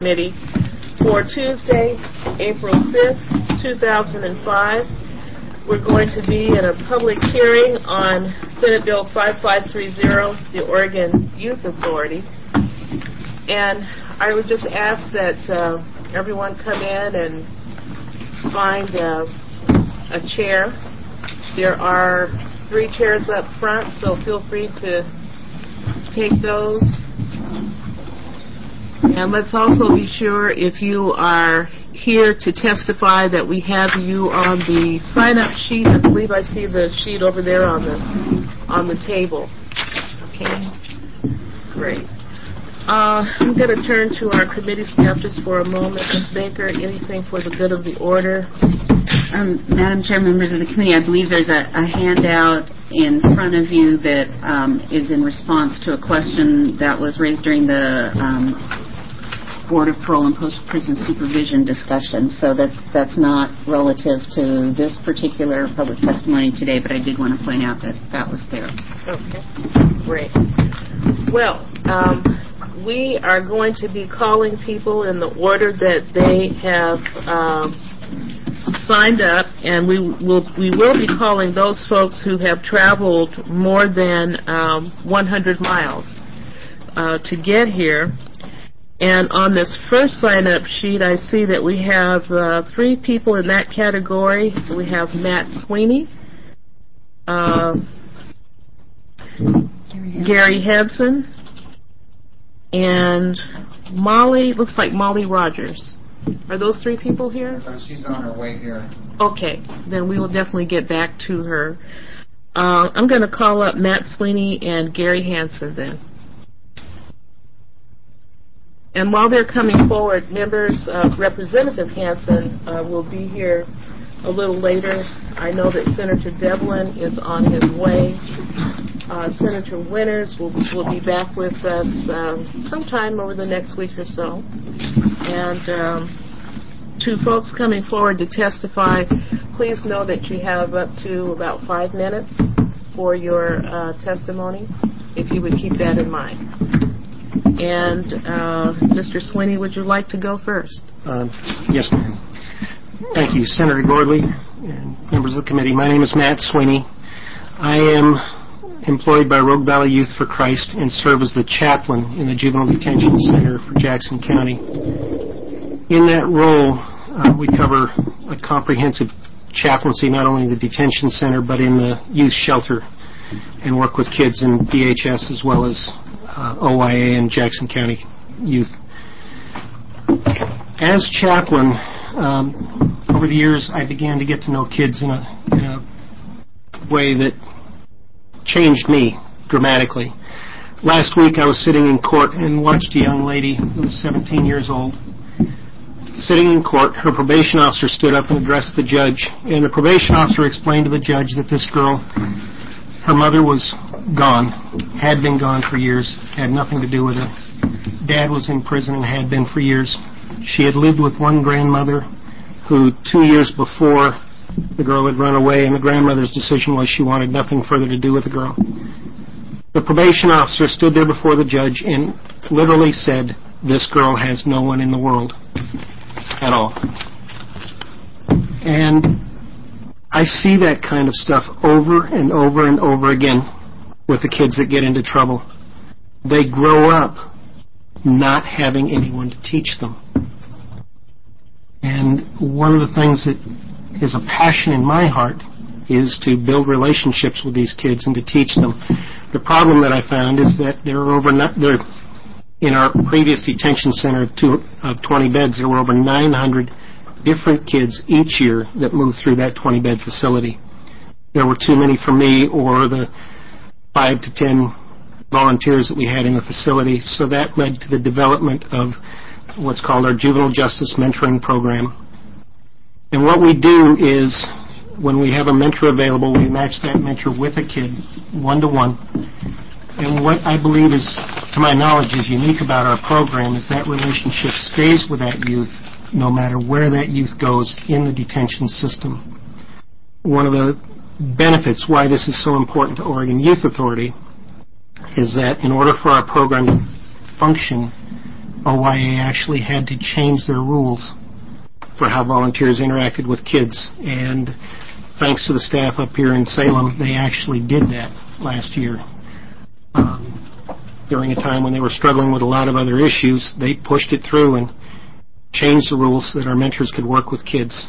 Committee for Tuesday, April 5th, 2005. We're going to be in a public hearing on Senate Bill 5530, the Oregon Youth Authority. And I would just ask that everyone come in and find a chair. There are 3 chairs up front, so feel free to take those. And let's also be sure, if you are here to testify, that we have you on the sign-up sheet. I believe I see the sheet over there on the table. Okay, great. I'm going to turn to our committee staff just for a moment. Ms. Baker, anything for the good of the order? Madam Chair, members of the committee, I believe there's a handout in front of you that is in response to a question that was raised during the Board of Parole and Post-Prison Supervision discussion. So that's not relative to this particular public testimony today, but I did want to point out that that was there. Okay, great. Well, we are going to be calling people in the order that they have signed up, and we will be calling those folks who have traveled more than 100 miles to get here. And on this first sign-up sheet, I see that we have 3 people in that category. We have Matt Sweeney, Gary Hansen, and Molly, looks like Molly Rogers. Are those 3 people here? She's on her way here. Okay, then we will definitely get back to her. I'm going to call up Matt Sweeney and Gary Hansen then. And while they're coming forward, members, Representative Hansen will be here a little later. I know that Senator Devlin is on his way. Senator Winters will be back with us sometime over the next week or so. And to folks coming forward to testify, please know that you have up to about 5 minutes for your testimony, if you would keep that in mind. And Mr. Sweeney, would you like to go first? Yes, ma'am. Thank you, Senator Gordley and members of the committee. My name is Matt Sweeney. I am employed by Rogue Valley Youth for Christ and serve as the chaplain in the Juvenile Detention Center for Jackson County. In that role, we cover a comprehensive chaplaincy, not only in the detention center, but in the youth shelter, and work with kids in DHS as well as OYA and Jackson County youth. As chaplain, over the years, I began to get to know kids in a way that changed me dramatically. Last week, I was sitting in court and watched a young lady who was 17 years old. Sitting in court, her probation officer stood up and addressed the judge, and the probation officer explained to the judge that this girl, her mother was gone, had been gone for years, had nothing to do with her. Dad was in prison and had been for years. She had lived with one grandmother who 2 years before the girl had run away, and the grandmother's decision was she wanted nothing further to do with the girl. The probation officer stood there before the judge and literally said, "This girl has no one in the world at all." And I see that kind of stuff over and over and over again with the kids that get into trouble. They grow up not having anyone to teach them. And one of the things that is a passion in my heart is to build relationships with these kids and to teach them. The problem that I found is that in our previous detention center of 20 beds, there were over 900 different kids each year that moved through that 20-bed facility. There were too many for me or the 5 to 10 volunteers that we had in the facility, so that led to the development of what's called our Juvenile Justice Mentoring Program. And what we do is, when we have a mentor available, we match that mentor with a kid, one-to-one. And what I believe is, to my knowledge, is unique about our program is that relationship stays with that youth no matter where that youth goes in the detention system. One of the benefits why this is so important to Oregon Youth Authority is that in order for our program to function, OYA actually had to change their rules for how volunteers interacted with kids. And thanks to the staff up here in Salem, they actually did that last year. During a time when they were struggling with a lot of other issues, they pushed it through and changed the rules so that our mentors could work with kids.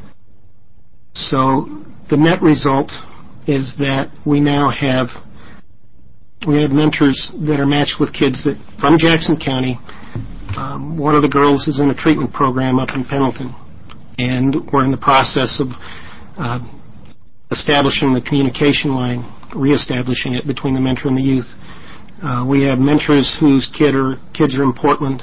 So the net result is that we now have mentors that are matched with kids that from Jackson County. One of the girls is in a treatment program up in Pendleton, and we're in the process of establishing the communication line, reestablishing it between the mentor and the youth. We have mentors whose kids are in Portland,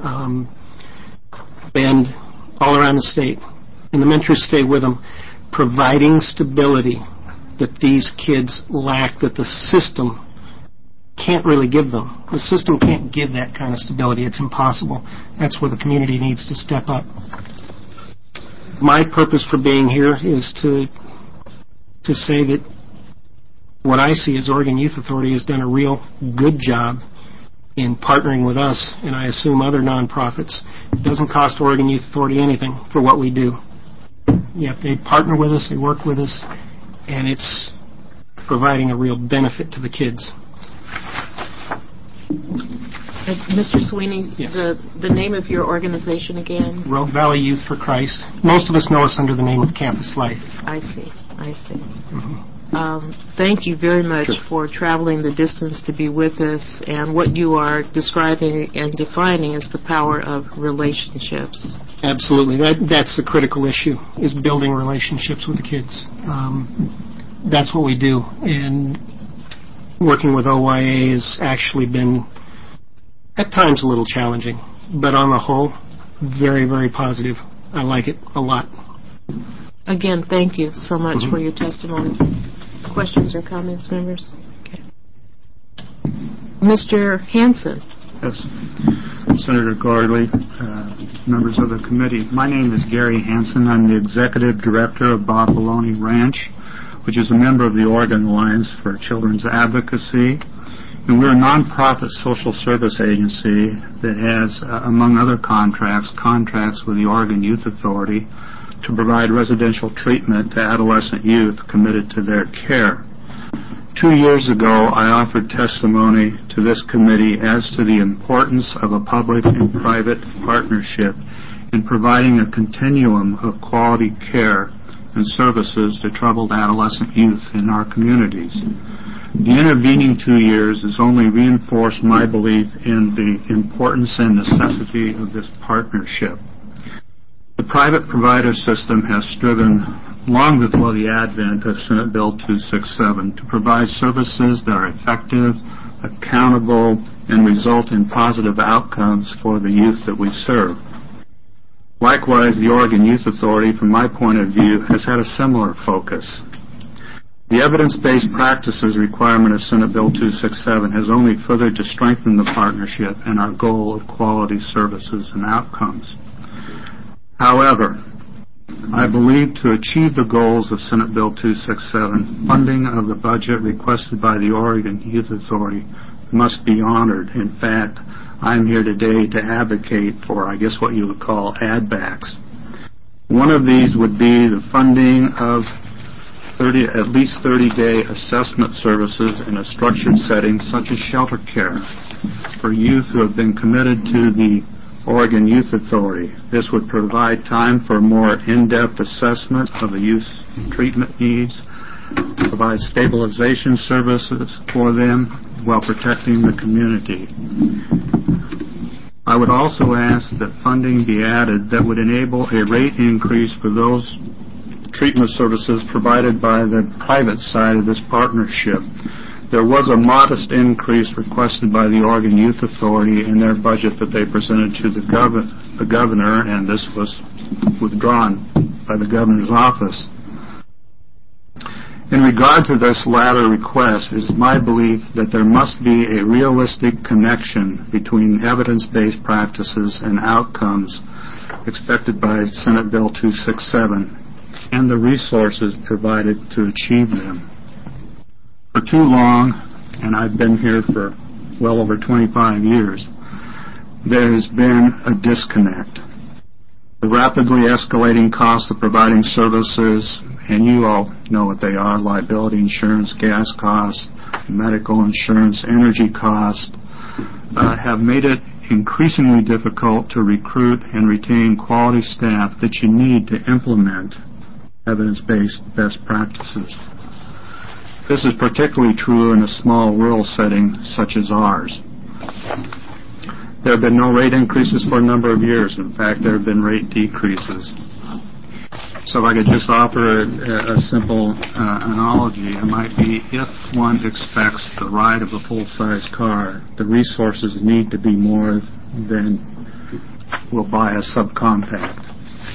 Bend, all around the state, and the mentors stay with them, providing stability that these kids lack, that the system can't really give them. The system can't give that kind of stability. It's impossible. That's where the community needs to step up. My purpose for being here is to say that what I see is Oregon Youth Authority has done a real good job in partnering with us, and I assume other nonprofits. It doesn't cost Oregon Youth Authority anything for what we do. Yet they partner with us, they work with us, and it's providing a real benefit to the kids. Mr. Sweeney, Yes. the name of your organization again? Rogue Valley Youth for Christ. Most of us know us under the name of Campus Life. I see. Mm-hmm. Thank you very much Sure. for traveling the distance to be with us, and what you are describing and defining is the power of relationships. Absolutely. That's the critical issue, is building relationships with the kids. That's what we do. And working with OYA has actually been, at times, a little challenging. But on the whole, very, very positive. I like it a lot. Again, thank you so much for your testimony. Questions or comments, members? Okay. Mr. Hansen. Yes. Senator Gardley, members of the committee. My name is Gary Hansen. I'm the Executive Director of Bob Maloney Ranch, which is a member of the Oregon Alliance for Children's Advocacy. And we're a nonprofit social service agency that has, among other contracts with the Oregon Youth Authority to provide residential treatment to adolescent youth committed to their care. 2 years ago, I offered testimony to this committee as to the importance of a public and private partnership in providing a continuum of quality care and services to troubled adolescent youth in our communities. The intervening 2 years has only reinforced my belief in the importance and necessity of this partnership. The private provider system has striven long before the advent of Senate Bill 267 to provide services that are effective, accountable, and result in positive outcomes for the youth that we serve. Likewise, the Oregon Youth Authority, from my point of view, has had a similar focus. The evidence-based practices requirement of Senate Bill 267 has only furthered to strengthen the partnership and our goal of quality services and outcomes. However, I believe to achieve the goals of Senate Bill 267, funding of the budget requested by the Oregon Youth Authority must be honored. In fact, I'm here today to advocate for, I guess, what you would call add-backs. One of these would be the funding of at least 30-day assessment services in a structured setting such as shelter care for youth who have been committed to the Oregon Youth Authority. This would provide time for a more in-depth assessment of the youth's treatment needs, provide stabilization services for them while protecting the community. I would also ask that funding be added that would enable a rate increase for those treatment services provided by the private side of this partnership. There was a modest increase requested by the Oregon Youth Authority in their budget that they presented to the governor, and this was withdrawn by the governor's office. In regard to this latter request, it is my belief that there must be a realistic connection between evidence-based practices and outcomes expected by Senate Bill 267 and the resources provided to achieve them. For too long, and I've been here for well over 25 years, there has been a disconnect. The rapidly escalating cost of providing services, and you all know what they are: liability insurance, gas costs, medical insurance, energy costs, have made it increasingly difficult to recruit and retain quality staff that you need to implement evidence-based best practices. This is particularly true in a small rural setting such as ours. There have been no rate increases for a number of years. In fact, there have been rate decreases. So if I could just offer a simple analogy, it might be if one expects the ride of a full-size car, the resources need to be more than we'll buy a subcompact.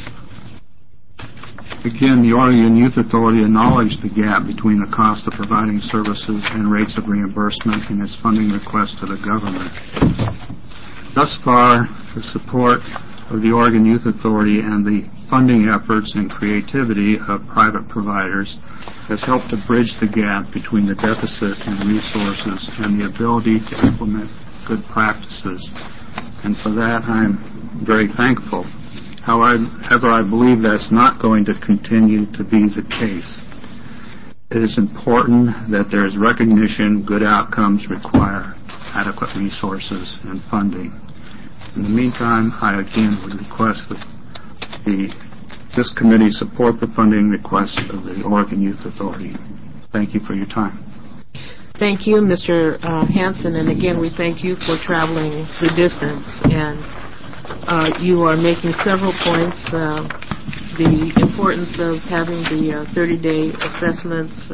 Again, the Oregon Youth Authority acknowledged the gap between the cost of providing services and rates of reimbursement in its funding request to the government. Thus far, the support of the Oregon Youth Authority and the funding efforts and creativity of private providers has helped to bridge the gap between the deficit in resources and the ability to implement good practices. And for that, I'm very thankful. However, I believe that's not going to continue to be the case. It is important that there is recognition good outcomes require adequate resources and funding. In the meantime, I again would request that this committee support the funding request of the Oregon Youth Authority. Thank you for your time. Thank you, Mr. Hansen, and again, we thank you for traveling the distance. And you are making several points. The importance of having the 30-day assessments,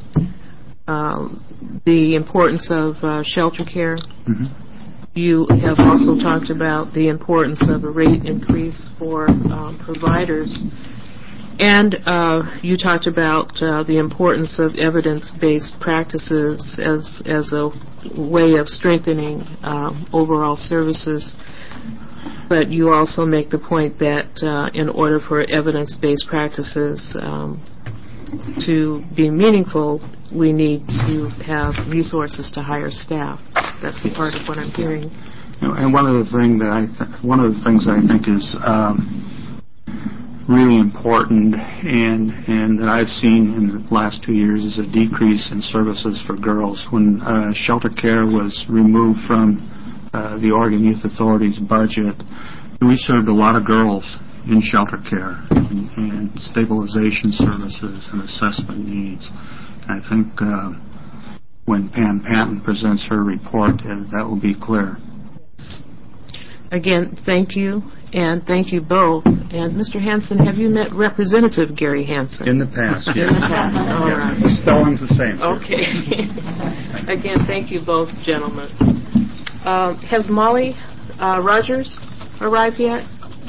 the importance of shelter care. Mm-hmm. You have also talked about the importance of a rate increase for providers. And you talked about the importance of evidence-based practices as a way of strengthening overall services. But you also make the point that in order for evidence-based practices to be meaningful, we need to have resources to hire staff. That's the part of what I'm hearing. And one of the things I think is really important and that I've seen in the last 2 years is a decrease in services for girls. When shelter care was removed from the Oregon Youth Authority's budget, we served a lot of girls in shelter care and stabilization services and assessment needs. And I think when Pam Patton presents her report, that will be clear. Again, thank you, and thank you both. And Mr. Hansen, have you met Representative Gary Hansen? In the past, yes. In the past, all right. The spelling's the same. Okay. Again, thank you both, gentlemen. Has Molly Rogers arrived yet?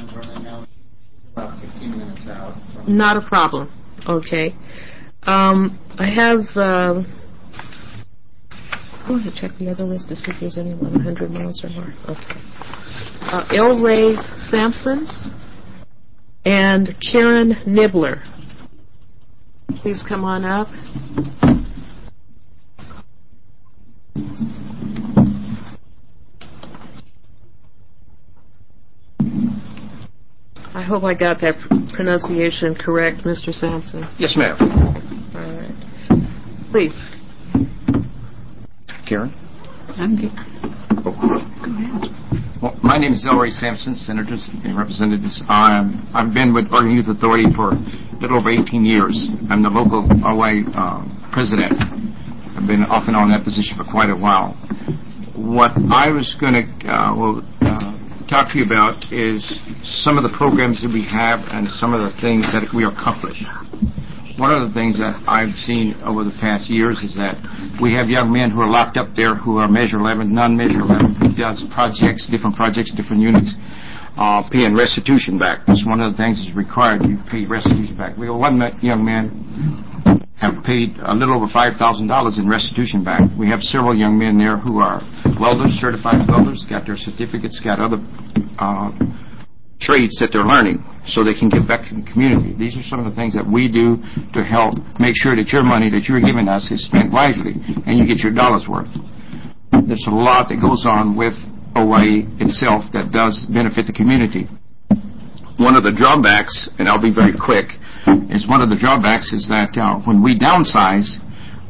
About 15 minutes out. Not a problem. Okay. I have... I want to check the other list to see if there's anyone 100 miles or more. Okay. L. Ray Sampson and Karen Nibbler. Please come on up. I hope I got that pronunciation correct, Mr. Sampson. Yes, ma'am. All right. Please. Karen? I'm good. Oh. Go ahead. Well, my name is Elroy Sampson, Senators and Representatives. I've been with Oregon Youth Authority for a little over 18 years. I'm the local OY president. I've been off and on in that position for quite a while. What I was going to talk to you about is some of the programs that we have and some of the things that we accomplish. One of the things that I've seen over the past years is that we have young men who are locked up there who are Measure 11, non-Measure 11, does different projects, different units, paying restitution back. That's one of the things that's required. You pay restitution back. We have one young man have paid a little over $5,000 in restitution back. We have several young men there who are welders, certified welders, got their certificates, got other trades that they're learning so they can give back to the community. These are some of the things that we do to help make sure that your money that you're giving us is spent wisely and you get your dollar's worth. There's a lot that goes on with OIA itself that does benefit the community. One of the drawbacks, and I'll be very quick, is that when we downsize,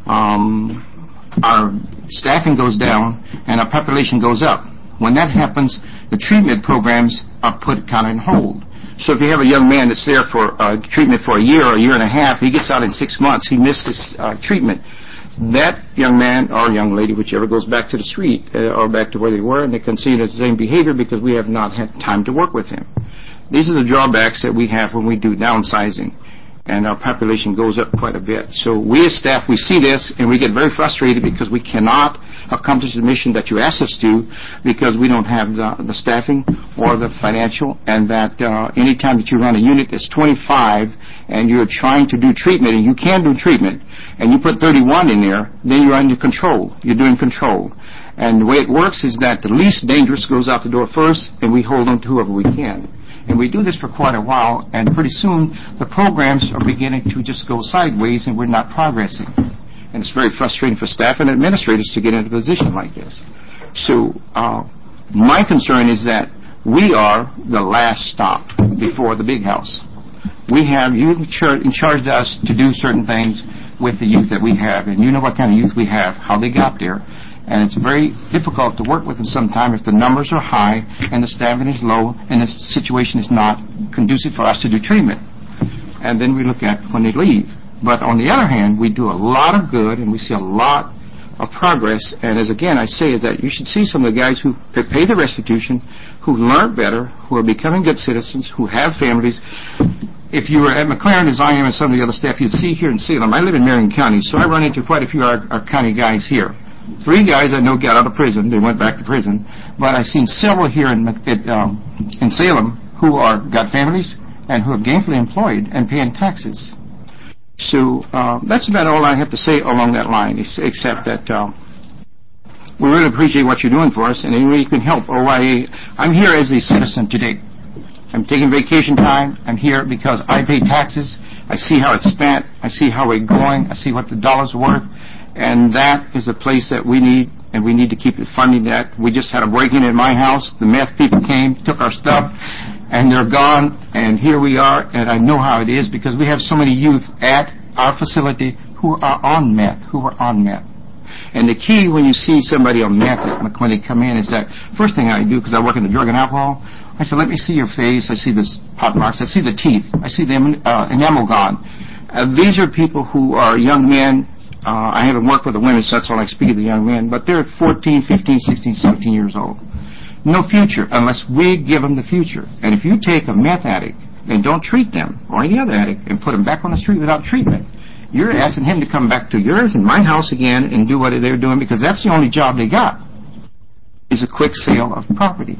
our staffing goes down and our population goes up. When that happens, the treatment programs are put kind of on hold. So if you have a young man that's there for treatment for a year or a year and a half, he gets out in 6 months, he missed his treatment. That young man or young lady, whichever, goes back to the street or back to where they were, and they continue the same behavior because we have not had time to work with him. These are the drawbacks that we have when we do downsizing, and our population goes up quite a bit. So we as staff, we see this, and we get very frustrated because we cannot accomplish the mission that you asked us to because we don't have the staffing or the financial, and that any time that you run a unit that's 25 and you're trying to do treatment, and you can do treatment, and you put 31 in there, then you're under control. You're doing control. And the way it works is that the least dangerous goes out the door first, and we hold on to whoever we can. And we do this for quite a while, and pretty soon the programs are beginning to just go sideways and we're not progressing. And it's very frustrating for staff and administrators to get into a position like this. So my concern is that we are the last stop before the big house. We have youth in charge of us to do certain things with the youth that we have, and you know what kind of youth we have, how they got there. And it's very difficult to work with them sometimes if the numbers are high and the staffing is low and the situation is not conducive for us to do treatment. And then we look at when they leave. But on the other hand, we do a lot of good and we see a lot of progress. And as again I say, is that you should see some of the guys who pay the restitution, who learn better, who are becoming good citizens, who have families. If you were at McLaren, as I am, and some of the other staff, you'd see here in Salem. I live in Marion County, so I run into quite a few of our county guys here. 3 guys I know got out of prison. They went back to prison. But I've seen several here in Salem who got families and who are gainfully employed and paying taxes. So that's about all I have to say along that line, except that we really appreciate what you're doing for us, and any way you can help OIA. I'm here as a citizen today. I'm taking vacation time. I'm here because I pay taxes. I see how it's spent. I see how we're going. I see what the dollar's worth. And that is a place that we need, and we need to keep funding that. We just had a break-in at my house. The meth people came, took our stuff, and they're gone, and here we are, and I know how it is because we have so many youth at our facility who are on meth. And the key when you see somebody on meth, when they come in, is that first thing I do, because I work in the drug and alcohol, I said, let me see your face. I see the pot marks. I see the teeth. I see the enamel gone. These are people who are young men. I haven't worked with the women, so that's all I speak of the young men, but they're 14, 15, 16, 17 years old. No future unless we give them the future. And if you take a meth addict and don't treat them, or any other addict, and put them back on the street without treatment, you're asking him to come back to yours and my house again and do what they're doing, because that's the only job they got, is a quick sale of property.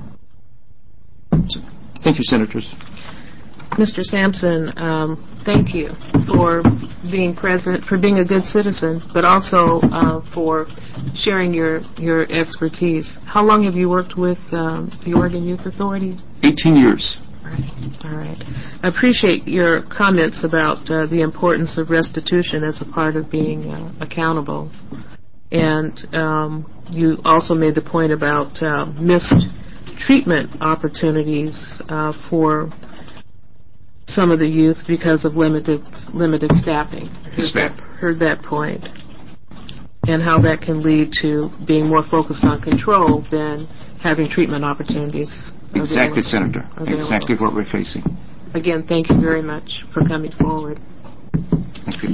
So, thank you, Senators. Mr. Sampson, thank you for being present, for being a good citizen, but also for sharing your expertise. How long have you worked with the Oregon Youth Authority? 18 years. All right. I appreciate your comments about the importance of restitution as a part of being accountable. And you also made the point about missed treatment opportunities for some of the youth because of limited staffing. Heard that point. And how that can lead to being more focused on control than having treatment opportunities. Exactly, Senator. Available. Exactly what we're facing. Again, thank you very much for coming forward. Thank you.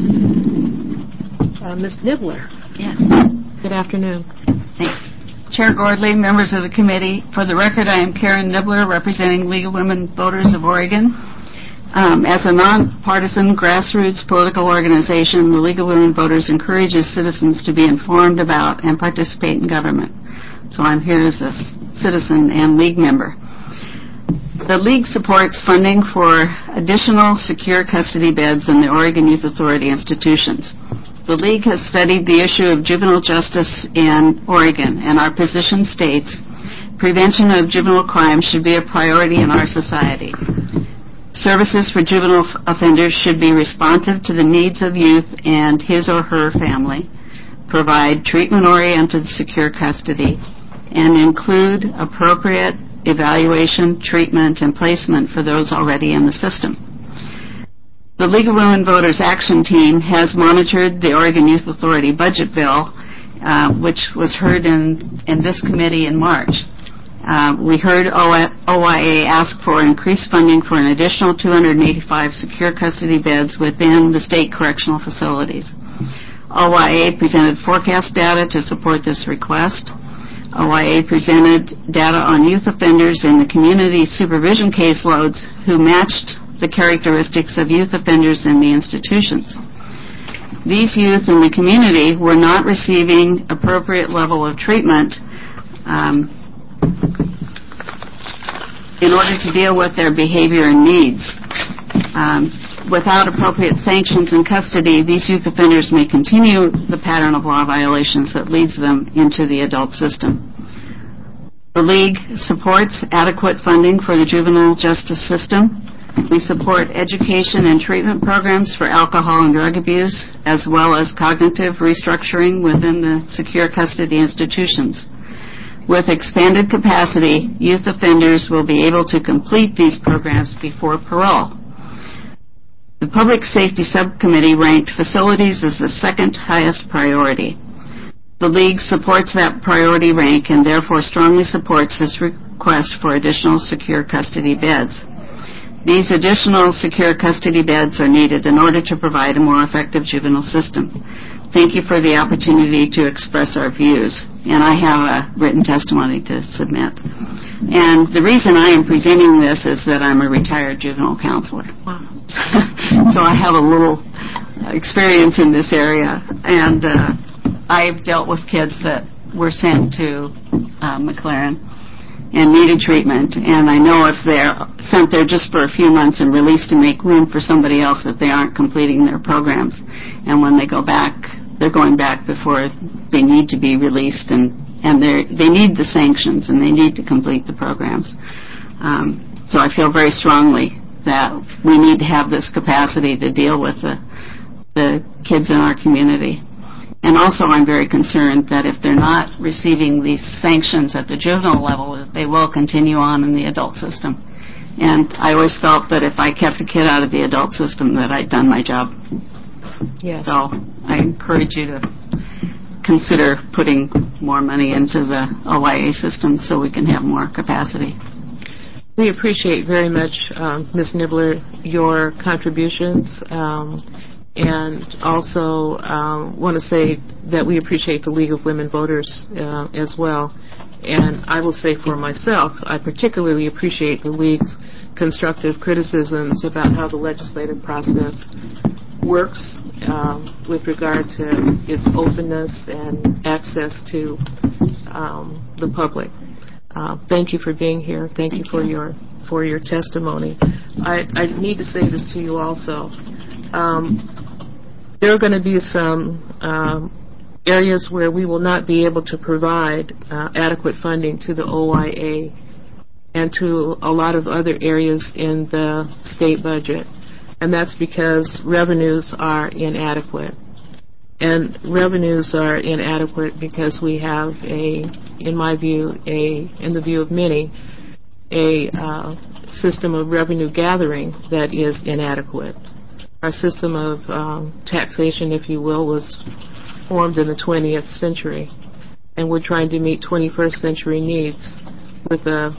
Ms. Nibbler. Yes. Good afternoon. Thanks. Chair Gordley, members of the committee, for the record, I am Karen Nibbler, representing League of Women Voters of Oregon. As a nonpartisan grassroots political organization, the League of Women Voters encourages citizens to be informed about and participate in government. So I'm here as a citizen and League member. The League supports funding for additional secure custody beds in the Oregon Youth Authority institutions. The League has studied the issue of juvenile justice in Oregon, and our position states prevention of juvenile crime should be a priority in our society. Services for juvenile offenders should be responsive to the needs of youth and his or her family, provide treatment-oriented secure custody, and include appropriate evaluation, treatment, and placement for those already in the system. The League of Women Voters Action Team has monitored the Oregon Youth Authority budget bill, which was heard in this committee in March. We heard OYA ask for increased funding for an additional 285 secure custody beds within the state correctional facilities. OYA presented forecast data to support this request. OYA presented data on youth offenders in the community supervision caseloads who matched the characteristics of youth offenders in the institutions. These youth in the community were not receiving appropriate level of treatment in order to deal with their behavior and needs. Without appropriate sanctions in custody, these youth offenders may continue the pattern of law violations that leads them into the adult system. The League supports adequate funding for the juvenile justice system. We support education and treatment programs for alcohol and drug abuse, as well as cognitive restructuring within the secure custody institutions. With expanded capacity, youth offenders will be able to complete these programs before parole. The Public Safety Subcommittee ranked facilities as the second highest priority. The League supports that priority rank and therefore strongly supports this request for additional secure custody beds. These additional secure custody beds are needed in order to provide a more effective juvenile system. Thank you for the opportunity to express our views, and I have a written testimony to submit. And the reason I am presenting this is that I'm a retired juvenile counselor. Wow. So I have a little experience in this area, and I've dealt with kids that were sent to McLaren and needed treatment, and I know if they're sent there just for a few months and released to make room for somebody else, that they aren't completing their programs. And when they go back, they're going back before they need to be released, and they need the sanctions, and they need to complete the programs. So I feel very strongly that we need to have this capacity to deal with the kids in our community. And also I'm very concerned that if they're not receiving these sanctions at the juvenile level, that they will continue on in the adult system. And I always felt that if I kept a kid out of the adult system, that I'd done my job. Yes. So I encourage you to consider putting more money into the OYA system so we can have more capacity. We appreciate very much, Ms. Nibbler, your contributions, and also want to say that we appreciate the League of Women Voters as well. And I will say for myself, I particularly appreciate the League's constructive criticisms about how the legislative process works with regard to its openness and access to the public. Thank you for being here. Thank you for your testimony. I need to say this to you also. There are going to be some areas where we will not be able to provide adequate funding to the OYA and to a lot of other areas in the state budget. And that's because revenues are inadequate. And revenues are inadequate because we have in my view, in the view of many, a system of revenue gathering that is inadequate. Our system of taxation, if you will, was formed in the 20th century, and we're trying to meet 21st century needs with a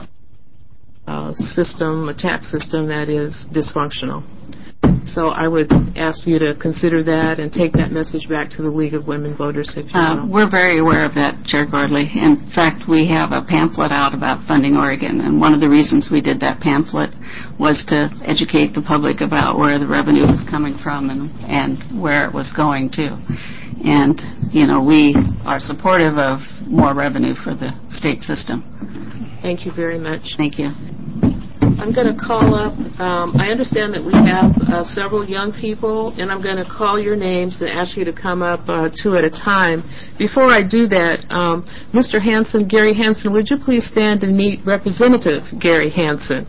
tax system that is dysfunctional. So I would ask you to consider that and take that message back to the League of Women Voters, if you will. We're very aware of that, Chair Gordley. In fact, we have a pamphlet out about Funding Oregon, and one of the reasons we did that pamphlet was to educate the public about where the revenue was coming from and where it was going to. And, you know, we are supportive of more revenue for the state system. Thank you very much. Thank you. I'm going to call up, I understand that we have several young people, and I'm going to call your names and ask you to come up two at a time. Before I do that, Mr. Hansen, Gary Hansen, would you please stand and meet Representative Gary Hansen?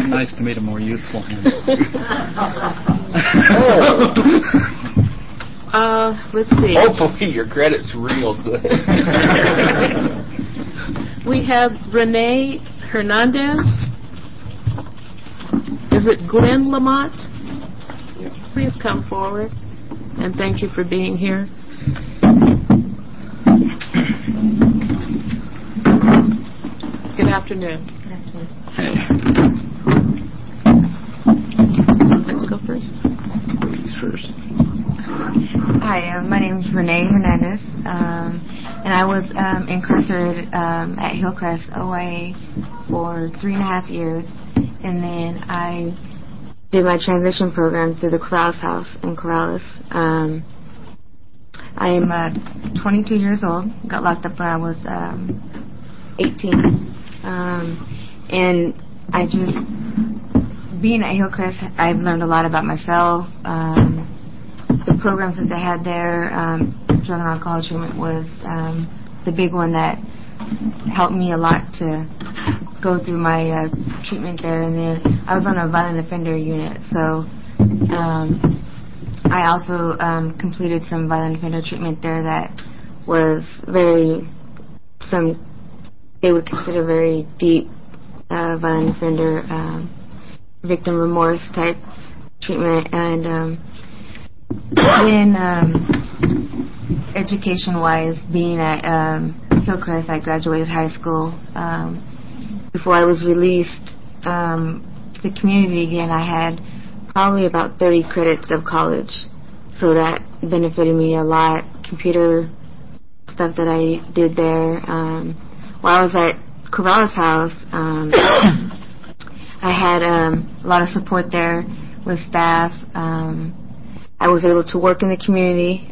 nice to meet a more youthful hand. Let's see. Hopefully your credit's real good. We have Renee Hernandez. Is it Glenn Lamont? Please come forward, and thank you for being here. Good afternoon. Good afternoon. Hey. Let's go first. Ladies first. Hi, my name is Renee Hernandez, and I was incarcerated at Hillcrest OIA for 3.5 years, and then I did my transition program through the Corrales House in Corrales. I am 22 years old, got locked up when I was 18, and I just, being at Hillcrest, I've learned a lot about myself. The programs that they had there, drug and alcohol treatment was the big one that helped me a lot to go through my treatment there. And then I was on a violent offender unit, so I also completed some violent offender treatment there that was they would consider very deep violent offender victim remorse type treatment. And then education-wise, being at Hillcrest, I graduated high school. Before I was released to the community again, I had probably about 30 credits of college, so that benefited me a lot. Computer stuff that I did there. While I was at Corrales House, I had a lot of support there with staff. I was able to work in the community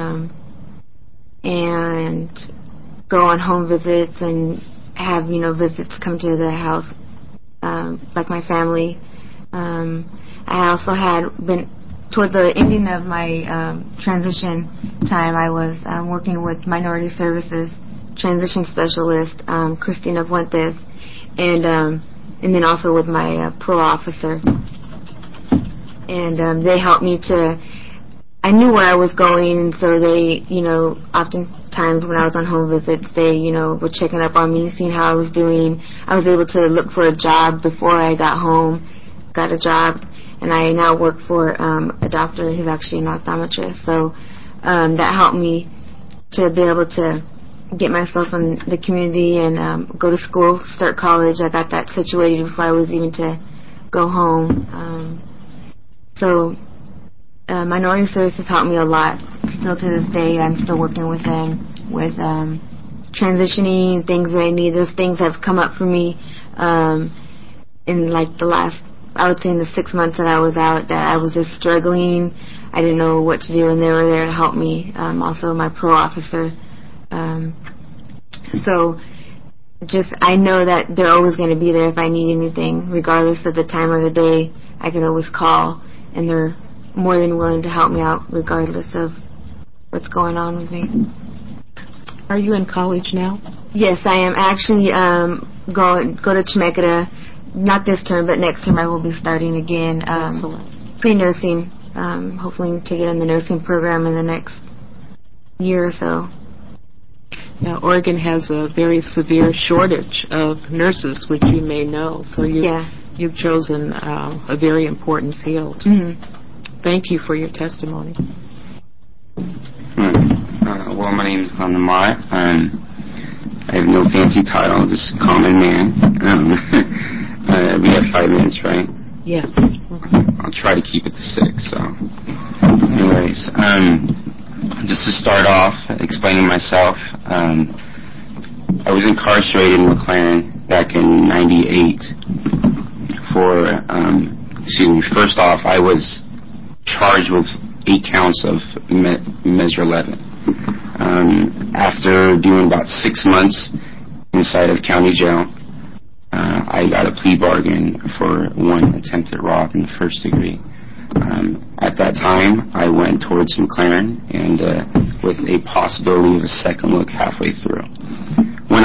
and go on home visits and have, visits come to the house, like my family. I also had been, toward the ending of my transition time, I was working with Minority Services Transition Specialist, Christina Fuentes, and then also with my parole officer. And they helped me to, I knew where I was going, and so they, oftentimes when I was on home visits, they, were checking up on me, seeing how I was doing. I was able to look for a job before I got home, got a job, and I now work for a doctor who's actually an optometrist. So that helped me to be able to get myself in the community and go to school, start college. I got that situated before I was even to go home. So Minority Services helped me a lot. Still to this day, I'm still working with them with transitioning, things that I need. Those things have come up for me in like the last, I would say in the 6 months that I was out, that I was just struggling. I didn't know what to do, and they were there to help me. Also my parole officer. So just, I know that they're always going to be there if I need anything, regardless of the time of the day. I can always call, and they're more than willing to help me out regardless of what's going on with me. Are you in college now? Yes, I am. Actually go to Chemeketa, not this term, but next term I will be starting again. Pre-nursing, hopefully to get in the nursing program in the next year or so. Now, Oregon has a very severe shortage of nurses, which you may know. So you've chosen a very important field. Mm-hmm. Thank you for your testimony. Well, my name is Glenn Lamont. I have no fancy title, just a common man. We have 5 minutes, right? Yes. I'll try to keep it to 6. So, anyways, just to start off, explaining myself, I was incarcerated in McLaren back in '98 for, first off, I was charged with 8 counts of Measure 11. After doing about 6 months inside of county jail, I got a plea bargain for 1 attempted rob in the 1st degree. At that time, I went towards McLaren and with a possibility of a second look halfway through. When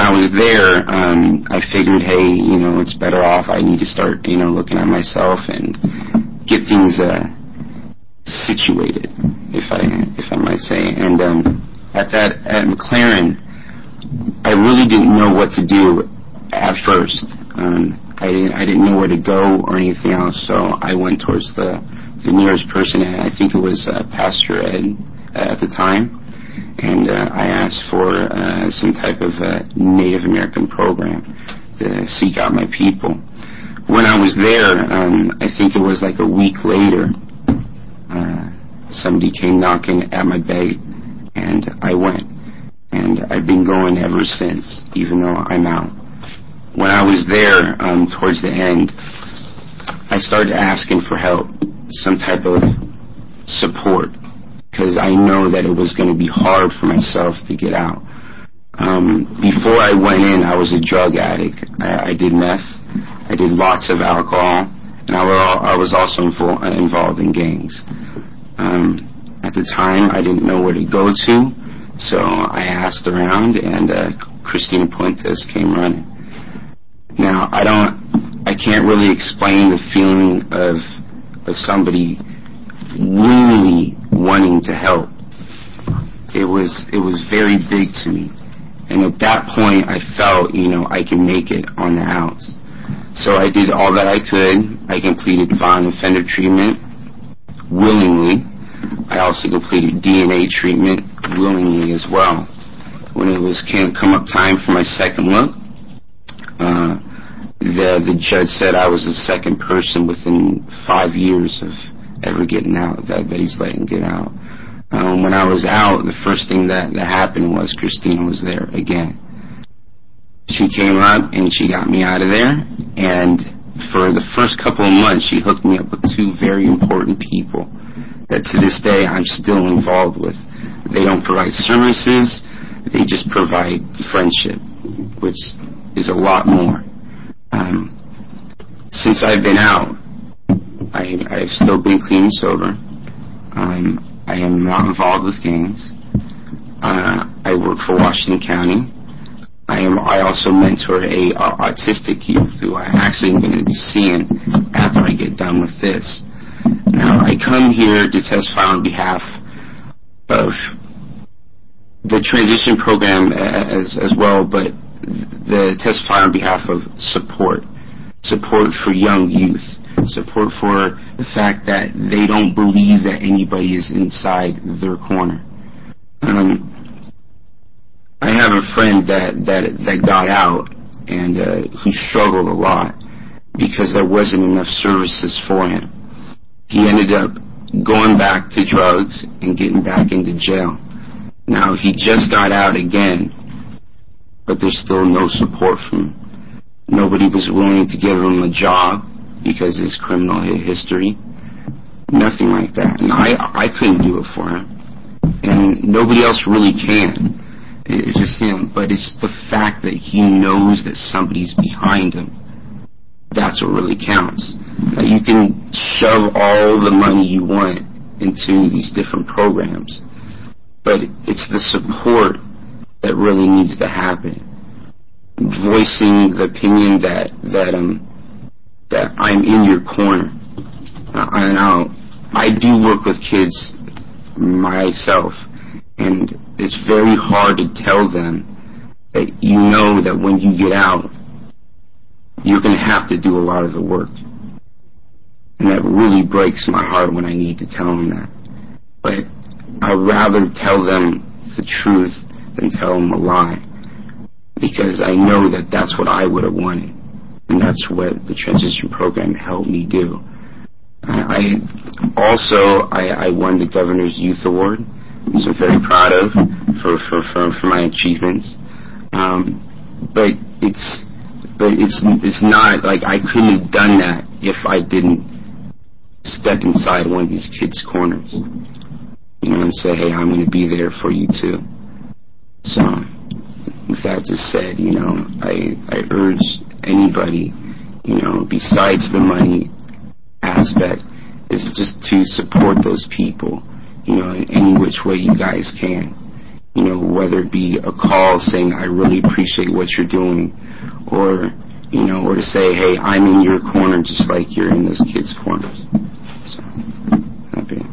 when I was there, I figured, hey, it's better off. I need to start, looking at myself and get things situated, if I might say. And at McLaren, I really didn't know what to do at first. I didn't know where to go or anything else, so I went towards the nearest person, and I think it was Pastor Ed at the time, and I asked for some type of Native American program to seek out my people. When I was there, I think it was like a week later, somebody came knocking at my bay, and I went. And I've been going ever since, even though I'm out. When I was there, towards the end, I started asking for help, some type of support, because I know that it was going to be hard for myself to get out. Before I went in, I was a drug addict. I did meth, I did lots of alcohol, and I was also involved in gangs. At the time, I didn't know where to go to, so I asked around, and Christina Puentes came running. Now, I can't really explain the feeling of somebody really wanting to help. It was very big to me, and at that point, I felt, I can make it on the outs. So I did all that I could. I completed violent offender treatment willingly. I also completed DNA treatment willingly as well. When it was come up time for my second look, the judge said I was the second person within 5 years of ever getting out, that he's letting get out. When I was out, the first thing that happened was Christina was there again. She came up and she got me out of there, and for the first couple of months she hooked me up with two very important people that to this day I'm still involved with. They don't provide services, they just provide friendship, which is a lot more. Since I've been out, I've still been clean and sober. I am not involved with gangs. I work for Washington County. I also mentor a autistic youth who I actually am going to be seeing after I get done with this. Now, I come here to testify on behalf of the transition program as well, but the testify on behalf of support for young youth, support for the fact that they don't believe that anybody is inside their corner. I have a friend that got out and who struggled a lot because there wasn't enough services for him. He ended up going back to drugs and getting back into jail. Now, he just got out again, but there's still no support from him. Nobody was willing to give him a job because of his criminal history. Nothing like that. And I couldn't do it for him. And nobody else really can. It's just him. But it's the fact that he knows that somebody's behind him. That's what really counts. That you can shove all the money you want into these different programs, but it's the support that really needs to happen. Voicing the opinion that I'm in your corner. I do work with kids myself, and it's very hard to tell them that you know that when you get out, you're going to have to do a lot of the work. And that really breaks my heart when I need to tell them that. But I'd rather tell them the truth than tell them a lie, because I know that that's what I would have wanted, and that's what the transition program helped me do. I won the Governor's Youth Award, which I'm very proud of for my achievements. But it's not like I couldn't have done that if I didn't step inside one of these kids' corners, and say, hey, I'm going to be there for you too. So, with that just said, I urge anybody, besides the money aspect, is just to support those people, in any which way you guys can. whether it be a call saying, I really appreciate what you're doing, or to say, hey, I'm in your corner just like you're in those kids' corners. So, happy.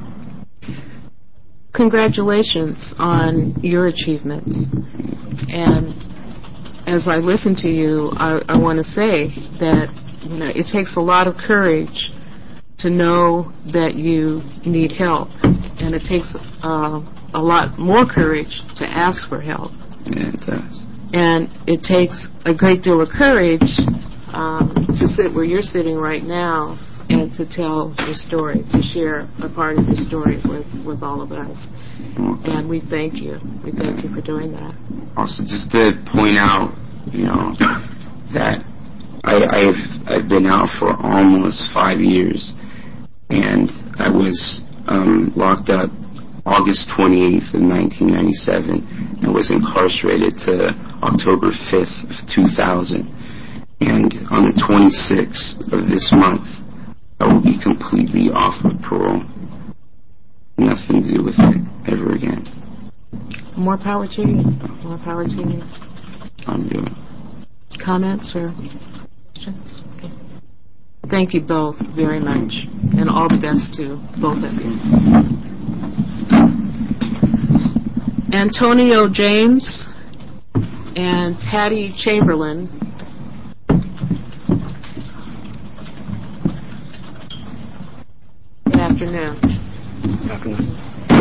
Congratulations on your achievements. And as I listen to you, I want to say that it takes a lot of courage to know that you need help, and it takes a lot more courage to ask for help. Yeah, it does. And it takes a great deal of courage to sit where you're sitting right now and to tell your story, to share a part of your story with all of us. And we thank you. We thank you for doing that. Also, just to point out, that I've been out for almost 5 years, and I was locked up August 28th of 1997 and was incarcerated to October 5th of 2000. And on the 26th of this month, I will be completely off of parole. Nothing to do with it ever again. More power to you. More power to you. I'm doing. Comments or questions? Okay. Thank you both very much, and all the best to both of you. Antonio James and Patty Chamberlain. Good afternoon. Good afternoon.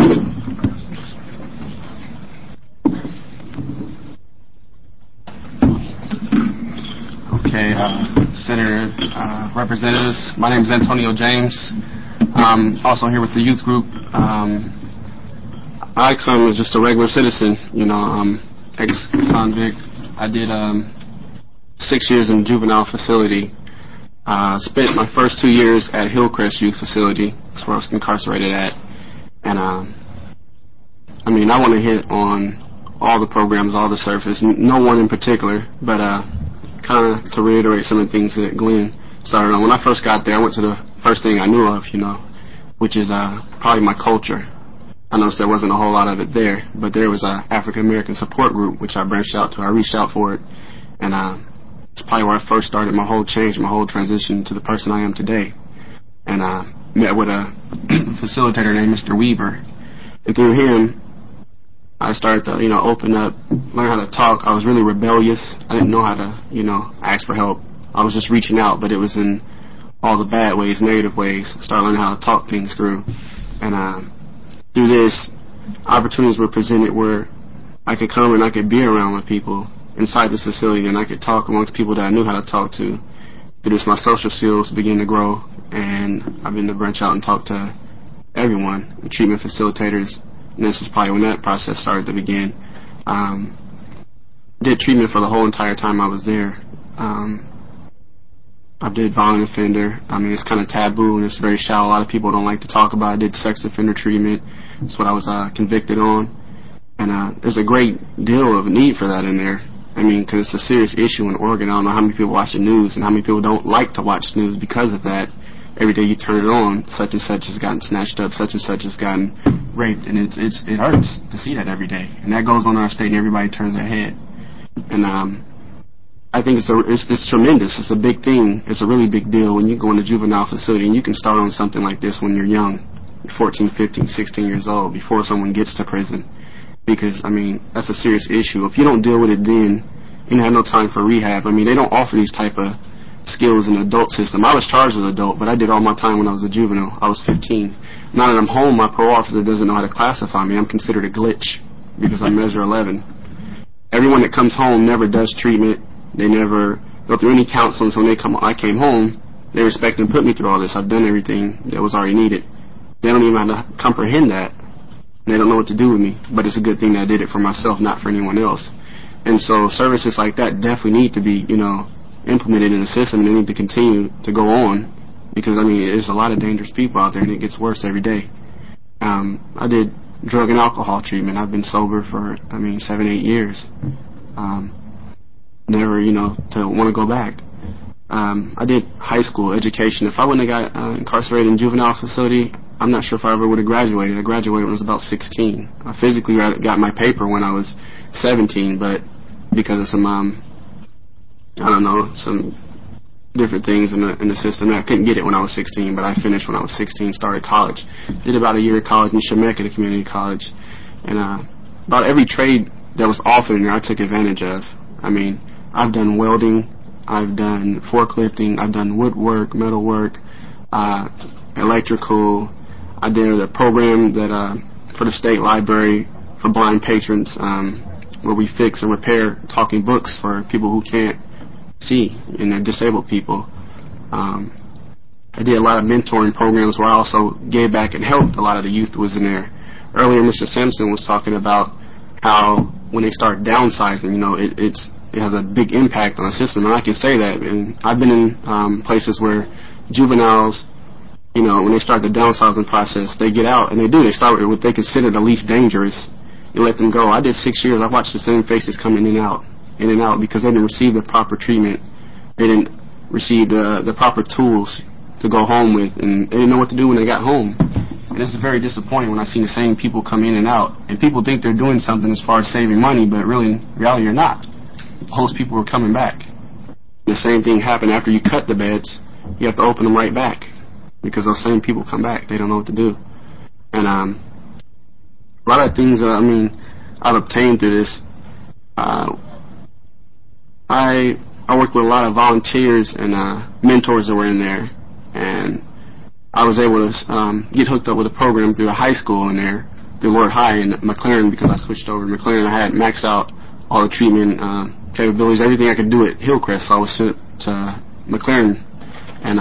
Okay, Senator, representatives, my name is Antonio James. I'm also here with the youth group. I come as just a regular citizen, ex-convict. I did 6 years in a juvenile facility. Spent my first 2 years at Hillcrest Youth Facility. That's where I was incarcerated at. And, I want to hit on all the programs, all the services, no one in particular, but kind of to reiterate some of the things that Glenn started on. When I first got there, I went to the first thing I knew of, which is probably my culture. I noticed there wasn't a whole lot of it there, but there was a African American support group, which I branched out to. I reached out for it, and it's probably where I first started my whole change, my whole transition to the person I am today. And I met with a facilitator named Mr. Weaver, and through him, I started to, open up, learn how to talk. I was really rebellious. I didn't know how to, ask for help. I was just reaching out, but it was in all the bad ways, negative ways. Started learning how to talk things through. And through this, opportunities were presented where I could come and I could be around with people inside this facility, and I could talk amongst people that I knew how to talk to. Through this, my social skills began to grow, and I've been to branch out and talk to everyone, the treatment facilitators. And this is probably when that process started to begin. Did treatment for the whole entire time I was there. I did violent offender. It's kind of taboo and it's very shallow. A lot of people don't like to talk about it. I did sex offender treatment. That's what I was convicted on. And there's a great deal of need for that in there. Because it's a serious issue in Oregon. I don't know how many people watch the news and how many people don't like to watch news because of that. Every day you turn it on, such and such has gotten snatched up, such and such has gotten raped, and it hurts to see that every day. And that goes on in our state, and everybody turns their head. And I think it's tremendous. It's a big thing. It's a really big deal when you go in a juvenile facility, and you can start on something like this when you're young, 14, 15, 16 years old, before someone gets to prison. Because, that's a serious issue. If you don't deal with it then, you have no time for rehab. They don't offer these type of skills in the adult system. I was charged as an adult, but I did all my time when I was a juvenile. I was 15. Now that I'm home, my parole officer doesn't know how to classify me. I'm considered a glitch because I measure 11. Everyone that comes home never does treatment. They never go through any counseling. So when I came home, they respect and put me through all this. I've done everything that was already needed. They don't even know how to comprehend that. They don't know what to do with me. But it's a good thing that I did it for myself, not for anyone else. And so services like that definitely need to be, implemented in the system, and they need to continue to go on because, there's a lot of dangerous people out there, and it gets worse every day. I did drug and alcohol treatment. I've been sober for, 7-8 years. Never, to want to go back. I did high school education. If I wouldn't have got incarcerated in a juvenile facility, I'm not sure if I ever would have graduated. I graduated when I was about 16. I physically got my paper when I was 17, but because of some, some different things in the system, I couldn't get it when I was 16, but I finished when I was 16, started college. Did about a year of college in Chemeketa the community college. And about every trade that was offered in there, I took advantage of. I mean, I've done welding, I've done forklifting, I've done woodwork, metalwork, electrical. I did a program that for the state library for blind patrons, where we fix and repair talking books for people who can't see and they're disabled people. I did a lot of mentoring programs where I also gave back and helped a lot of the youth who was in there. Earlier, Mr. Sampson was talking about how when they start downsizing, it has a big impact on the system, and I can say that. And I've been in places where juveniles, when they start the downsizing process, they get out, and they start with what they consider the least dangerous. You let them go. I did 6 years. I watched the same faces come in and out, because they didn't receive the proper treatment. They didn't receive the proper tools to go home with, and they didn't know what to do when they got home. And it's very disappointing when I see the same people come in and out, and people think they're doing something as far as saving money, but really, in reality, you're not. Those people are coming back. The same thing happened after you cut the beds. You have to open them right back, because those same people come back. They don't know what to do. And a lot of things that I've obtained through this. I worked with a lot of volunteers and mentors that were in there, and I was able to get hooked up with a program through a high school in there, through Lord High in McLaren, because I switched over to McLaren. I had maxed out all the treatment capabilities, everything I could do at Hillcrest, so I was sent to McLaren. And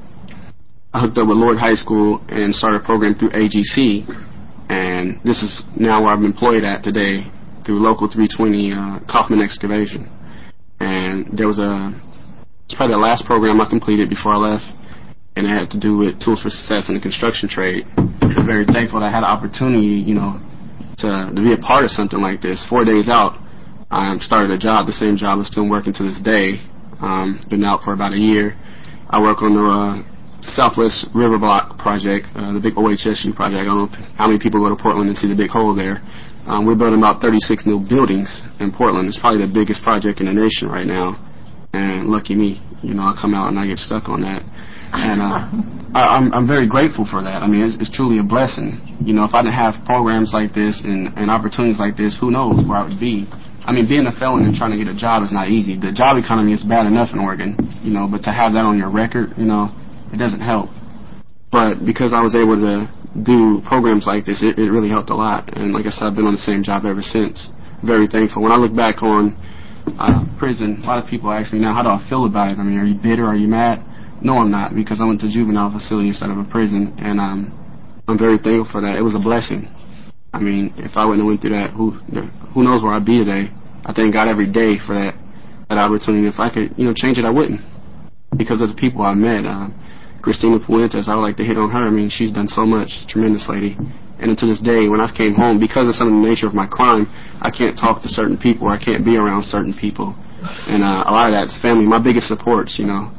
I hooked up with Lord High School and started a program through AGC, and this is now where I'm employed at today through Local 320 Kaufman Excavation. And it's probably the last program I completed before I left, and it had to do with tools for success in the construction trade. I'm very thankful that I had an opportunity, to be a part of something like this. 4 days out, I started a job, the same job I'm still working to this day. Been out for about a year. I work on the Southwest River Block project, the big OHSU project. I don't know how many people go to Portland and see the big hole there. We're building about 36 new buildings in Portland. It's probably the biggest project in the nation right now. And lucky me, I come out and I get stuck on that. And I'm very grateful for that. It's truly a blessing. If I didn't have programs like this and opportunities like this, who knows where I would be. Being a felon and trying to get a job is not easy. The job economy is bad enough in Oregon, but to have that on your record, it doesn't help. But because I was able to do programs like this, it really helped a lot. And like I said, I've been on the same job ever since. Very thankful. When I look back on prison, a lot of people ask me now, how do I feel about it? Are you bitter? Are you mad? No, I'm not, because I went to a juvenile facility instead of a prison, and I'm very thankful for that. It was a blessing. If I wouldn't have went through that, who knows where I'd be today. I thank God every day for that opportunity. If I could, change it, I wouldn't, because of the people I met. Christina Puentes, I would like to hit on her. She's done so much, tremendous lady. And to this day, when I came home, because of some of the nature of my crime, I can't talk to certain people, or I can't be around certain people. And a lot of that's family, my biggest supports,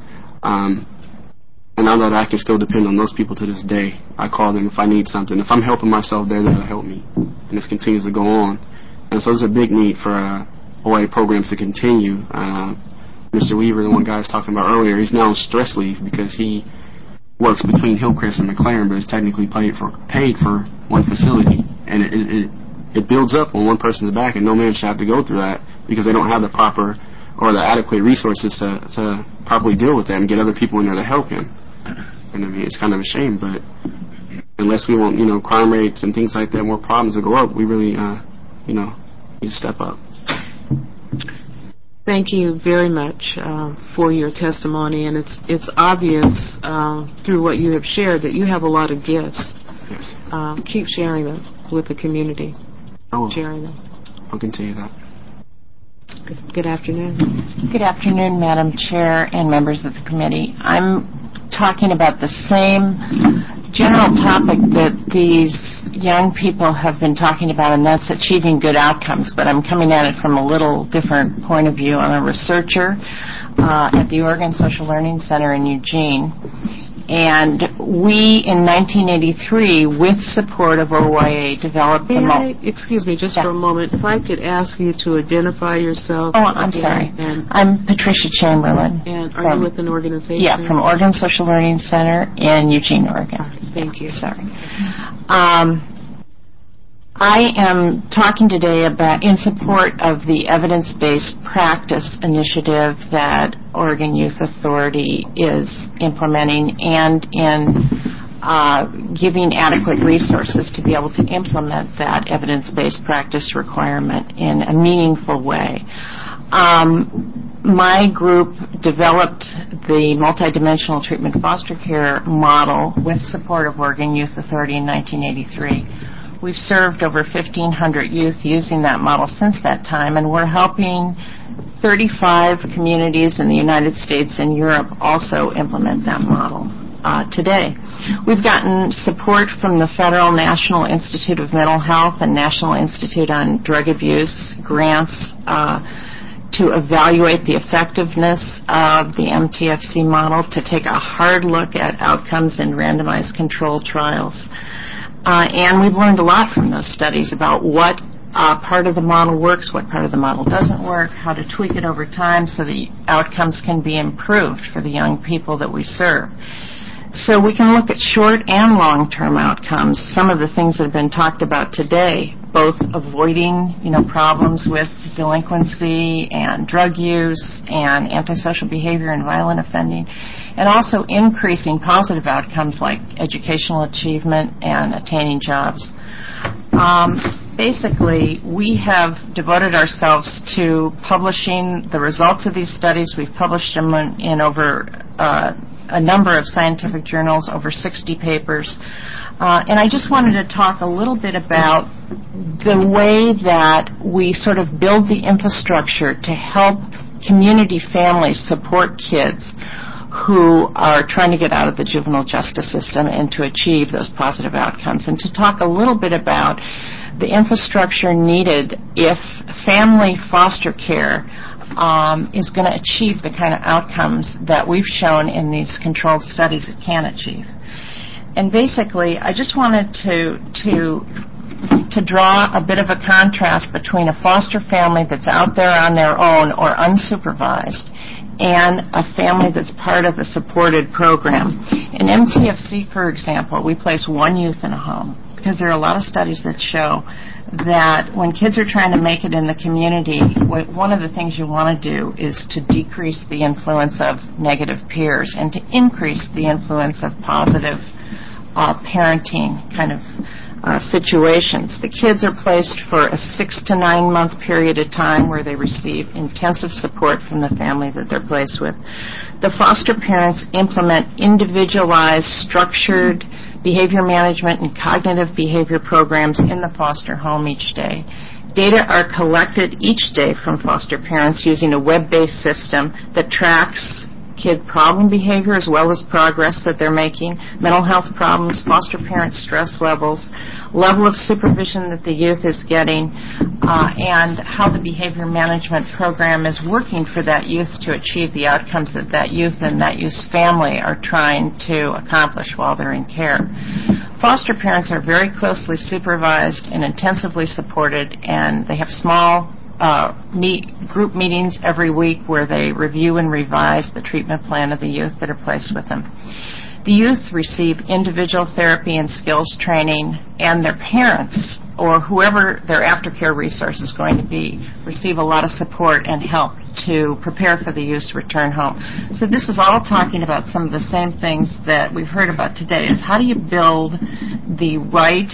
and I know that I can still depend on those people to this day. I call them if I need something. If I'm helping myself, they're there to help me. And this continues to go on. And so there's a big need for OA programs to continue. Mr. Weaver, the one guy I was talking about earlier, he's now on stress leave because he works between Hillcrest and McLaren, but is technically paid for one facility. And it builds up on one person's back, and no man should have to go through that because they don't have the proper or the adequate resources to properly deal with that and get other people in there to help him. And it's kind of a shame, but unless we want, crime rates and things like that, more problems to go up, we really, need to step up. Thank you very much for your testimony, and it's obvious through what you have shared that you have a lot of gifts. Yes. Keep sharing them with the community. Sharing them. I'll continue that. Good afternoon. Good afternoon, Madam Chair and members of the committee. I'm talking about the same general topic that these young people have been talking about, and that's achieving good outcomes, but I'm coming at it from a little different point of view. I'm a researcher at the Oregon Social Learning Center in Eugene, And we, in 1983, with support of OYA, developed the... Excuse me just for a moment. If I could ask you to identify yourself. Oh, I'm sorry. I'm Patricia Chamberlain. And are you with an organization? Yeah, from Oregon Social Learning Center in Eugene, Oregon. Thank you. Sorry. I am talking today about in support of the evidence-based practice initiative that Oregon Youth Authority is implementing and in giving adequate resources to be able to implement that evidence-based practice requirement in a meaningful way. My group developed the multidimensional treatment foster care model with support of Oregon Youth Authority in 1983. We've served over 1,500 youth using that model since that time, and we're helping 35 communities in the United States and Europe also implement that model today. We've gotten support from the Federal National Institute of Mental Health and National Institute on Drug Abuse grants to evaluate the effectiveness of the MTFC model, to take a hard look at outcomes in randomized controlled trials. And we've learned a lot from those studies about what part of the model works, what part of the model doesn't work, how to tweak it over time so the outcomes can be improved for the young people that we serve. So we can look at short and long-term outcomes, some of the things that have been talked about today, both avoiding, problems with delinquency and drug use and antisocial behavior and violent offending, and also increasing positive outcomes like educational achievement and attaining jobs. Basically, we have devoted ourselves to publishing the results of these studies. We've published them in over a number of scientific journals, over 60 papers. And I just wanted to talk a little bit about the way that we sort of build the infrastructure to help community families support kids who are trying to get out of the juvenile justice system and to achieve those positive outcomes, and to talk a little bit about the infrastructure needed if family foster care is going to achieve the kind of outcomes that we've shown in these controlled studies it can achieve. And basically, I just wanted to draw a bit of a contrast between a foster family that's out there on their own or unsupervised and a family that's part of a supported program. In MTFC, for example, we place one youth in a home because there are a lot of studies that show that when kids are trying to make it in the community, one of the things you want to do is to decrease the influence of negative peers and to increase the influence of positive parenting kind of situations. The kids are placed for a 6 to 9 month period of time where they receive intensive support from the family that they're placed with. The foster parents implement individualized, structured behavior management and cognitive behavior programs in the foster home each day. Data are collected each day from foster parents using a web-based system that tracks kid problem behavior as well as progress that they're making, mental health problems, foster parent stress levels, level of supervision that the youth is getting, and how the behavior management program is working for that youth to achieve the outcomes that that youth and that youth's family are trying to accomplish while they're in care. Foster parents are very closely supervised and intensively supported, and they have small group meetings every week where they review and revise the treatment plan of the youth that are placed with them. The youth receive individual therapy and skills training, and their parents, or whoever their aftercare resource is going to be, receive a lot of support and help to prepare for the youth's return home. So this is all talking about some of the same things that we've heard about today, is how do you build the right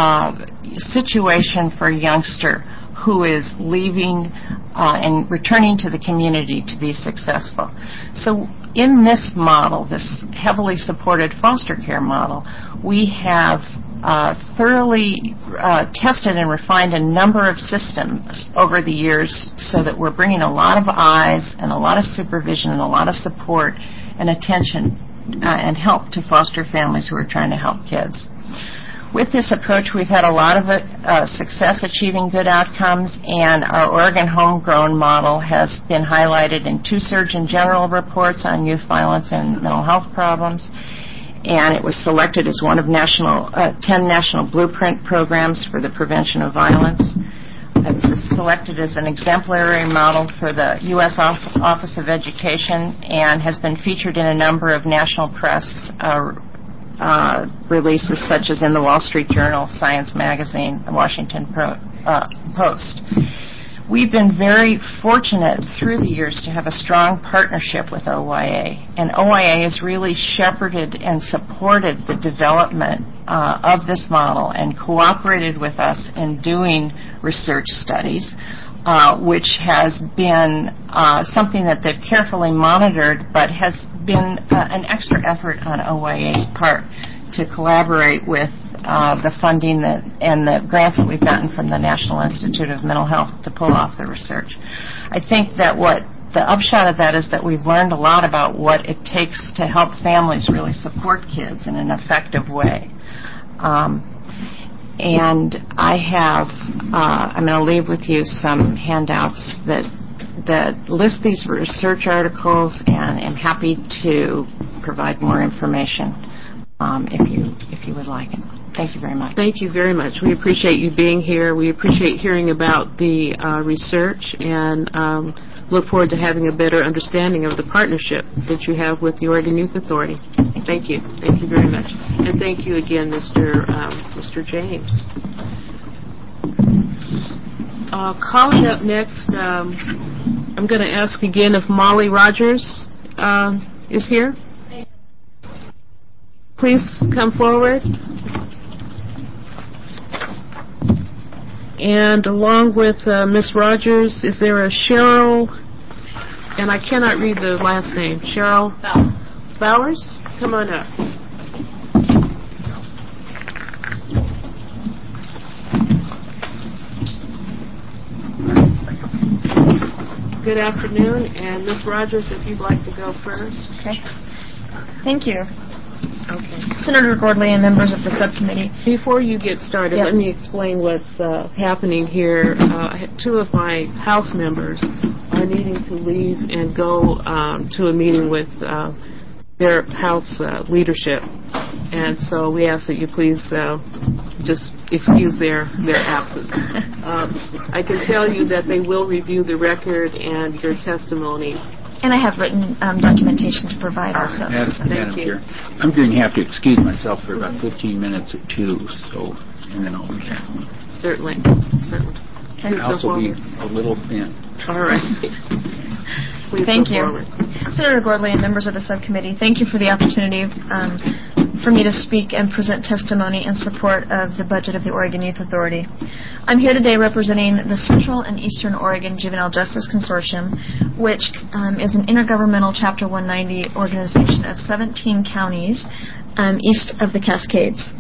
situation for a youngster who is leaving and returning to the community to be successful. So in this model, this heavily supported foster care model, we have thoroughly tested and refined a number of systems over the years so that we're bringing a lot of eyes and a lot of supervision and a lot of support and attention and help to foster families who are trying to help kids. With this approach, we've had a lot of success achieving good outcomes, and our Oregon homegrown model has been highlighted in 2 Surgeon General reports on youth violence and mental health problems. and it was selected as one of 10 national blueprint programs for the prevention of violence. It was selected as an exemplary model for the U.S. Office of Education and has been featured in a number of national press releases, such as in the Wall Street Journal, Science Magazine, the Washington Post. We've been very fortunate through the years to have a strong partnership with OYA, and OYA has really shepherded and supported the development of this model and cooperated with us in doing research studies, which has been something that they've carefully monitored, but has been an extra effort on OYA's part to collaborate with the funding and the grants that we've gotten from the National Institute of Mental Health to pull off the research. I think that what the upshot of that is that we've learned a lot about what it takes to help families really support kids in an effective way. And I'm going to leave with you some handouts that list these research articles, and am happy to provide more information if you would like it. Thank you very much. Thank you very much. We appreciate you being here. We appreciate hearing about the research, and look forward to having a better understanding of the partnership that you have with the Oregon Youth Authority. Thank you. Thank you very much. And thank you again, Mr. James. Calling up next, I'm going to ask again if Molly Rogers is here. Please come forward. And along with Ms. Rogers, is there a Cheryl, and I cannot read the last name, Cheryl Bowers? Come on up. Good afternoon, and Ms. Rogers, if you'd like to go first. Okay. Thank you. Okay. Senator Gordley and members of the subcommittee. Before you get started, let me explain what's happening here. Two of my House members are needing to leave and go to a meeting with their House leadership. And so we ask that you please just excuse their absence. I can tell you that they will review the record and your testimony. And I have written documentation to provide also. Yes, Madam Chair. I'm going to have to excuse myself for about 15 minutes at 2, and then I'll be back. Certainly. Okay. I'll also be a little thin. All right. Please thank you. Forward. Senator Gordley and members of the subcommittee, thank you for the opportunity for me to speak and present testimony in support of the budget of the Oregon Youth Authority. I'm here today representing the Central and Eastern Oregon Juvenile Justice Consortium, which is an intergovernmental Chapter 190 organization of 17 counties east of the Cascades.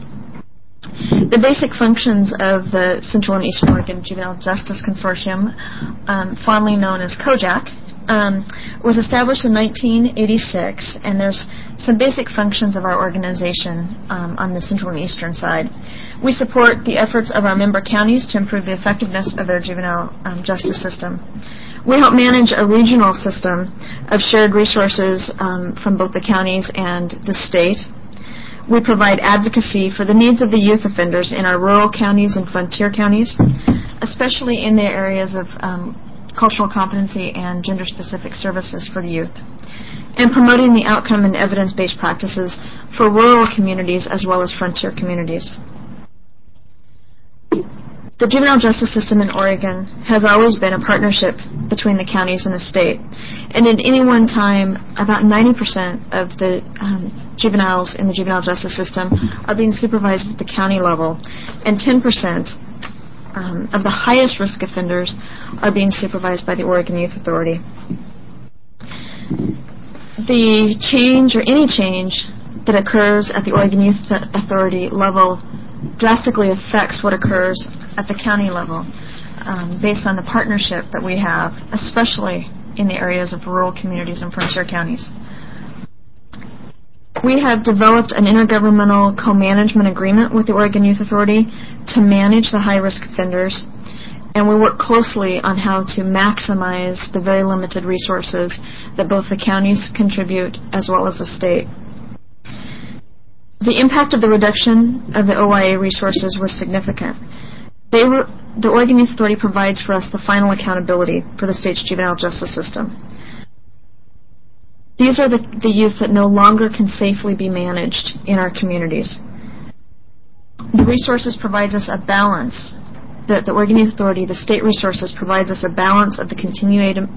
The basic functions of the Central and Eastern Oregon Juvenile Justice Consortium, fondly known as COJAC, was established in 1986, and there's some basic functions of our organization on the Central and Eastern side. We support the efforts of our member counties to improve the effectiveness of their juvenile justice system. We help manage a regional system of shared resources from both the counties and the state. We provide advocacy for the needs of the youth offenders in our rural counties and frontier counties, especially in the areas of cultural competency and gender-specific services for the youth, and promoting the outcome and evidence-based practices for rural communities as well as frontier communities. The juvenile justice system in Oregon has always been a partnership between the counties and the state, and at any one time, about 90% of the juveniles in the juvenile justice system are being supervised at the county level, and 10% of the highest risk offenders are being supervised by the Oregon Youth Authority. The change or any change that occurs at the Oregon Youth Authority level drastically affects what occurs at the county level based on the partnership that we have, especially in the areas of rural communities and frontier counties. We have developed an intergovernmental co-management agreement with the Oregon Youth Authority to manage the high-risk offenders, and we work closely on how to maximize the very limited resources that both the counties contribute as well as the state. The impact of the reduction of the OYA resources was significant. The Oregon Youth Authority provides for us the final accountability for the state's juvenile justice system. These are the youth that no longer can safely be managed in our communities. The resources provides us a balance. The Oregon Youth Authority, the state resources, provides us a balance of the continuum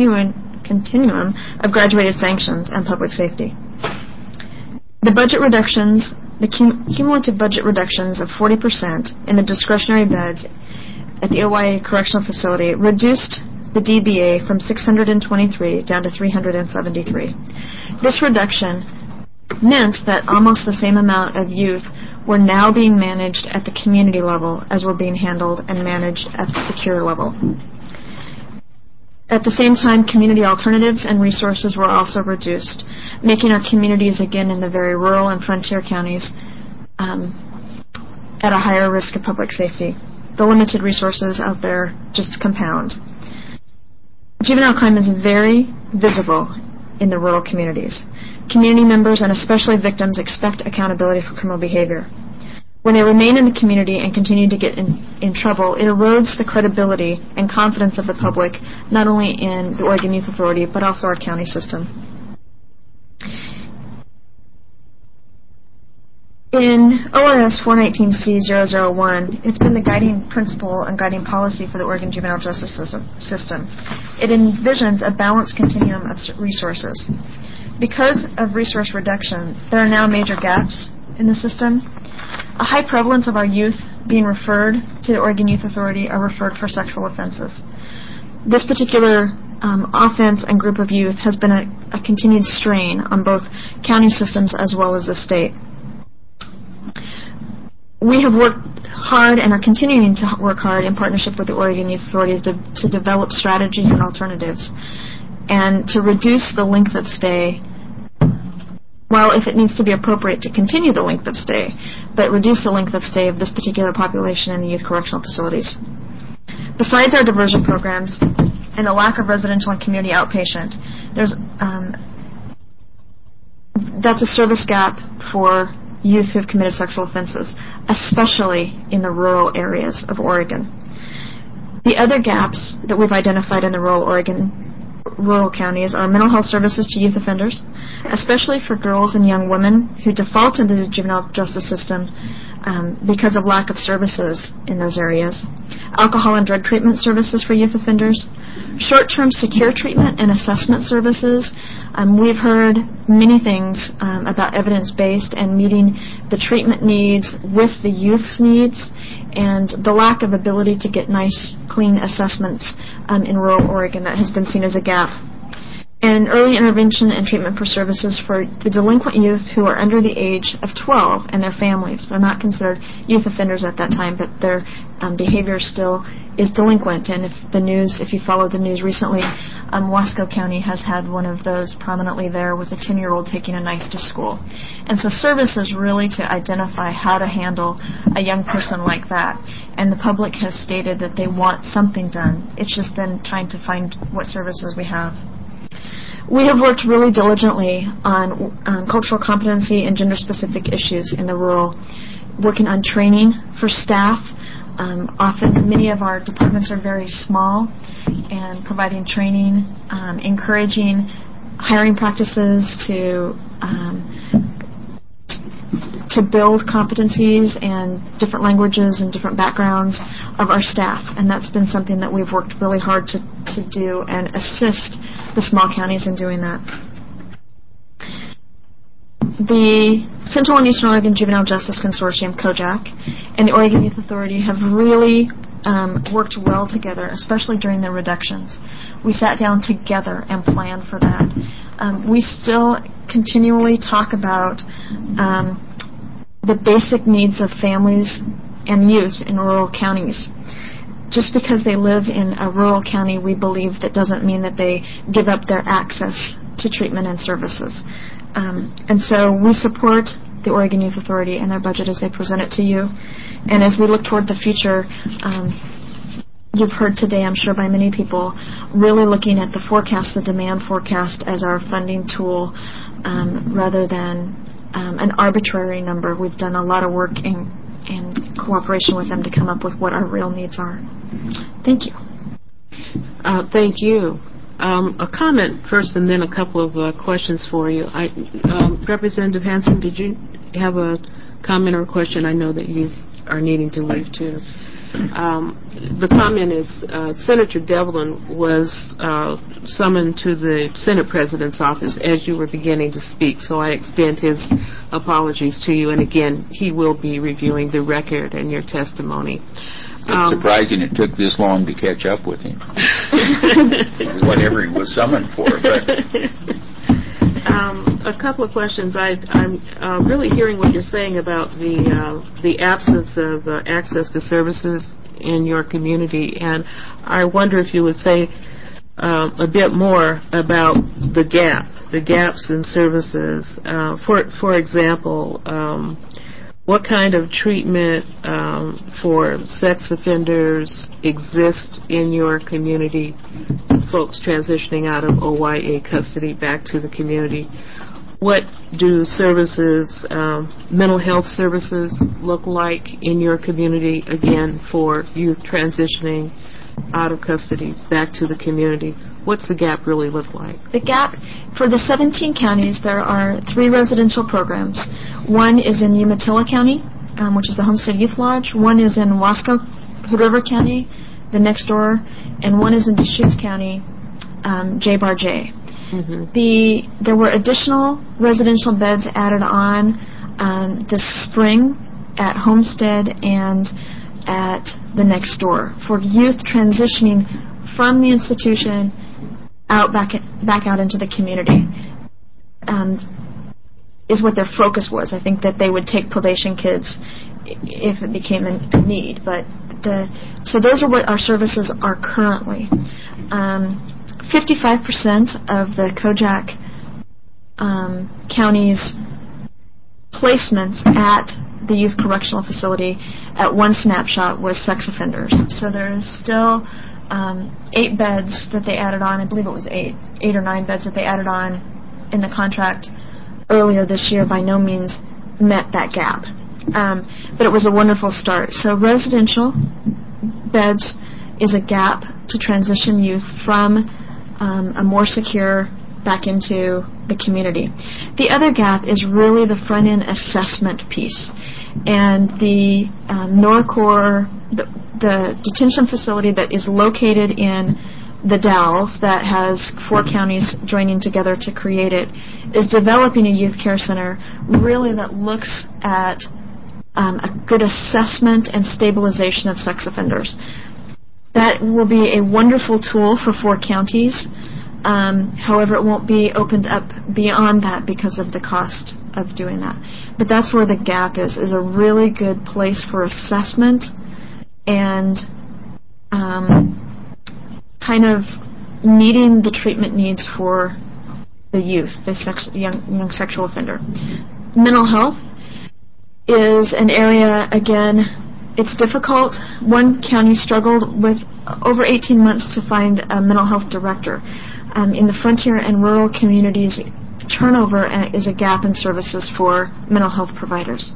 of graduated sanctions and public safety. The budget reductions, the cumulative budget reductions of 40% in the discretionary beds at the OYA Correctional Facility reduced the DBA from 623 down to 373. This reduction meant that almost the same amount of youth were now being managed at the community level as were being handled and managed at the secure level. At the same time, community alternatives and resources were also reduced, making our communities, again in the very rural and frontier counties, at a higher risk of public safety. The limited resources out there just compound. Juvenile crime is very visible in the rural communities. Community members and especially victims expect accountability for criminal behavior. When they remain in the community and continue to get in trouble, it erodes the credibility and confidence of the public, not only in the Oregon Youth Authority, but also our county system. In ORS 419C001, it's been the guiding principle and guiding policy for the Oregon juvenile justice system. It envisions a balanced continuum of resources. Because of resource reduction, there are now major gaps in the system. A high prevalence of our youth being referred to the Oregon Youth Authority are referred for sexual offenses. This particular offense and group of youth has been a continued strain on both county systems as well as the state. We have worked hard and are continuing to work hard in partnership with the Oregon Youth Authority to develop strategies and alternatives and to reduce the length of stay, well, if it needs to be appropriate to continue the length of stay, but reduce the length of stay of this particular population in the youth correctional facilities. Besides our diversion programs and the lack of residential and community outpatient, that's a service gap for youth who have committed sexual offenses, especially in the rural areas of Oregon. The other gaps that we've identified in the rural counties are mental health services to youth offenders, especially for girls and young women who default into the juvenile justice system because of lack of services in those areas, alcohol and drug treatment services for youth offenders, short-term secure treatment and assessment services. We've heard many things about evidence-based and meeting the treatment needs with the youth's needs and the lack of ability to get nice, clean assessments in rural Oregon that has been seen as a gap. And early intervention and treatment for services for the delinquent youth who are under the age of 12 and their families. They're not considered youth offenders at that time, but their behavior still is delinquent. And if you follow the news recently, Wasco County has had one of those prominently there with a 10-year-old taking a knife to school. And so services really to identify how to handle a young person like that. And the public has stated that they want something done. It's just then trying to find what services we have. We have worked really diligently on cultural competency and gender-specific issues in the rural, working on training for staff. Often, many of our departments are very small, and providing training, encouraging hiring practices to build competencies and different languages and different backgrounds of our staff. And that's been something that we've worked really hard to do and assist the small counties in doing that. The Central and Eastern Oregon Juvenile Justice Consortium, COJAC, and the Oregon Youth Authority have really worked well together, especially during the reductions. We sat down together and planned for that. We still continually talk about the basic needs of families and youth in rural counties. Just because they live in a rural county, we believe that doesn't mean that they give up their access to treatment and services. And so we support the Oregon Youth Authority and their budget as they present it to you. And as we look toward the future, you've heard today, I'm sure by many people, really looking at the forecast, the demand forecast, as our funding tool rather than an arbitrary number. We've done a lot of work in cooperation with them to come up with what our real needs are. Thank you. Thank you. A comment first and then a couple of questions for you. Representative Hansen, did you have a comment or a question? I know that you are needing to leave too. The comment is Senator Devlin was summoned to the Senate President's office as you were beginning to speak, so I extend his apologies to you. And again, he will be reviewing the record and your testimony. It's surprising it took this long to catch up with him. Whatever he was summoned for. But. A couple of questions. I'm really hearing what you're saying about the absence of access to services in your community, and I wonder if you would say a bit more about the gaps in services. For example, what kind of treatment for sex offenders exist in your community, folks transitioning out of OYA custody back to the community? What do services, mental health services, look like in your community, again, for youth transitioning out of custody back to the community? What's the gap really look like? The gap, for the 17 counties, there are 3 residential programs. One is in Umatilla County, which is the Homestead Youth Lodge. One is in Wasco, Hood River County, the next door. And one is in Deschutes County, J-Bar J. Mm-hmm. There were additional residential beds added on this spring at Homestead and at the next door for youth transitioning from the institution back out into the community. Is what their focus was. I think that they would take probation kids if it became a need. So those are what our services are currently. 55% of the Kojak County's placements at the youth correctional facility at one snapshot was sex offenders. So there is still 8 beds that they added on. I believe it was 8 or 9 beds that they added on in the contract earlier this year. By no means met that gap. But it was a wonderful start. So residential beds is a gap to transition youth from a more secure back into the community. The other gap is really the front-end assessment piece. And the Norcor, the detention facility that is located in the Dalles, that has 4 counties joining together to create it, is developing a youth care center really that looks at a good assessment and stabilization of sex offenders. That will be a wonderful tool for 4 counties. However, it won't be opened up beyond that because of the cost of doing that. But that's where the gap is a really good place for assessment and kind of meeting the treatment needs for the youth, the young sexual offender. Mental health is an area, again, it's difficult. One county struggled with over 18 months to find a mental health director. In the frontier and rural communities, turnover is a gap in services for mental health providers.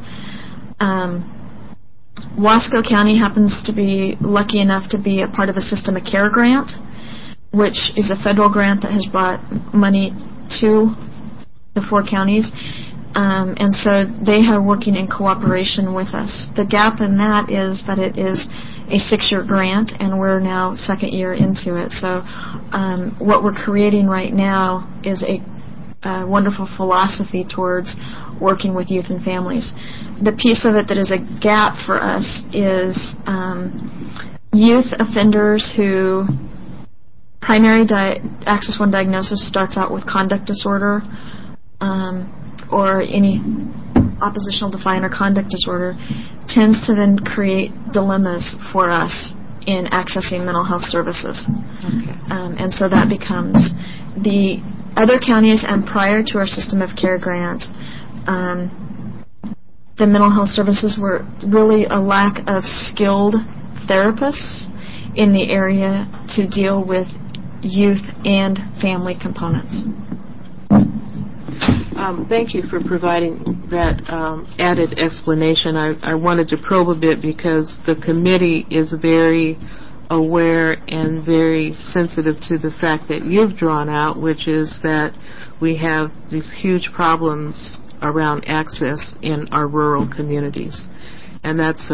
Wasco County happens to be lucky enough to be a part of a System of Care grant, which is a federal grant that has brought money to the 4 counties. And so they are working in cooperation with us. The gap in that is that it is a 6-year grant, and we're now 2nd year into it. So what we're creating right now is a wonderful philosophy towards working with youth and families. The piece of it that is a gap for us is youth offenders who primary Axis 1 diagnosis starts out with conduct disorder or any oppositional defiant or conduct disorder, tends to then create dilemmas for us in accessing mental health services. Okay. And so that becomes the other counties, and prior to our System of Care grant, the mental health services were really a lack of skilled therapists in the area to deal with youth and family components. Thank you for providing that added explanation. I wanted to probe a bit because the committee is very aware and very sensitive to the fact that you've drawn out, which is that we have these huge problems around access in our rural communities. And that's,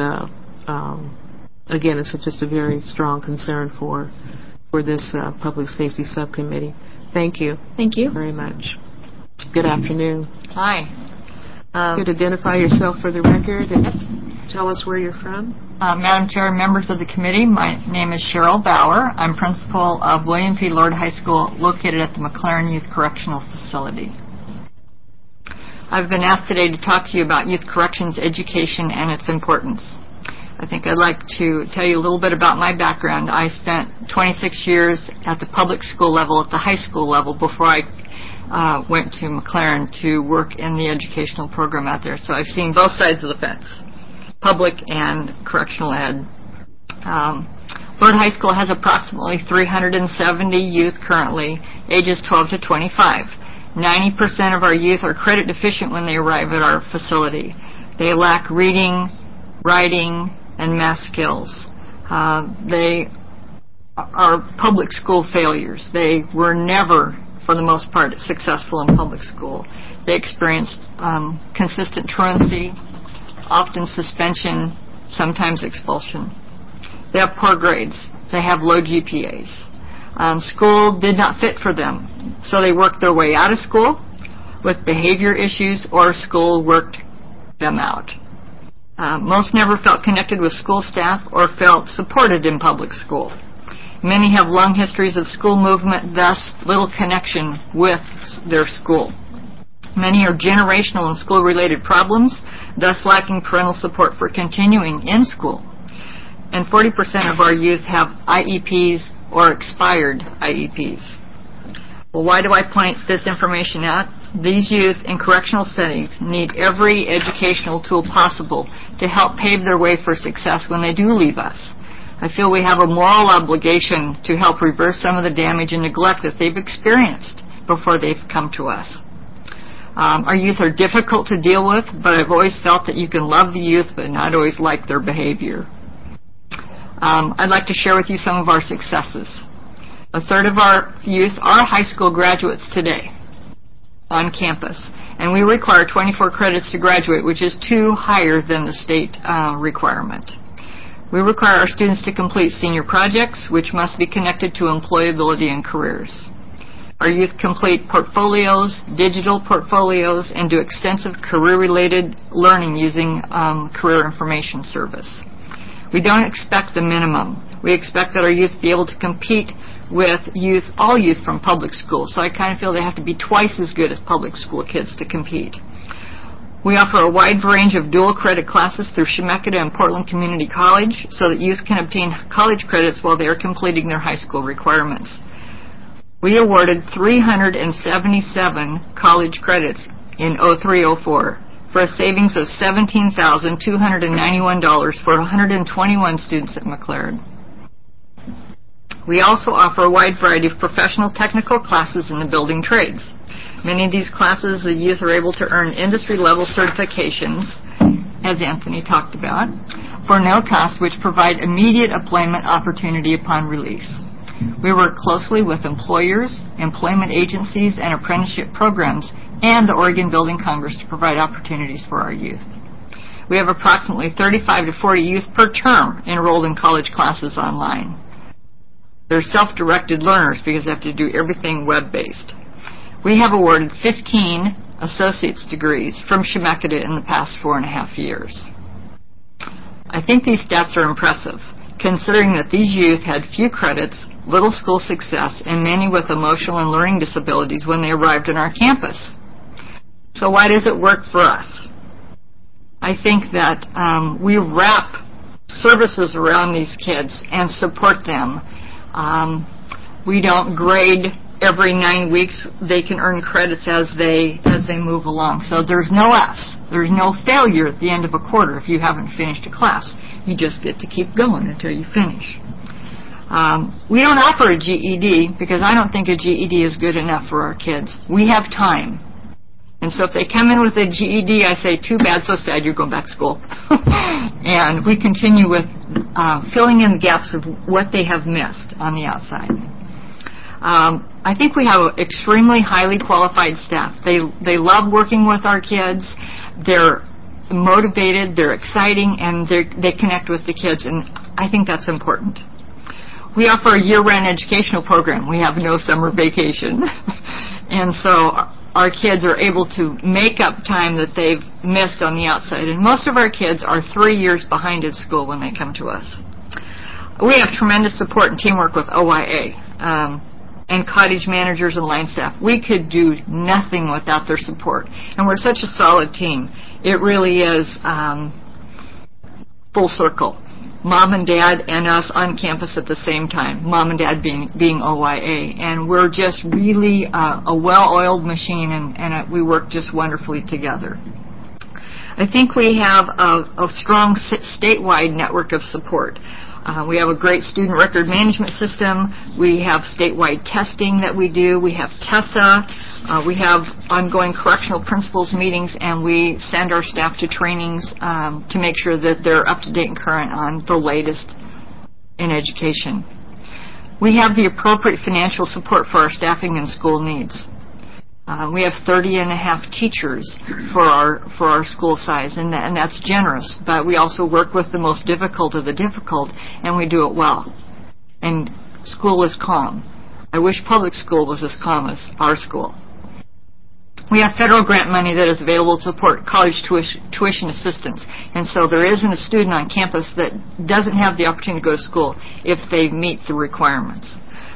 again, it's just a very strong concern for this Public Safety Subcommittee. Thank you. Thank you very much. Good afternoon. Hi. Could identify yourself for the record and tell us where you're from. Madam Chair, members of the committee, my name is Cheryl Bauer. I'm principal of William P. Lord High School located at the McLaren Youth Correctional Facility. I've been asked today to talk to you about youth corrections education and its importance. I think I'd like to tell you a little bit about my background. I spent 26 years at the public school level, at the high school level, before I went to McLaren to work in the educational program out there. So I've seen both sides of the fence, public and correctional ed. Lord High School has approximately 370 youth currently, ages 12 to 25. 90% of our youth are credit deficient when they arrive at our facility. They lack reading, writing, and math skills. They are public school failures. They were never, for the most part, successful in public school. They experienced consistent truancy, often suspension, sometimes expulsion. They have poor grades. They have low GPAs. School did not fit for them, so they worked their way out of school with behavior issues, or school worked them out. Most never felt connected with school staff or felt supported in public school. Many have long histories of school movement, thus little connection with their school. Many are generational and school-related problems, thus lacking parental support for continuing in school. And 40% of our youth have IEPs or expired IEPs. Well, why do I point this information out? These youth in correctional settings need every educational tool possible to help pave their way for success when they do leave us. I feel we have a moral obligation to help reverse some of the damage and neglect that they've experienced before they've come to us. Our youth are difficult to deal with, but I've always felt that you can love the youth but not always like their behavior. I'd like to share with you some of our successes. A third of our youth are high school graduates today on campus, and we require 24 credits to graduate, which is 2 higher than the state requirement. We require our students to complete senior projects, which must be connected to employability and careers. Our youth complete portfolios, digital portfolios, and do extensive career-related learning using Career Information Service. We don't expect the minimum. We expect that our youth be able to compete with all youth from public school. So I kind of feel they have to be twice as good as public school kids to compete. We offer a wide range of dual credit classes through Chemeketa and Portland Community College so that youth can obtain college credits while they are completing their high school requirements. We awarded 377 college credits in 03-04 for a savings of $17,291 for 121 students at McLaren. We also offer a wide variety of professional technical classes in the building trades. Many of these classes, the youth are able to earn industry-level certifications, as Anthony talked about, for no cost, which provide immediate employment opportunity upon release. We work closely with employers, employment agencies, and apprenticeship programs, and the Oregon Building Congress to provide opportunities for our youth. We have approximately 35 to 40 youth per term enrolled in college classes online. They're self-directed learners because they have to do everything web-based. We have awarded 15 associate's degrees from Chemeketa in the past 4.5 years. I think these stats are impressive, considering that these youth had few credits, little school success, and many with emotional and learning disabilities when they arrived on our campus. So why does it work for us? I think that we wrap services around these kids and support them. We don't grade every 9 weeks. They can earn credits as they move along. So there's no Fs. There's no failure at the end of a quarter if you haven't finished a class. You just get to keep going until you finish. We don't offer a GED because I don't think a GED is good enough for our kids. We have time. And so if they come in with a GED, I say, too bad, so sad, you're going back to school. And we continue with filling in the gaps of what they have missed on the outside. I think we have extremely highly qualified staff. They love working with our kids. They're motivated, they're exciting, and they connect with the kids, and I think that's important. We offer a year-round educational program. We have no summer vacation. And so our kids are able to make up time that they've missed on the outside. And most of our kids are 3 years behind at school when they come to us. We have tremendous support and teamwork with OYA and cottage managers and line staff. We could do nothing without their support. And we're such a solid team. It really is full circle. Mom and Dad and us on campus at the same time, Mom and Dad being OYA. And we're just really a well-oiled machine, and we work just wonderfully together. I think we have a strong statewide network of support. We have a great student record management system. We have statewide testing that we do. We have TESA. We have ongoing correctional principals meetings, and we send our staff to trainings to make sure that they're up to date and current on the latest in education. We have the appropriate financial support for our staffing and school needs. We have 30 and a half teachers for our school size, and that's generous. But we also work with the most difficult of the difficult, and we do it well. And school is calm. I wish public school was as calm as our school. We have federal grant money that is available to support college tuition assistance. And so there isn't a student on campus that doesn't have the opportunity to go to school if they meet the requirements.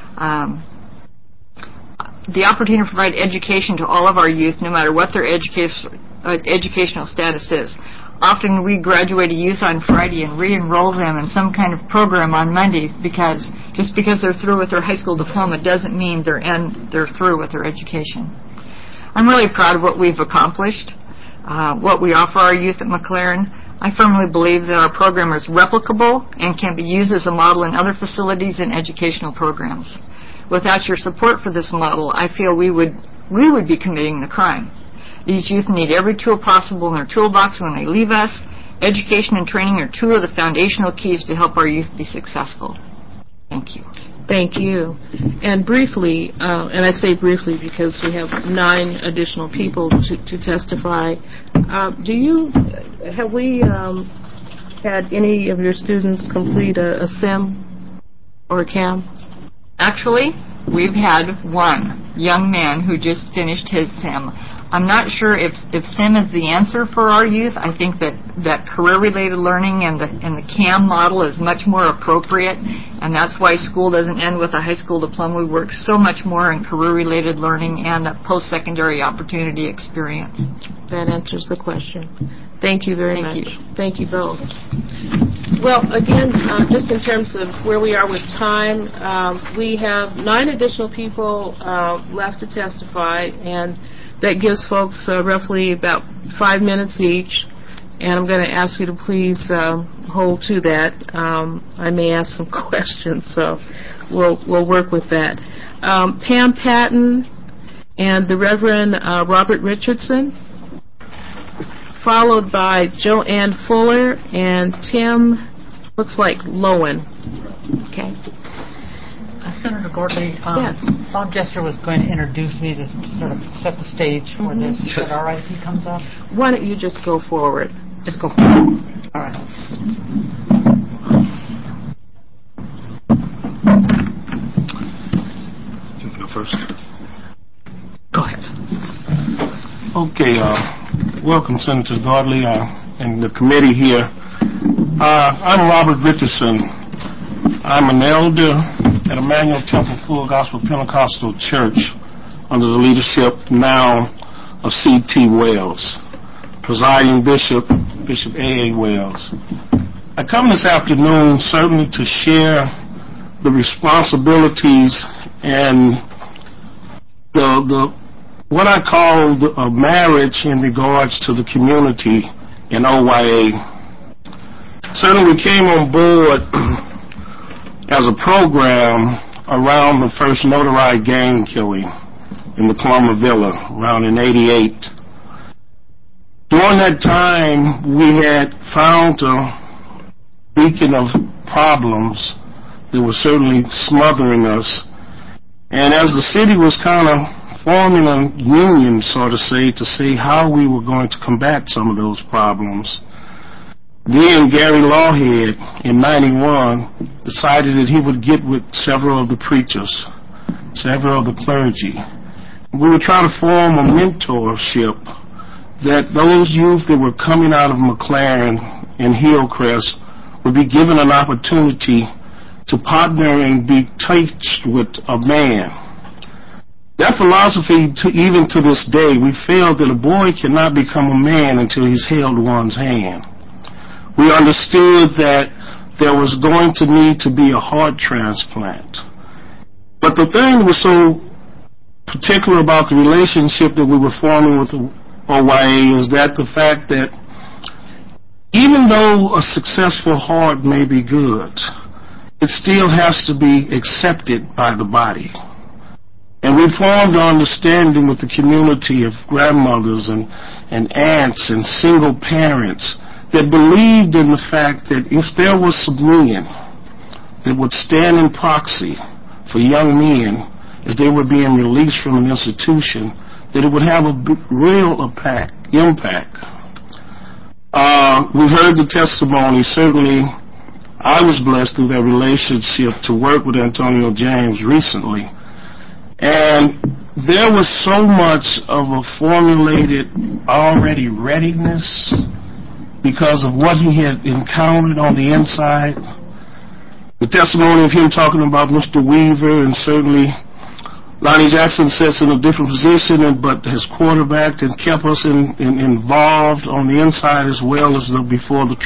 The opportunity to provide education to all of our youth, no matter what their educational status is. Often we graduate a youth on Friday and re-enroll them in some kind of program on Monday, because just because they're through with their high school diploma doesn't mean they're through with their education. I'm really proud of what we've accomplished, what we offer our youth at McLaren. I firmly believe that our program is replicable and can be used as a model in other facilities and educational programs. Without your support for this model, I feel we would be committing the crime. These youth need every tool possible in their toolbox when they leave us. Education and training are two of the foundational keys to help our youth be successful. Thank you. Thank you. And briefly, and I say briefly because we have 9 additional people to testify, have we had any of your students complete a SIM or a CAM? Actually, we've had one young man who just finished his SIM. I'm not sure if SIM is the answer for our youth. I think that career-related learning and the CAM model is much more appropriate, and that's why school doesn't end with a high school diploma. We work so much more in career-related learning and a post-secondary opportunity experience. That answers the question. Thank you very much. Thank you both. Well, again, just in terms of where we are with time, we have 9 additional people left to testify, and that gives folks roughly about 5 minutes each, and I'm going to ask you to please hold to that. I may ask some questions, so we'll work with that. Pam Patton and the Reverend Robert Richardson, followed by Joanne Fuller and Tim, looks like Lowen. Okay. Senator Gordley, yes. Bob Jester was going to introduce me to sort of set the stage for this. Is that all right if he comes up? Why don't you just go forward? Just go forward. All right. You can go first. Go ahead. Okay. Welcome, Senator Gordley and the committee here. I'm Robert Richardson. I'm an elder at Emmanuel Temple Full Gospel Pentecostal Church under the leadership now of C.T. Wells, presiding bishop, Bishop A.A. Wells. I come this afternoon certainly to share the responsibilities and the what I call a marriage in regards to the community in OYA. Certainly we came on board as a program around the first notarized gang killing in the Paloma Villa around in 88. During that time, we had found a beacon of problems that were certainly smothering us. And as the city was kind of forming a union, so to say how we were going to combat some of those problems, then Gary Lawhead in 91 decided that he would get with several of the preachers, several of the clergy. We were trying to form a mentorship that those youth that were coming out of McLaren and Hillcrest would be given an opportunity to partner and be touched with a man. That philosophy, even to this day, we feel that a boy cannot become a man until he's held one's hand. We understood that there was going to need to be a heart transplant. But the thing that was so particular about the relationship that we were forming with the OYA is that the fact that even though a successful heart may be good, it still has to be accepted by the body. And we formed an understanding with the community of grandmothers and aunts and single parents that believed in the fact that if there was some men that would stand in proxy for young men as they were being released from an institution, that it would have a real impact. We heard the testimony. Certainly, I was blessed through that relationship to work with Antonio James recently. And there was so much of a formulated already readiness because of what he had encountered on the inside. The testimony of him talking about Mr. Weaver, and certainly Lonnie Jackson sits in a different position but has quarterbacked and kept us involved on the inside as well as before the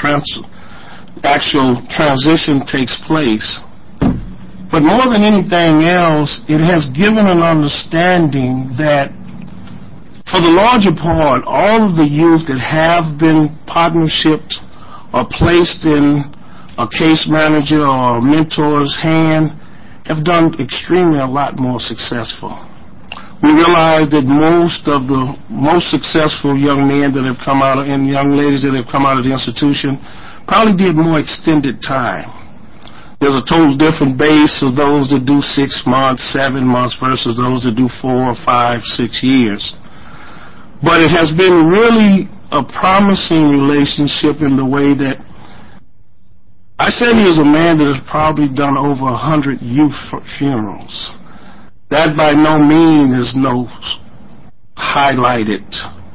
actual transition takes place. But more than anything else, it has given an understanding that for the larger part, all of the youth that have been partnershiped or placed in a case manager or a mentor's hand have done extremely a lot more successful. We realize that most of the most successful young men that have come out and young ladies that have come out of the institution probably did more extended time. There's a total different base of those that do 6 months, 7 months versus those that do 4, 5, 6 years. But it has been really a promising relationship in the way that I said he is a man that has probably done over 100 youth funerals. That by no means is no highlighted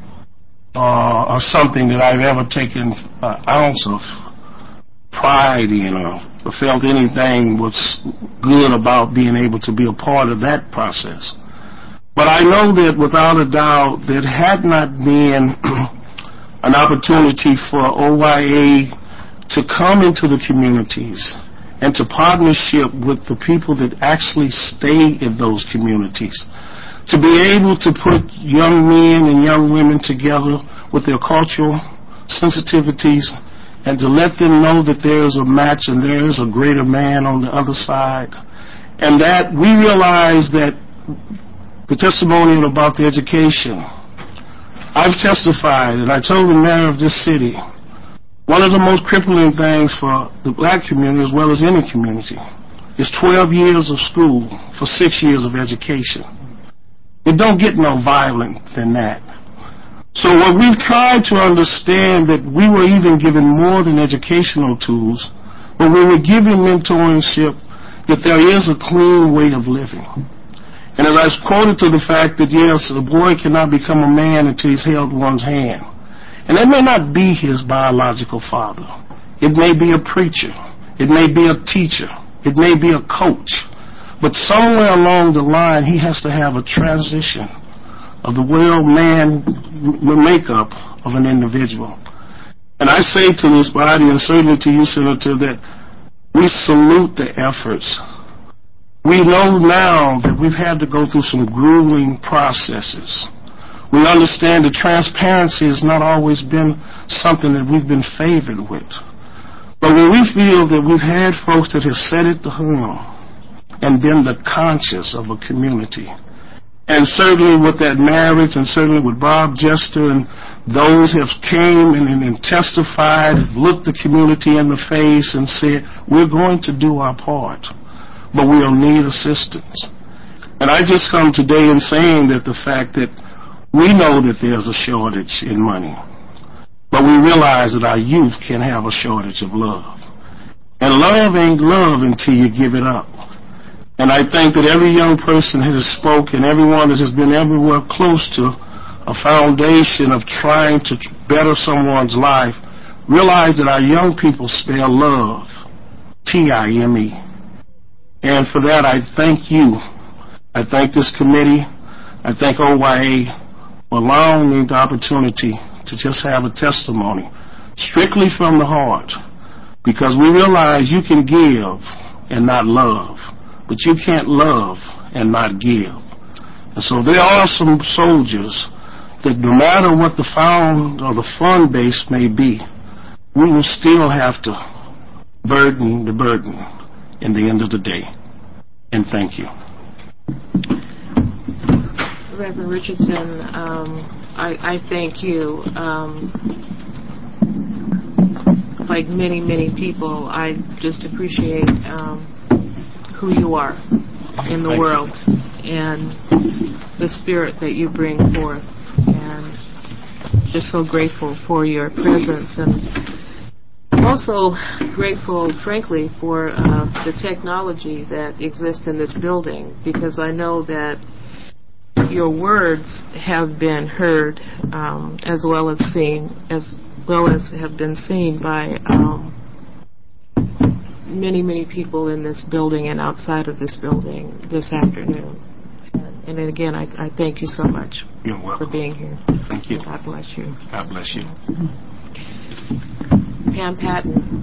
or something that I've ever taken an ounce of pride in or felt anything was good about being able to be a part of that process. But I know that without a doubt that had not been an opportunity for OYA to come into the communities and to partnership with the people that actually stay in those communities, to be able to put young men and young women together with their cultural sensitivities and to let them know that there is a match and there is a greater man on the other side. And that we realize that the testimony about the education, I've testified and I told the mayor of this city, one of the most crippling things for the black community as well as any community is 12 years of school for 6 years of education. It don't get no violent than that. So what we've tried to understand that we were even given more than educational tools, but we were given mentorship that there is a clean way of living. And as I quoted to the fact that, yes, a boy cannot become a man until he's held one's hand. And that may not be his biological father. It may be a preacher. It may be a teacher. It may be a coach. But somewhere along the line, he has to have a transition of the man makeup of an individual. And I say to this body, and certainly to you, Senator, that we salute the efforts. We know now that we've had to go through some grueling processes. We understand that transparency has not always been something that we've been favored with. But when we feel that we've had folks that have set it the helm and been the conscience of a community, And certainly with that marriage, and certainly with Bob Jester, and those have came and testified, looked the community in the face and said, we're going to do our part, but we'll need assistance. And I just come today in saying that the fact that we know that there's a shortage in money, but we realize that our youth can have a shortage of love. And love ain't love until you give it up. And I think that every young person has spoken, everyone that has been everywhere close to a foundation of trying to better someone's life, realize that our young people spell love, T-I-M-E. And for that, I thank you. I thank this committee. I thank OYA for allowing me the opportunity to just have a testimony, strictly from the heart, because we realize you can give and not love. But you can't love and not give. And so there are some soldiers that no matter what the fund base may be, we will still have to burden the burden in the end of the day. And thank you. Reverend Richardson, I thank you. Like many, many people, I just appreciate who you are in the world and the spirit that you bring forth, and just so grateful for your presence, and also grateful, frankly, for the technology that exists in this building, because I know that your words have been heard as well as have been seen by many, many people in this building and outside of this building this afternoon. And then again, I thank you so much for being here. Thank you. God bless you. God bless you. Pam Patton.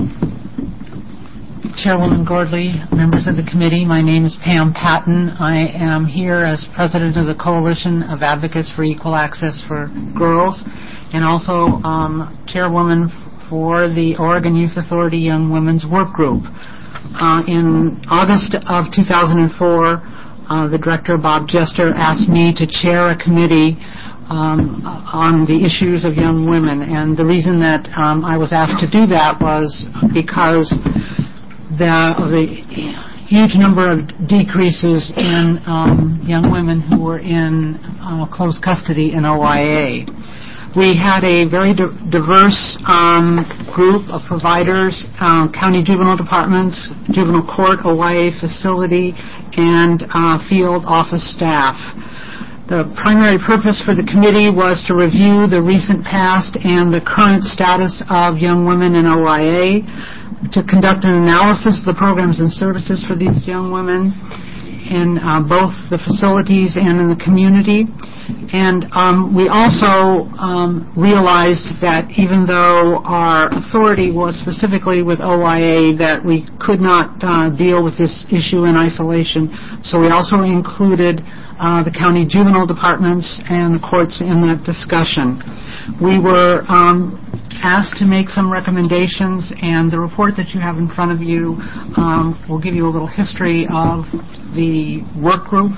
Chairwoman Gordley, members of the committee, my name is Pam Patton. I am here as president of the Coalition of Advocates for Equal Access for Girls, and also chairwoman for the Oregon Youth Authority Young Women's Work Group. In August of 2004, the director, Bob Jester, asked me to chair a committee on the issues of young women. And the reason that I was asked to do that was because the huge number of decreases in young women who were in close custody in OYA. We had a very diverse group of providers, county juvenile departments, juvenile court, OYA facility, and field office staff. The primary purpose for the committee was to review the recent past and the current status of young women in OYA, to conduct an analysis of the programs and services for these young women in both the facilities and in the community. And we also realized that even though our authority was specifically with OYA, that we could not deal with this issue in isolation. So we also included the county juvenile departments and the courts in that discussion. We were asked to make some recommendations, and the report that you have in front of you will give you a little history of the work group,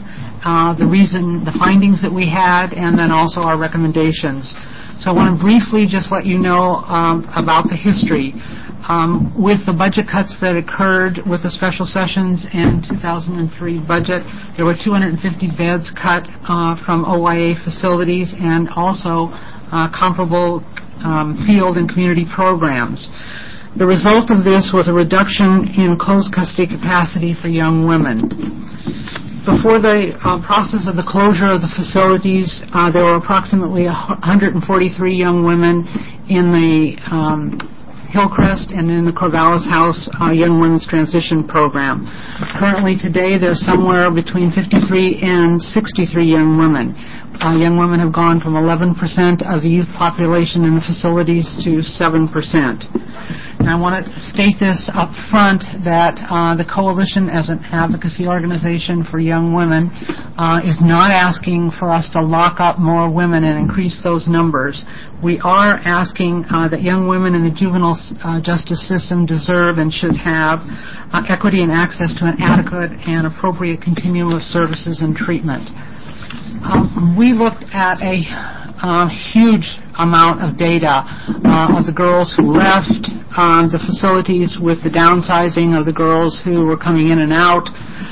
the findings that we had, and then also our recommendations. So I want to briefly just let you know about the history. With the budget cuts that occurred with the special sessions and 2003 budget, there were 250 beds cut from OYA facilities and also comparable field and community programs. The result of this was a reduction in closed custody capacity for young women. Before the process of the closure of the facilities, there were approximately 143 young women in the Hillcrest and in the Corvallis House Young Women's Transition Program. Currently today, there's somewhere between 53 and 63 young women. Young women have gone from 11% of the youth population in the facilities to 7%. And I want to state this up front that the Coalition, as an advocacy organization for young women, is not asking for us to lock up more women and increase those numbers. We are asking that young women in the juvenile justice system deserve and should have equity and access to an adequate and appropriate continuum of services and treatment. We looked at a huge amount of data of the girls who left the facilities with the downsizing of the girls who were coming in and out.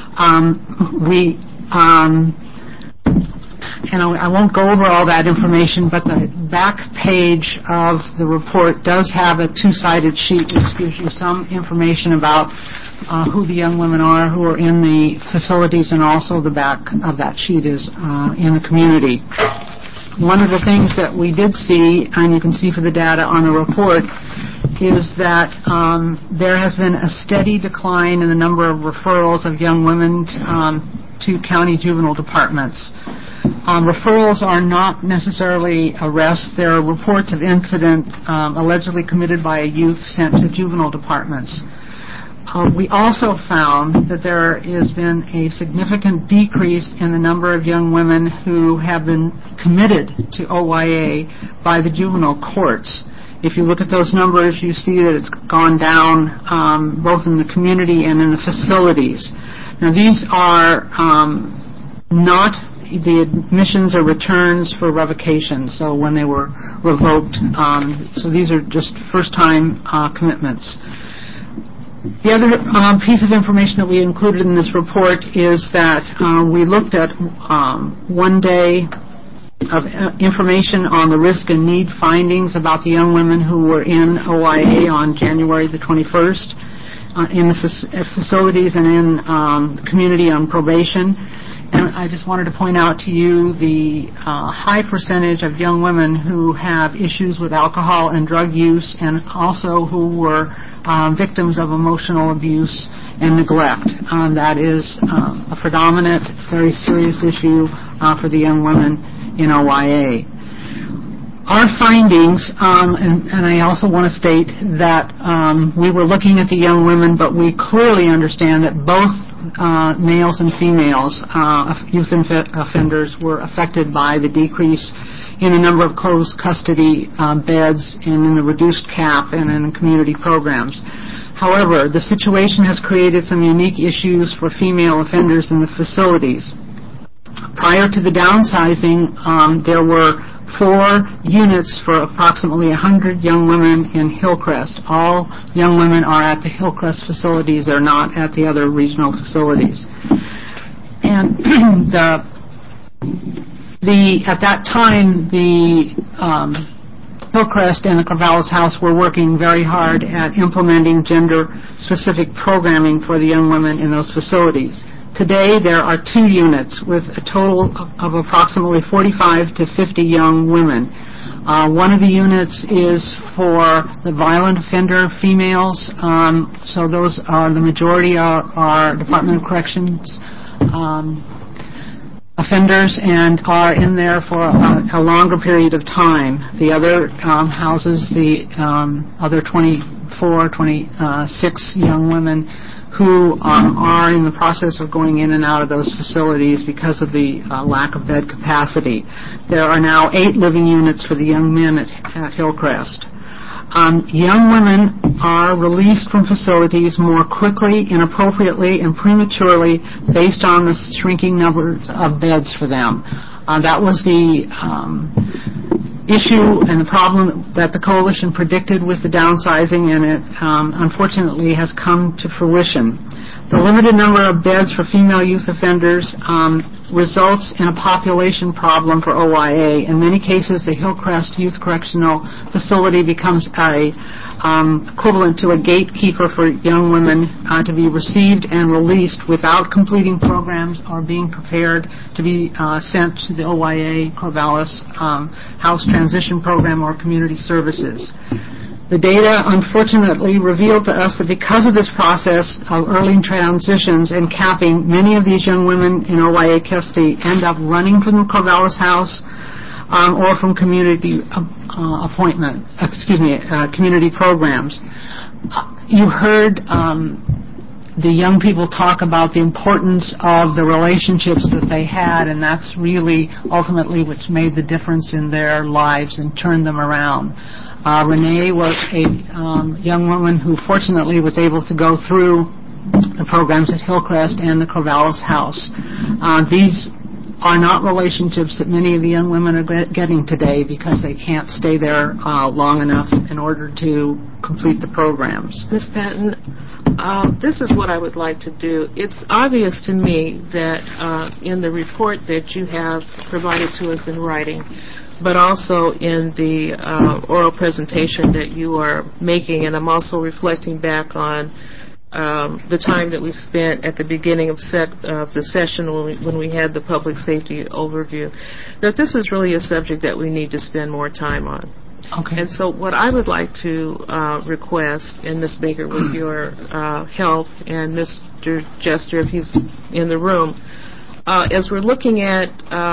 I won't go over all that information, but the back page of the report does have a two-sided sheet which gives you some information about who the young women are who are in the facilities, and also the back of that sheet is in the community. One of the things that we did see, and you can see for the data on the report, is that there has been a steady decline in the number of referrals of young women to county juvenile departments. Referrals are not necessarily arrests. There are reports of incident allegedly committed by a youth sent to juvenile departments. We also found that there has been a significant decrease in the number of young women who have been committed to OYA by the juvenile courts. If you look at those numbers, you see that it's gone down both in the community and in the facilities. Now, these are not the admissions or returns for revocation, so when they were revoked. So these are just first-time commitments. The other piece of information that we included in this report is that we looked at 1 day of information on the risk and need findings about the young women who were in OYA on January the 21st in the facilities and in the community on probation. And I just wanted to point out to you the high percentage of young women who have issues with alcohol and drug use, and also who were victims of emotional abuse and neglect. That is a predominant, very serious issue for the young women in OYA. Our findings, and I also want to state that we were looking at the young women, but we clearly understand that both males and females, youth offenders, were affected by the decrease in the number of closed custody beds and in the reduced cap and in community programs. However, the situation has created some unique issues for female offenders in the facilities. Prior to the downsizing, there were 4 units for approximately 100 young women in Hillcrest. All young women are at the Hillcrest facilities. They're not at the other regional facilities. And at that time, the Hillcrest and the Corvallis House were working very hard at implementing gender-specific programming for the young women in those facilities. Today, there are 2 units with a total of approximately 45 to 50 young women. One of the units is for the violent offender females, so those are the majority are Department of Corrections offenders and are in there for a longer period of time. The other houses the other 24, 26 young women who are in the process of going in and out of those facilities because of the lack of bed capacity. There are now 8 living units for the young men at Hillcrest. Young women are released from facilities more quickly, inappropriately, and prematurely based on the shrinking numbers of beds for them. That was the issue and the problem that the Coalition predicted with the downsizing, and it unfortunately has come to fruition. The limited number of beds for female youth offenders results in a population problem for OYA. In many cases, the Hillcrest Youth Correctional Facility becomes equivalent to a gatekeeper for young women to be received and released without completing programs or being prepared to be sent to the OYA Corvallis House Transition Program or Community Services. The data, unfortunately, revealed to us that because of this process of early transitions and capping, many of these young women in OYA custody end up running from the Corvallis House or from community community programs. You heard the young people talk about the importance of the relationships that they had, and that's really ultimately what made the difference in their lives and turned them around. Renee was a young woman who fortunately was able to go through the programs at Hillcrest and the Corvallis House. These are not relationships that many of the young women are getting today because they can't stay there long enough in order to complete the programs. Ms. Patton, this is what I would like to do. It's obvious to me that in the report that you have provided to us in writing, but also in the oral presentation that you are making, and I'm also reflecting back on the time that we spent at the beginning of the session when we had the public safety overview, that this is really a subject that we need to spend more time on. Okay. And so what I would like to request, and Ms. Baker, with your help, and Mr. Jester, if he's in the room, as we're looking at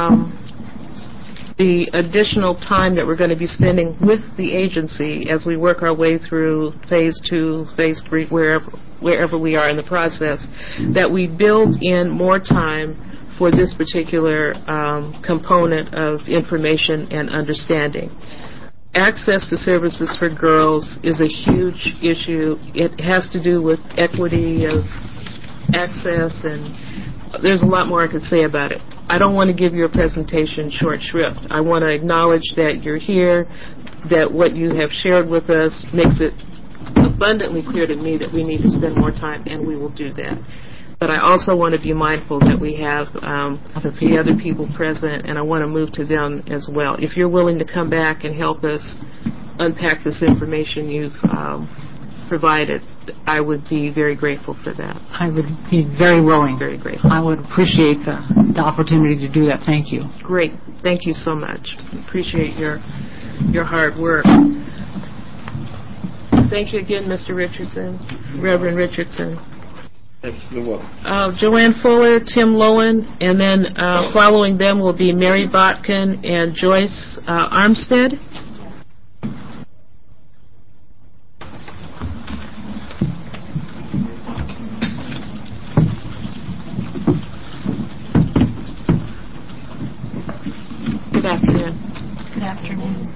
the additional time that we're going to be spending with the agency as we work our way through phase 2, phase 3, wherever we are in the process, that we build in more time for this particular component of information and understanding. Access to services for girls is a huge issue. It has to do with equity of access, and there's a lot more I could say about it. I don't want to give your presentation short shrift. I want to acknowledge that you're here, that what you have shared with us makes it abundantly clear to me that we need to spend more time, and we will do that. But I also want to be mindful that we have the other people present, and I want to move to them as well. If you're willing to come back and help us unpack this information you've provided, I would be very grateful for that. I would be very willing. Very grateful. I would appreciate the opportunity to do that. Thank you. Great. Thank you so much. Appreciate your hard work. Thank you again, Mr. Richardson, Reverend Richardson. You're welcome. Joanne Fuller, Tim Lowen, and then following them will be Mary Botkin and Joyce Armstead. Good afternoon. Good afternoon.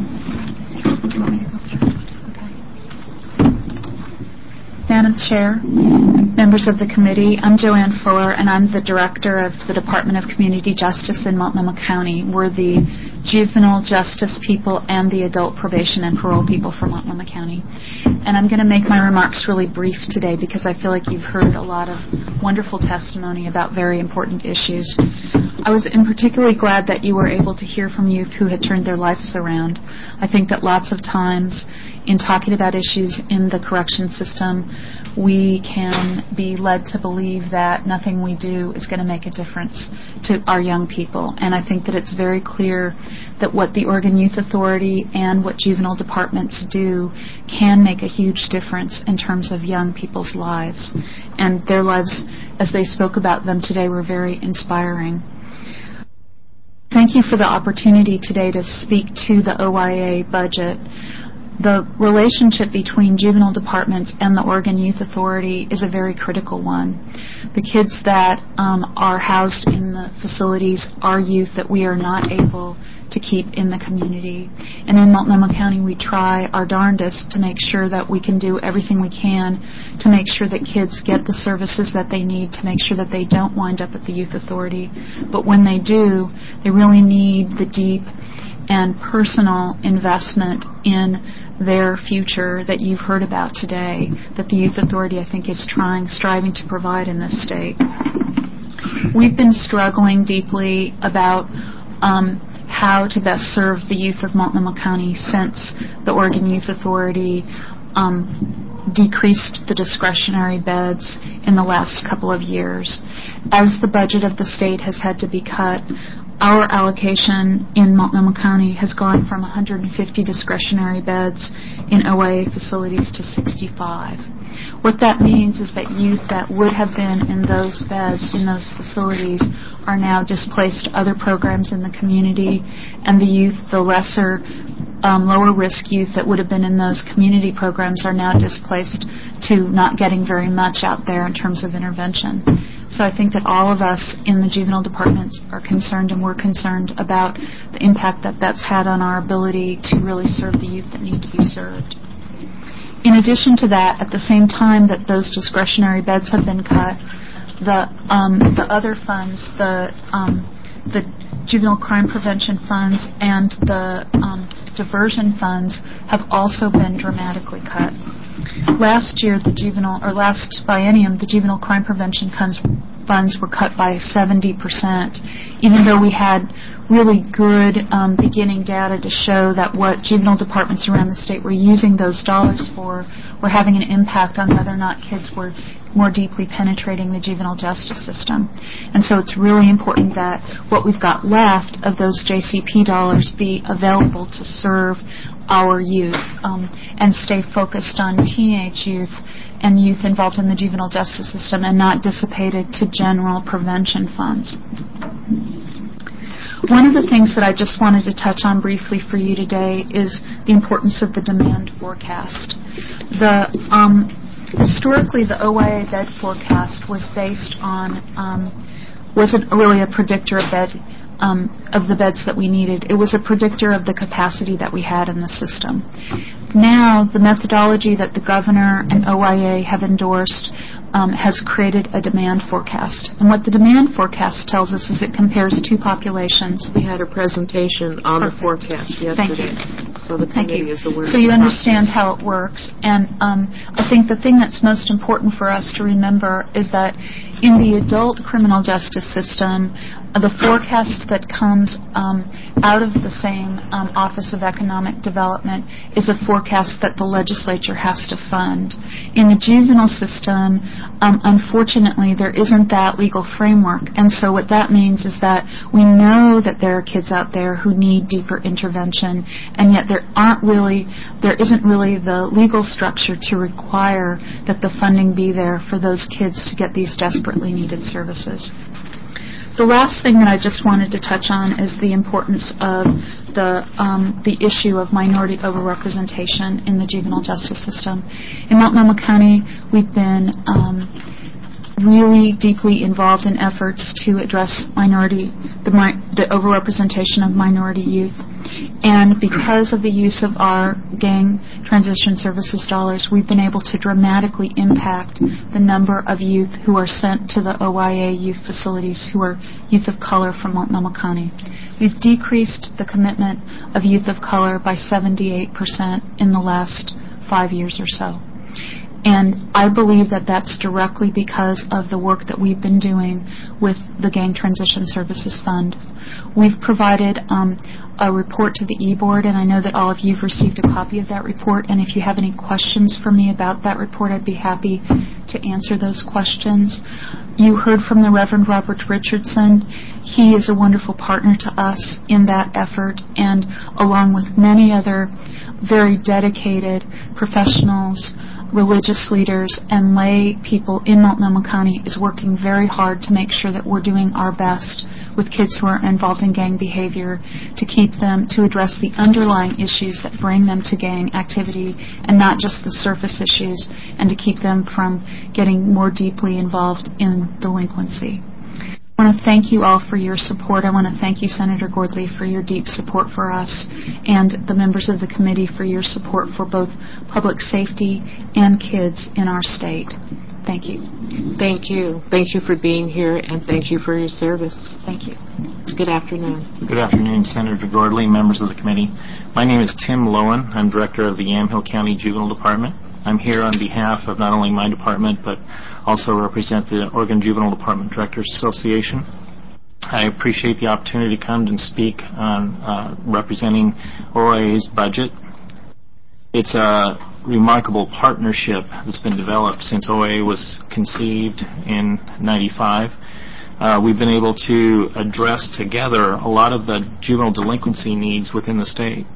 Madam Chair, members of the committee, I'm Joanne Fuller, and I'm the director of the Department of Community Justice in Multnomah County. We're the juvenile justice people and the adult probation and parole people for Multnomah County. And I'm going to make my remarks really brief today because I feel like you've heard a lot of wonderful testimony about very important issues. I was particularly glad that you were able to hear from youth who had turned their lives around. I think that lots of times in talking about issues in the correction system, we can be led to believe that nothing we do is going to make a difference to our young people. And I think that it's very clear that what the Oregon Youth Authority and what juvenile departments do can make a huge difference in terms of young people's lives. And their lives, as they spoke about them today, were very inspiring. Thank you for the opportunity today to speak to the OYA budget. The relationship between juvenile departments and the Oregon Youth Authority is a very critical one. The kids that are housed in the facilities are youth that we are not able to keep in the community. And in Multnomah County, we try our darndest to make sure that we can do everything we can to make sure that kids get the services that they need, to make sure that they don't wind up at the Youth Authority. But when they do, they really need the deep and personal investment in their future that you've heard about today, that the Youth Authority, I think, is striving to provide in this state. We've been struggling deeply about how to best serve the youth of Multnomah County since the Oregon Youth Authority decreased the discretionary beds in the last couple of years. As the budget of the state has had to be cut, our allocation in Multnomah County has gone from 150 discretionary beds in OYA facilities to 65. What that means is that youth that would have been in those beds, in those facilities, are now displaced to other programs in the community, and the youth, the lesser, lower risk youth that would have been in those community programs are now displaced to not getting very much out there in terms of intervention. So I think that all of us in the juvenile departments are concerned, and we're concerned about the impact that that's had on our ability to really serve the youth that need to be served. In addition to that, at the same time that those discretionary beds have been cut, the other funds, the the juvenile crime prevention funds and the diversion funds have also been dramatically cut. Last biennium, the juvenile crime prevention funds were cut by 70%, even though we had really good beginning data to show that what juvenile departments around the state were using those dollars for were having an impact on whether or not kids were more deeply penetrating the juvenile justice system. And so it's really important that what we've got left of those JCP dollars be available to serve our youth and stay focused on teenage youth and youth involved in the juvenile justice system and not dissipated to general prevention funds. One of the things that I just wanted to touch on briefly for you today is the importance of the demand forecast. Historically, the OIA bed forecast was based on, wasn't really a predictor of the beds that we needed. It was a predictor of the capacity that we had in the system. Now, the methodology that the governor and OIA have endorsed has created a demand forecast. And what the demand forecast tells us is it compares two populations. We had a presentation on the forecast yesterday. Thank you. So the committee is aware of So you the understand process. how it works. And I think the thing that's most important for us to remember is that in the adult criminal justice system, the forecast that comes out of the same Office of Economic Development is a forecast that the legislature has to fund. In the juvenile system, unfortunately, there isn't that legal framework. And so what that means is that we know that there are kids out there who need deeper intervention, and yet there isn't really the legal structure to require that the funding be there for those kids to get these desperately needed services. The last thing that I just wanted to touch on is the importance of the issue of minority overrepresentation in the juvenile justice system. In Multnomah County, we've been really deeply involved in efforts to address the overrepresentation of minority youth. And because of the use of our gang transition services dollars, we've been able to dramatically impact the number of youth who are sent to the OIA youth facilities who are youth of color from Multnomah County. We've decreased the commitment of youth of color by 78% in the last 5 years or so. And I believe that that's directly because of the work that we've been doing with the Gang Transition Services Fund. We've provided a report to the e-board, and I know that all of you have received a copy of that report. And if you have any questions for me about that report, I'd be happy to answer those questions. You heard from the Reverend Robert Richardson. He is a wonderful partner to us in that effort, and along with many other very dedicated professionals, religious leaders, and lay people in Multnomah County is working very hard to make sure that we're doing our best with kids who are involved in gang behavior to address the underlying issues that bring them to gang activity and not just the surface issues, and to keep them from getting more deeply involved in delinquency. I want to thank you all for your support. I want to thank you, Senator Gordley, for your deep support for us, and the members of the committee for your support for both public safety and kids in our state. Thank you. Thank you. Thank you for being here, and thank you for your service. Thank you. Good afternoon. Good afternoon, Senator Gordley, members of the committee. My name is Tim Lowen. I'm director of the Yamhill County Juvenile Department. I'm here on behalf of not only my department, but also represent the Oregon Juvenile Department Directors Association. I appreciate the opportunity to come and speak on representing OIA's budget. It's a remarkable partnership that's been developed since OIA was conceived in '95. We've been able to address together a lot of the juvenile delinquency needs within the state.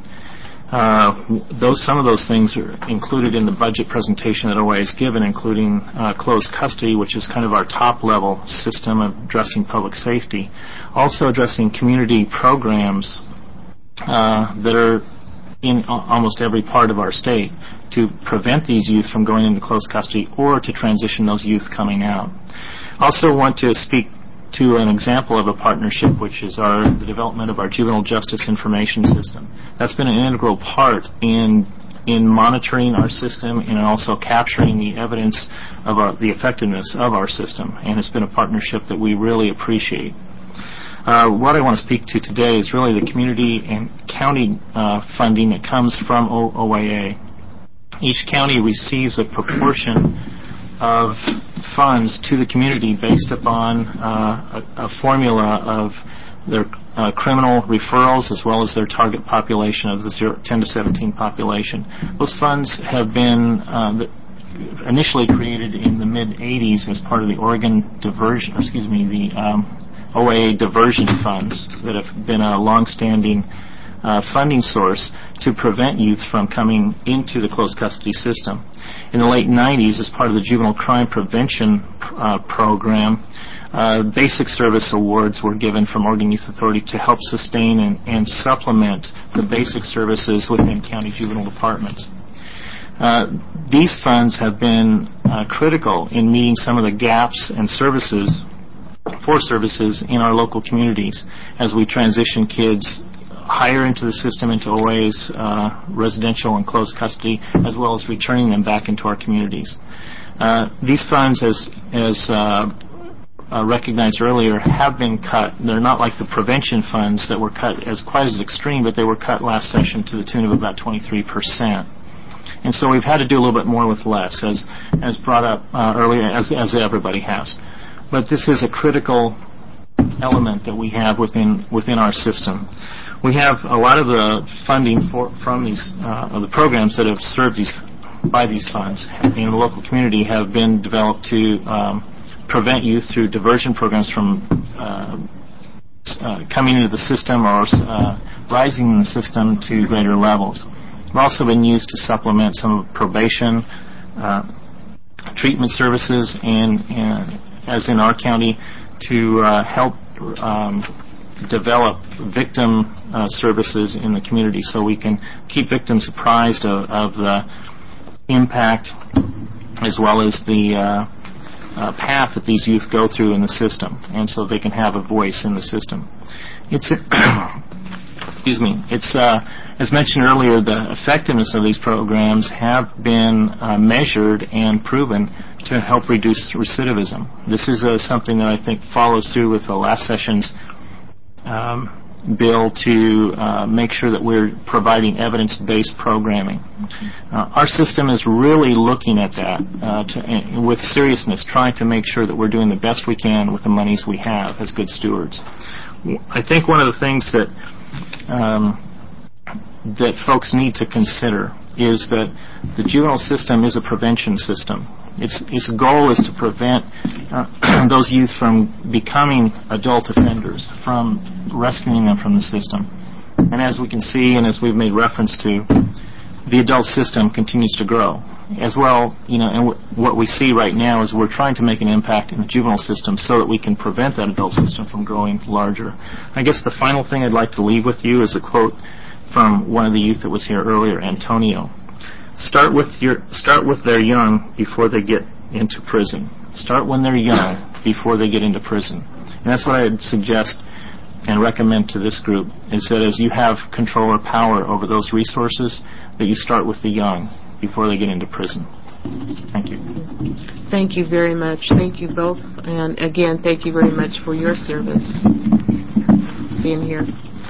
Some of those things are included in the budget presentation that OIA has given, including closed custody, which is kind of our top-level system of addressing public safety. Also addressing community programs that are in almost every part of our state to prevent these youth from going into closed custody or to transition those youth coming out. Also want to speak to an example of a partnership, which is the development of our juvenile justice information system. That's been an integral part in monitoring our system and also capturing the evidence of the effectiveness of our system, and it's been a partnership that we really appreciate. what I want to speak to today is really the community and county funding that comes from OAA. Each county receives a proportion of funds to the community based upon a formula of their criminal referrals as well as their target population of the 10 to 17 population. Those funds have been initially created in the mid-'80s as part of the Oregon diversion, the OAA diversion funds that have been a long-standing funding source to prevent youth from coming into the closed custody system. In the late 90s, as part of the Juvenile Crime Prevention Program, basic service awards were given from Oregon Youth Authority to help sustain and supplement the basic services within county juvenile departments. These funds have been critical in meeting some of the gaps and services in our local communities as we transition kids higher into the system, into OA's residential and closed custody, as well as returning them back into our communities. These funds, as recognized earlier, have been cut. They're not like the prevention funds that were cut quite as extreme, but they were cut last session to the tune of about 23%. And so we've had to do a little bit more with less, as brought up earlier, as everybody has. But this is a critical element that we have within our system. We have a lot of the funding from these of the programs that have served by these funds in the local community have been developed to prevent youth through diversion programs from coming into the system or rising in the system to greater levels. They've also been used to supplement some of probation, treatment services, and as in our county, to help develop victim services in the community so we can keep victims apprised of the impact as well as the path that these youth go through in the system, and so they can have a voice in the system. It's as mentioned earlier, the effectiveness of these programs have been measured and proven to help reduce recidivism. This is something that I think follows through with the last session's bill to make sure that we're providing evidence-based programming. Our system is really looking at that with seriousness, trying to make sure that we're doing the best we can with the monies we have as good stewards. I think one of the things that folks need to consider is that the juvenile system is a prevention system. Its goal is to prevent those youth from becoming adult offenders, from rescuing them from the system. And as we can see, and as we've made reference to, the adult system continues to grow. As well, and what we see right now is we're trying to make an impact in the juvenile system so that we can prevent that adult system from growing larger. I guess the final thing I'd like to leave with you is a quote from one of the youth that was here earlier, Antonio. Start with their young before they get into prison. Start when they're young before they get into prison. And that's what I'd suggest and recommend to this group, is that as you have control or power over those resources, that you start with the young before they get into prison. Thank you. Thank you very much. Thank you both. And again, thank you very much for your service being here.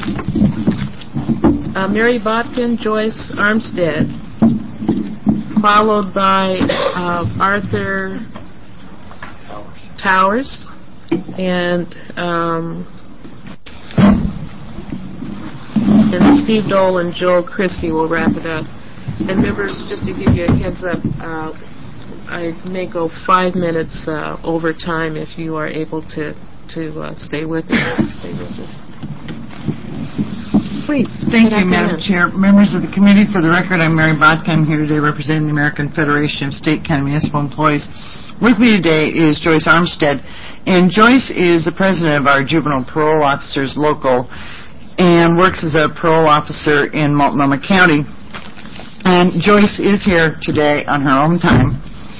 Mary Botkin, Joyce Armstead, followed by Arthur Towers, and Steve Dole and Joel Christie will wrap it up. And members, just to give you a heads up, I may go 5 minutes over time if you are able to stay with us. Please. Thank you, Madam Chair. Members of the committee, for the record, I'm Mary Botkin. I'm here today representing the American Federation of State, County, Municipal Employees. With me today is Joyce Armstead, and Joyce is the president of our Juvenile Parole Officers Local and works as a parole officer in Multnomah County. And Joyce is here today on her own time.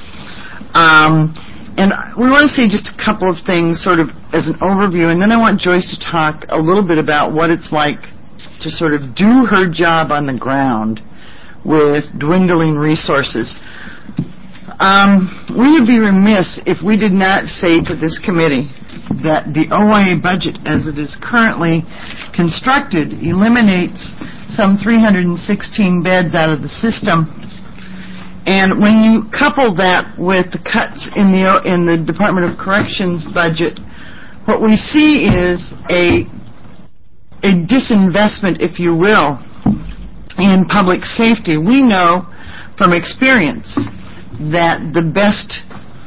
And we want to say just a couple of things sort of as an overview, and then I want Joyce to talk a little bit about what it's like to sort of do her job on the ground with dwindling resources. We would be remiss if we did not say to this committee that the OYA budget as it is currently constructed eliminates some 316 beds out of the system. And when you couple that with the cuts in the Department of Corrections budget, what we see is a disinvestment, if you will, in public safety. We know from experience that the best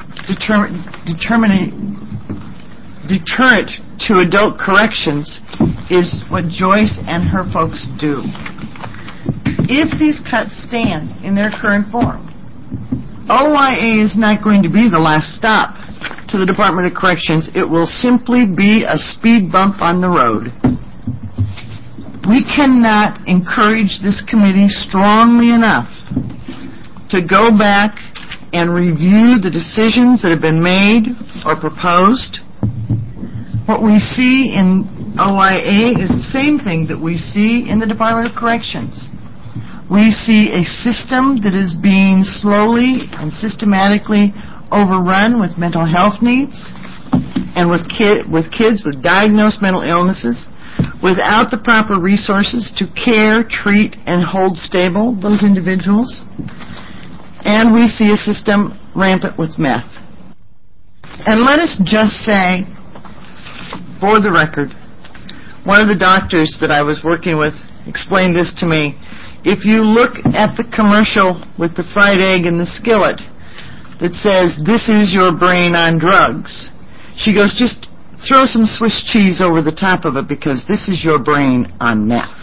deterrent to adult corrections is what Joyce and her folks do. If these cuts stand in their current form, OYA is not going to be the last stop to the Department of Corrections. It will simply be a speed bump on the road. We cannot encourage this committee strongly enough to go back and review the decisions that have been made or proposed. What we see in OYA is the same thing that we see in the Department of Corrections. We see a system that is being slowly and systematically overrun with mental health needs and with kids with diagnosed mental illnesses without the proper resources to care, treat, and hold stable those individuals. And we see a system rampant with meth. And let us just say, for the record, one of the doctors that I was working with explained this to me. If you look at the commercial with the fried egg in the skillet that says, "This is your brain on drugs," she goes, "Just throw some Swiss cheese over the top of it because this is your brain on meth."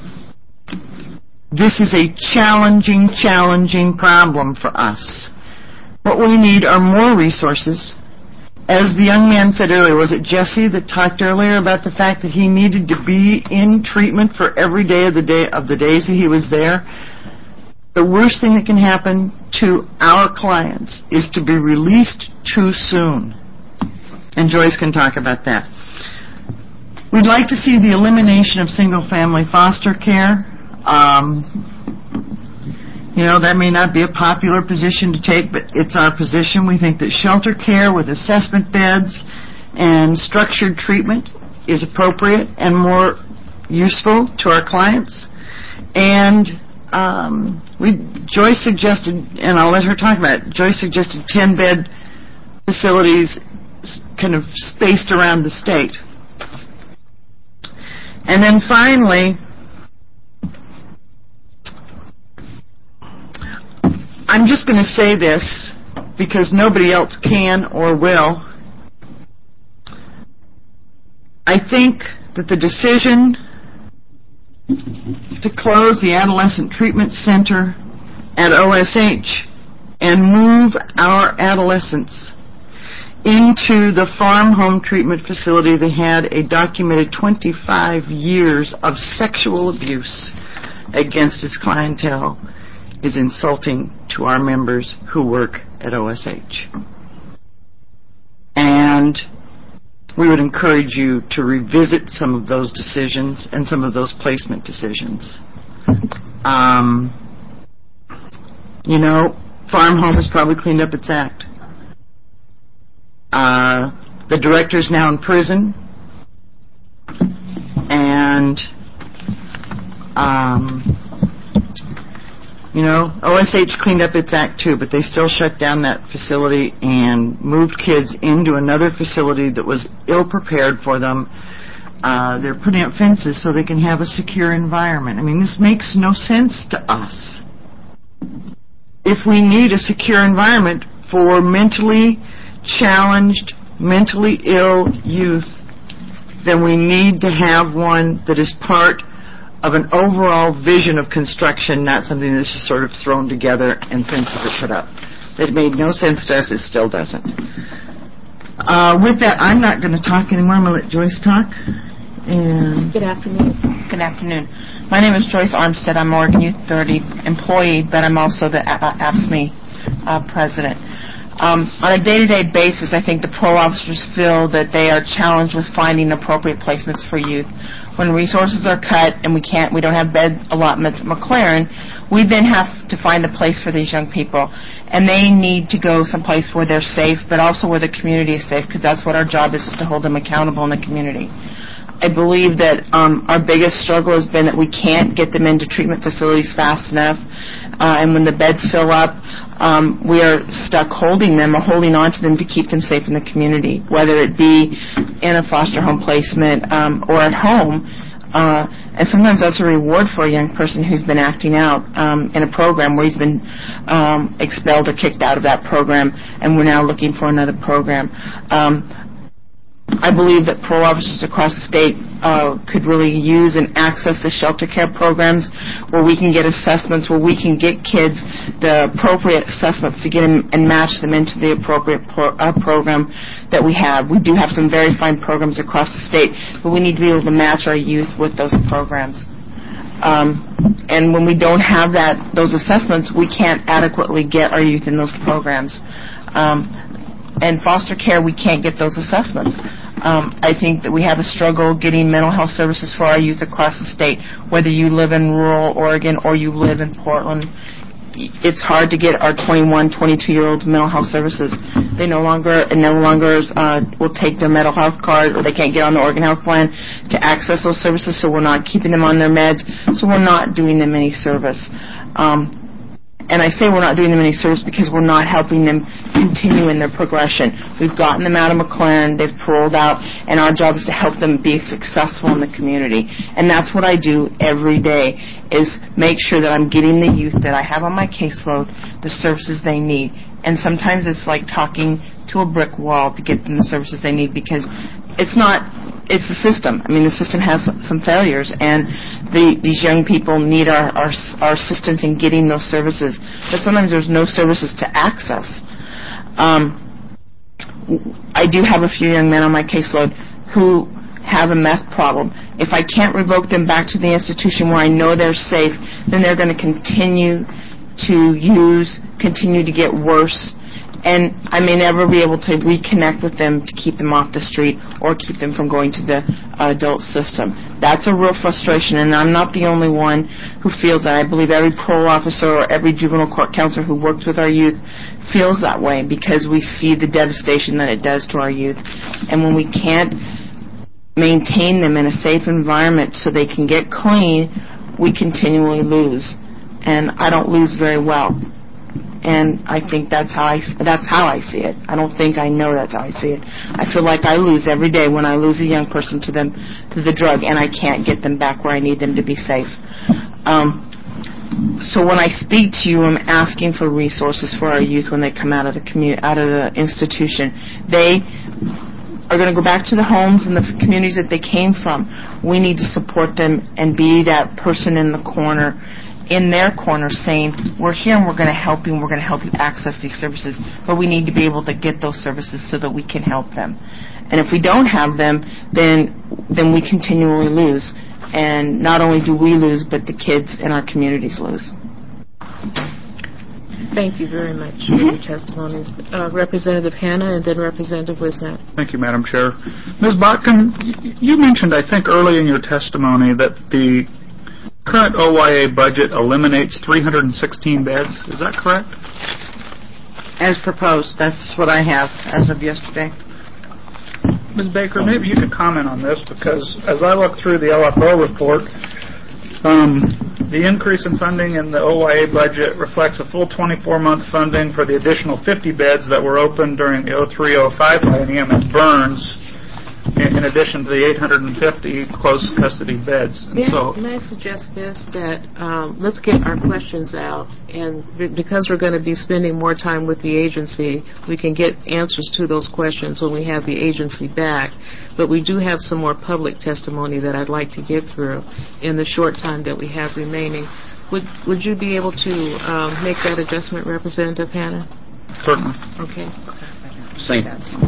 This is a challenging problem for us. What we need are more resources. As the young man said earlier, was it Jesse that talked earlier about the fact that he needed to be in treatment for every day of the days that he was there? The worst thing that can happen to our clients is to be released too soon. And Joyce can talk about that. We'd like to see the elimination of single-family foster care. That may not be a popular position to take, but it's our position. We think that shelter care with assessment beds and structured treatment is appropriate and more useful to our clients. And Joyce suggested, and I'll let her talk about it, Joyce suggested 10-bed facilities kind of spaced around the state. And then finally, I'm just going to say this because nobody else can or will. I think that the decision to close the Adolescent Treatment Center at OSH and move our adolescents into the farm home treatment facility that had a documented 25 years of sexual abuse against its clientele is insulting to our members who work at OSH. And we would encourage you to revisit some of those decisions and some of those placement decisions. Farm home has probably cleaned up its act. The director's now in prison, and OSH cleaned up its act too, but they still shut down that facility and moved kids into another facility that was ill-prepared for them. They're putting up fences so they can have a secure environment. I mean, this makes no sense to us. If we need a secure environment for mentally challenged, mentally ill youth, then we need to have one that is part of an overall vision of construction, not something that's just sort of thrown together and fences are put up. It made no sense to us. It still doesn't. With that, I'm not going to talk anymore. I'm going to let Joyce talk. And Good afternoon. Good afternoon. My name is Joyce Armstead. I'm Oregon Youth Authority employee, but I'm also the AFSCME president. On a day-to-day basis, I think the parole officers feel that they are challenged with finding appropriate placements for youth. When resources are cut and we don't have bed allotments at McLaren, we then have to find a place for these young people. And they need to go someplace where they're safe, but also where the community is safe, because that's what our job is to hold them accountable in the community. I believe that our biggest struggle has been that we can't get them into treatment facilities fast enough. And when the beds fill up, we are stuck holding them or holding on to them to keep them safe in the community, whether it be in a foster home placement or at home. And sometimes that's a reward for a young person who's been acting out in a program where he's been expelled or kicked out of that program, and we're now looking for another program. I believe that parole officers across the state could really use and access the shelter care programs where we can get assessments, where we can get kids the appropriate assessments to get them and match them into the appropriate program that we have. We do have some very fine programs across the state, but we need to be able to match our youth with those programs. And when we don't have those assessments, we can't adequately get our youth in those programs. And foster care, we can't get those assessments. I think that we have a struggle getting mental health services for our youth across the state, whether you live in rural Oregon or you live in Portland. It's hard to get our 21, 22-year-olds mental health services. They no longer will take their mental health card, or they can't get on the Oregon Health Plan to access those services, so we're not keeping them on their meds, so we're not doing them any service. And I say we're not doing them any service because we're not helping them continue in their progression. We've gotten them out of McLaren, they've paroled out, and our job is to help them be successful in the community. And that's what I do every day, is make sure that I'm getting the youth that I have on my caseload the services they need. And sometimes it's like talking to a brick wall to get them the services they need, because it's the system. I mean, the system has some failures, and these young people need our assistance in getting those services. But sometimes there's no services to access. I do have a few young men on my caseload who have a meth problem. If I can't revoke them back to the institution where I know they're safe, then they're going to continue to use, continue to get worse, and I may never be able to reconnect with them to keep them off the street or keep them from going to the adult system. That's a real frustration, and I'm not the only one who feels that. I believe every parole officer or every juvenile court counselor who works with our youth feels that way, because we see the devastation that it does to our youth. And when we can't maintain them in a safe environment so they can get clean, we continually lose. And I don't lose very well. And I think that's how I see it. I don't think I know that's how I see it. I feel like I lose every day when I lose a young person to the drug, and I can't get them back where I need them to be safe. So when I speak to you, I'm asking for resources for our youth when they come out of the institution. They are going to go back to the homes and the communities that they came from. We need to support them and be that person in the corner, in their corner, saying, we're here and we're going to help you and we're going to help you access these services, but we need to be able to get those services so that we can help them. And if we don't have them, then we continually lose. And not only do we lose, but the kids in our communities lose. Thank you very much for your testimony. Representative Hanna and then Representative Wisnat. Thank you, Madam Chair. Ms. Botkin, you mentioned, I think, early in your testimony that the current OYA budget eliminates 316 beds. Is that correct? As proposed. That's what I have as of yesterday. Ms. Baker, maybe you could comment on this, because as I look through the LFO report, the increase in funding in the OYA budget reflects a full 24-month funding for the additional 50 beds that were opened during the 03-05 biennium at Burns, in addition to the 850 close custody beds. May I suggest this, that let's get our questions out, and because we're going to be spending more time with the agency, we can get answers to those questions when we have the agency back. But we do have some more public testimony that I'd like to get through in the short time that we have remaining. Would you be able to make that adjustment, Representative Hanna? Certainly. Okay. Same.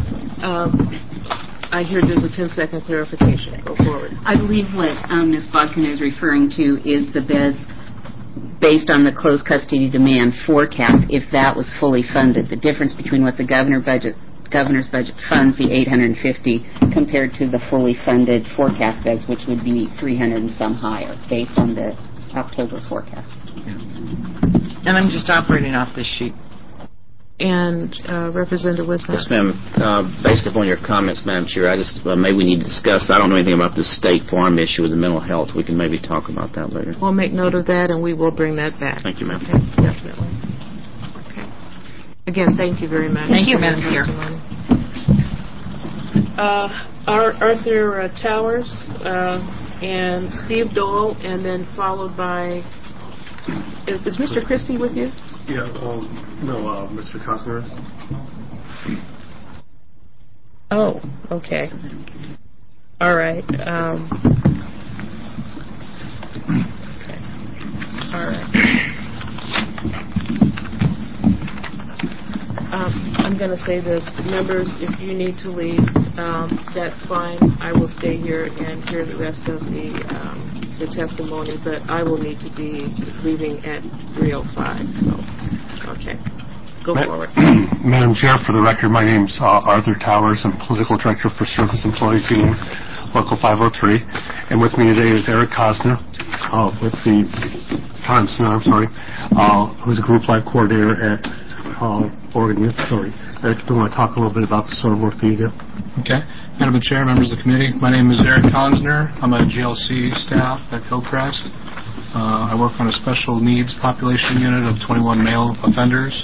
I hear there's a 10-second clarification. Go forward. I believe what Ms. Bodkin is referring to is the beds based on the closed custody demand forecast, if that was fully funded, the difference between what the governor's budget funds, the 850, compared to the fully funded forecast beds, which would be 300 and some higher, based on the October forecast. And I'm just operating off this sheet. And Representative Wisner. Yes, ma'am. Based upon your comments, Madam Chair, I just maybe we need to discuss. I don't know anything about the state farm issue with the mental health. We can maybe talk about that later. We'll make note of that, and we will bring that back. Thank you, ma'am. Okay, definitely. Okay. Again, thank you very much. Thank you, Madam Chair. Arthur Towers and Steve Dole, and then followed by. Is Mr. Christie with you? Yeah, no, Mr. Cosner. Oh, okay. All right. Okay. All right. I'm going to say this. Members, if you need to leave, that's fine. I will stay here and hear the rest of the testimony, but I will need to be leaving at 3:05. So, okay. Go forward. Madam Chair, for the record, my name's Arthur Towers. I'm Political Director for Service Employees Union, Local 503. And with me today is Eric Cosner, who's a Group Life Coordinator at Oregon Youth Authority. Eric, do you want to talk a little bit about the sort of work that you do? Okay. Madam Chair, members of the committee, my name is Eric Cosner. I'm a GLC staff at Hillcrest. I work on a special needs population unit of 21 male offenders.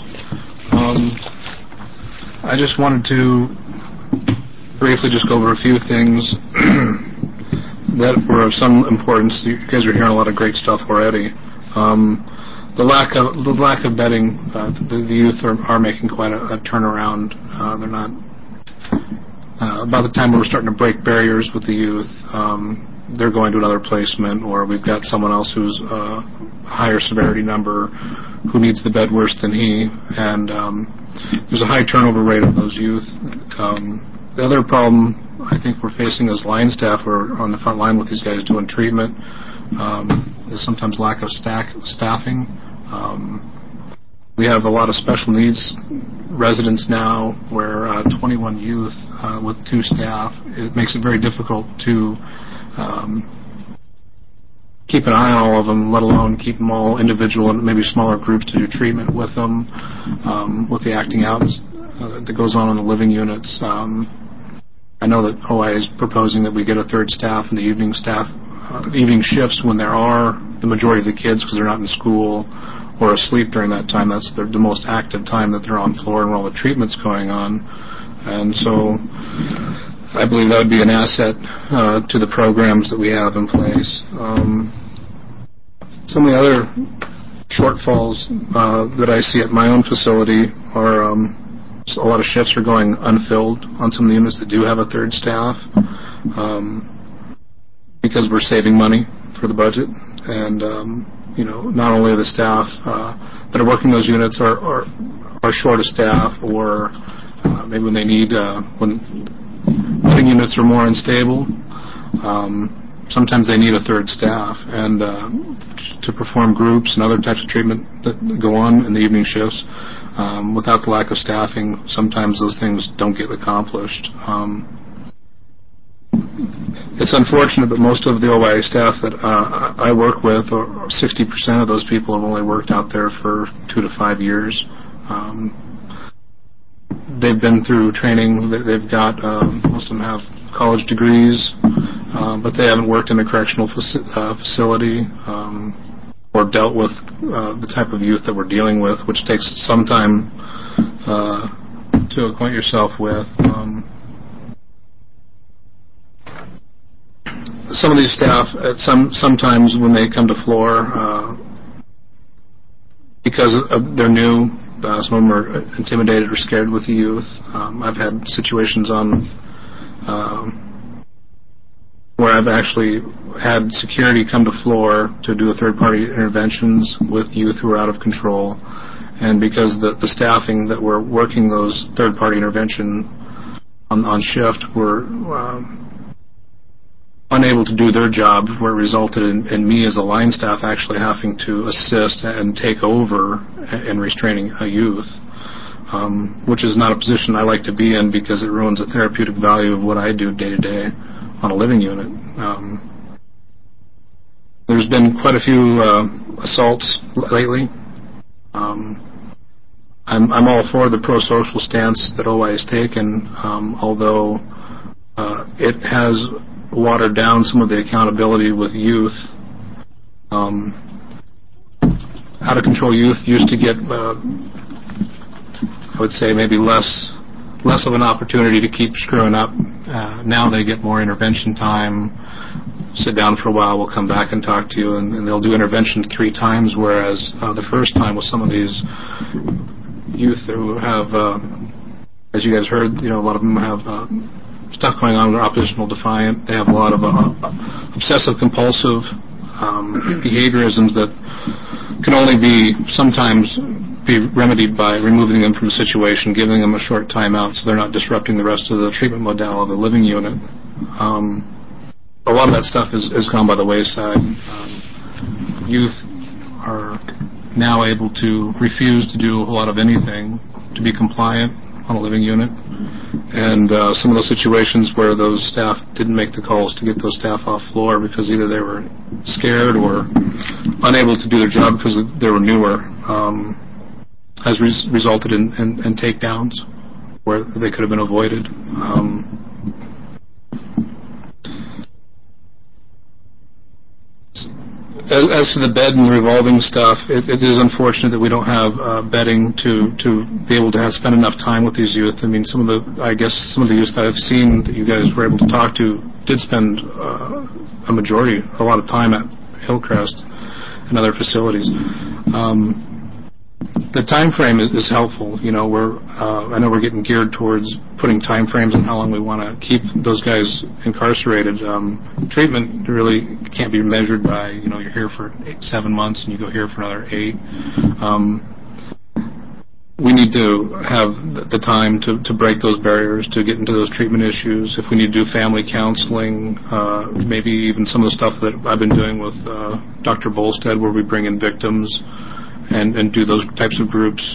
I just wanted to briefly just go over a few things that were of some importance. You guys are hearing a lot of great stuff already. The lack of bedding, the youth are making quite a turnaround. They're not. By the time we're starting to break barriers with the youth, they're going to another placement, or we've got someone else who's a higher severity number who needs the bed worse than he, and there's a high turnover rate of those youth. The other problem I think we're facing as line staff or on the front line with these guys doing treatment is sometimes lack of staffing. We have a lot of special needs residents now where 21 youth with 2 staff, it makes it very difficult to keep an eye on all of them, let alone keep them all individual and maybe smaller groups to do treatment with them, with the acting out that goes on in the living units. I know that OI is proposing that we get a third staff in the evening evening shifts when there are the majority of the kids because they're not in school or asleep during that time. That's the most active time that they're on floor and where all the treatment's going on. And so I believe that would be an asset to the programs that we have in place. Some of the other shortfalls that I see at my own facility are a lot of shifts are going unfilled on some of the units that do have a third staff because we're saving money for the budget. And, not only the staff that are working those units are short of staff, or maybe when they need, when living units are more unstable, sometimes they need a third staff. And to perform groups and other types of treatment that go on in the evening shifts, without the lack of staffing, sometimes those things don't get accomplished. It's unfortunate, but most of the OIA staff that I work with, or 60% of those people have only worked out there for 2 to 5 years. They've been through training. They've got, most of them have college degrees, but they haven't worked in a correctional facility or dealt with the type of youth that we're dealing with, which takes some time to acquaint yourself with. Some of these staff, sometimes when they come to floor, because they're new, some of them are intimidated or scared with the youth. I've had situations on where I've actually had security come to floor to do third-party interventions with youth who are out of control. And because the staffing that were working those third-party intervention on shift were unable to do their job, where it resulted in me as a line staff actually having to assist and take over in restraining a youth, which is not a position I like to be in because it ruins the therapeutic value of what I do day to day on a living unit. There's been quite a few assaults lately. I'm all for the pro-social stance that OI has taken, although it has watered down some of the accountability with youth. Out-of-control youth used to get, I would say, maybe less of an opportunity to keep screwing up. Now they get more intervention time. Sit down for a while, we'll come back and talk to you, and they'll do intervention 3 times, whereas the first time with some of these youth who have, as you guys heard, a lot of them have stuff going on. They're oppositional defiant. They have a lot of obsessive-compulsive behaviorisms that can only sometimes be remedied by removing them from the situation, giving them a short timeout so they're not disrupting the rest of the treatment modality of the living unit. A lot of that stuff is gone by the wayside. Youth are now able to refuse to do a whole lot of anything to be compliant on a living unit. And some of those situations where those staff didn't make the calls to get those staff off floor because either they were scared or unable to do their job because they were newer, has resulted in takedowns where they could have been avoided. As to the bed and the revolving stuff, it is unfortunate that we don't have bedding to be able to spend enough time with these youth. I mean, some of the youth that I've seen that you guys were able to talk to did spend a lot of time at Hillcrest and other facilities. The time frame is helpful. I know we're getting geared towards putting time frames on how long we want to keep those guys incarcerated. Treatment really can't be measured by, you're here for 7 months and you go here for another 8. We need to have the time to break those barriers, to get into those treatment issues. If we need to do family counseling, maybe even some of the stuff that I've been doing with Dr. Bolstead, where we bring in victims and do those types of groups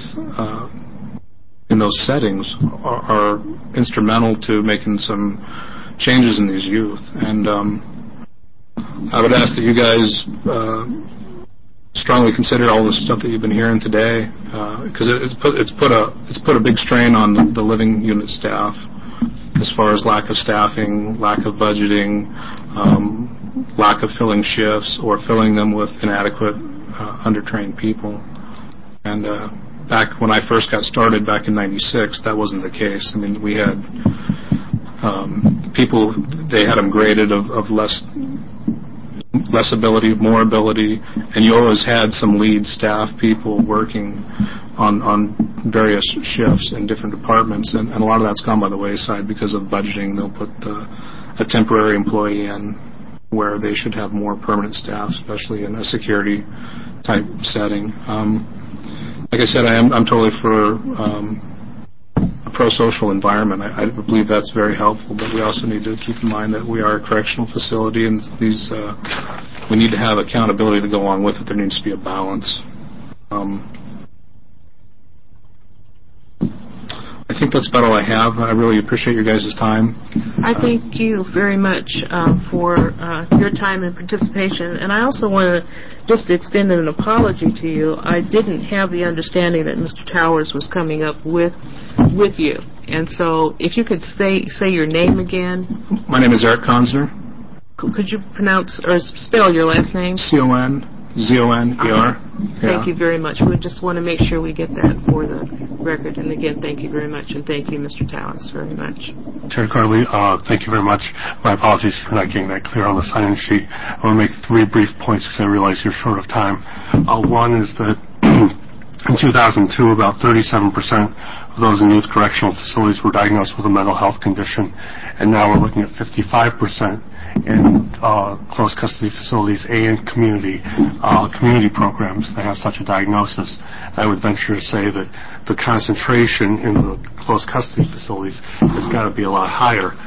in those settings are instrumental to making some changes in these youth. And I would ask that you guys strongly consider all the stuff that you've been hearing today, because it's put a big strain on the living unit staff as far as lack of staffing, lack of budgeting, lack of filling shifts or filling them with inadequate undertrained people. And back when I first got started back in '96, that wasn't the case. I mean, we had people, they had them graded of less ability, more ability, and you always had some lead staff people working on various shifts in different departments, and a lot of that's gone by the wayside because of budgeting. They'll put a temporary employee in where they should have more permanent staff, especially in a security type setting. Like I said, I'm totally for a pro-social environment. I believe that's very helpful, but we also need to keep in mind that we are a correctional facility, and we need to have accountability to go along with it. There needs to be a balance. I think that's about all I have. I really appreciate your guys' time. I thank you very much for your time and participation. And I also want to just extend an apology to you. I didn't have the understanding that Mr. Towers was coming up with you. And so if you could say your name again. My name is Eric Consner. Could you pronounce or spell your last name? Conzoner. Thank you very much. We just want to make sure we get that for the record. And again, thank you very much, and thank you, Mr. Towers, very much. Terry Carley, thank you very much. My apologies for not getting that clear on the sign-in sheet. I want to make 3 brief points because I realize you're short of time. One is that in 2002, about 37% of those in youth correctional facilities were diagnosed with a mental health condition, and now we're looking at 55% in close custody facilities and community programs that have such a diagnosis. I would venture to say that the concentration in the close custody facilities has got to be a lot higher.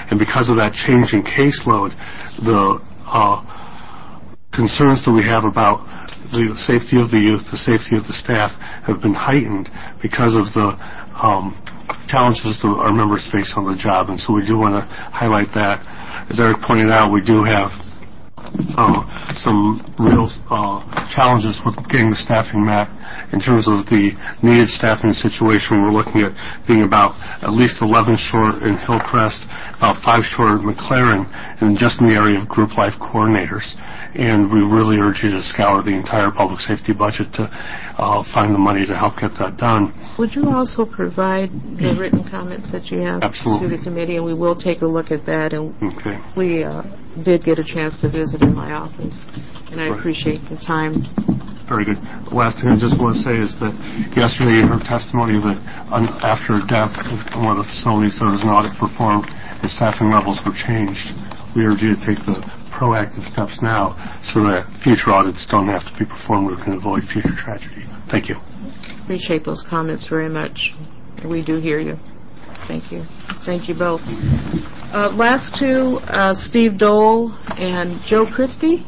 And because of that change in caseload, the concerns that we have about the safety of the youth, the safety of the staff, have been heightened because of the challenges that our members face on the job. And so we do want to highlight that. As Eric pointed out, we do have some real challenges with getting the staffing met. In terms of the needed staffing situation, we're looking at being about at least 11 short in Hillcrest, about 5 short in McLaren, and just in the area of group life coordinators. And we really urge you to scour the entire public safety budget to find the money to help get that done. Would you also provide the written comments that you have Absolutely. to the committee, and we will take a look at that. And okay. we did get a chance to visit in my office, and I appreciate the time. Very good. The last thing I just want to say is that yesterday you heard testimony that after a death in one of the facilities there was an audit performed and staffing levels were changed. We urge you to take the proactive steps now so that future audits don't have to be performed. We can avoid future tragedy. Thank you. Appreciate those comments very much. We do hear you. Thank you. Thank you both. Last two, Steve Dole and Joe Christie.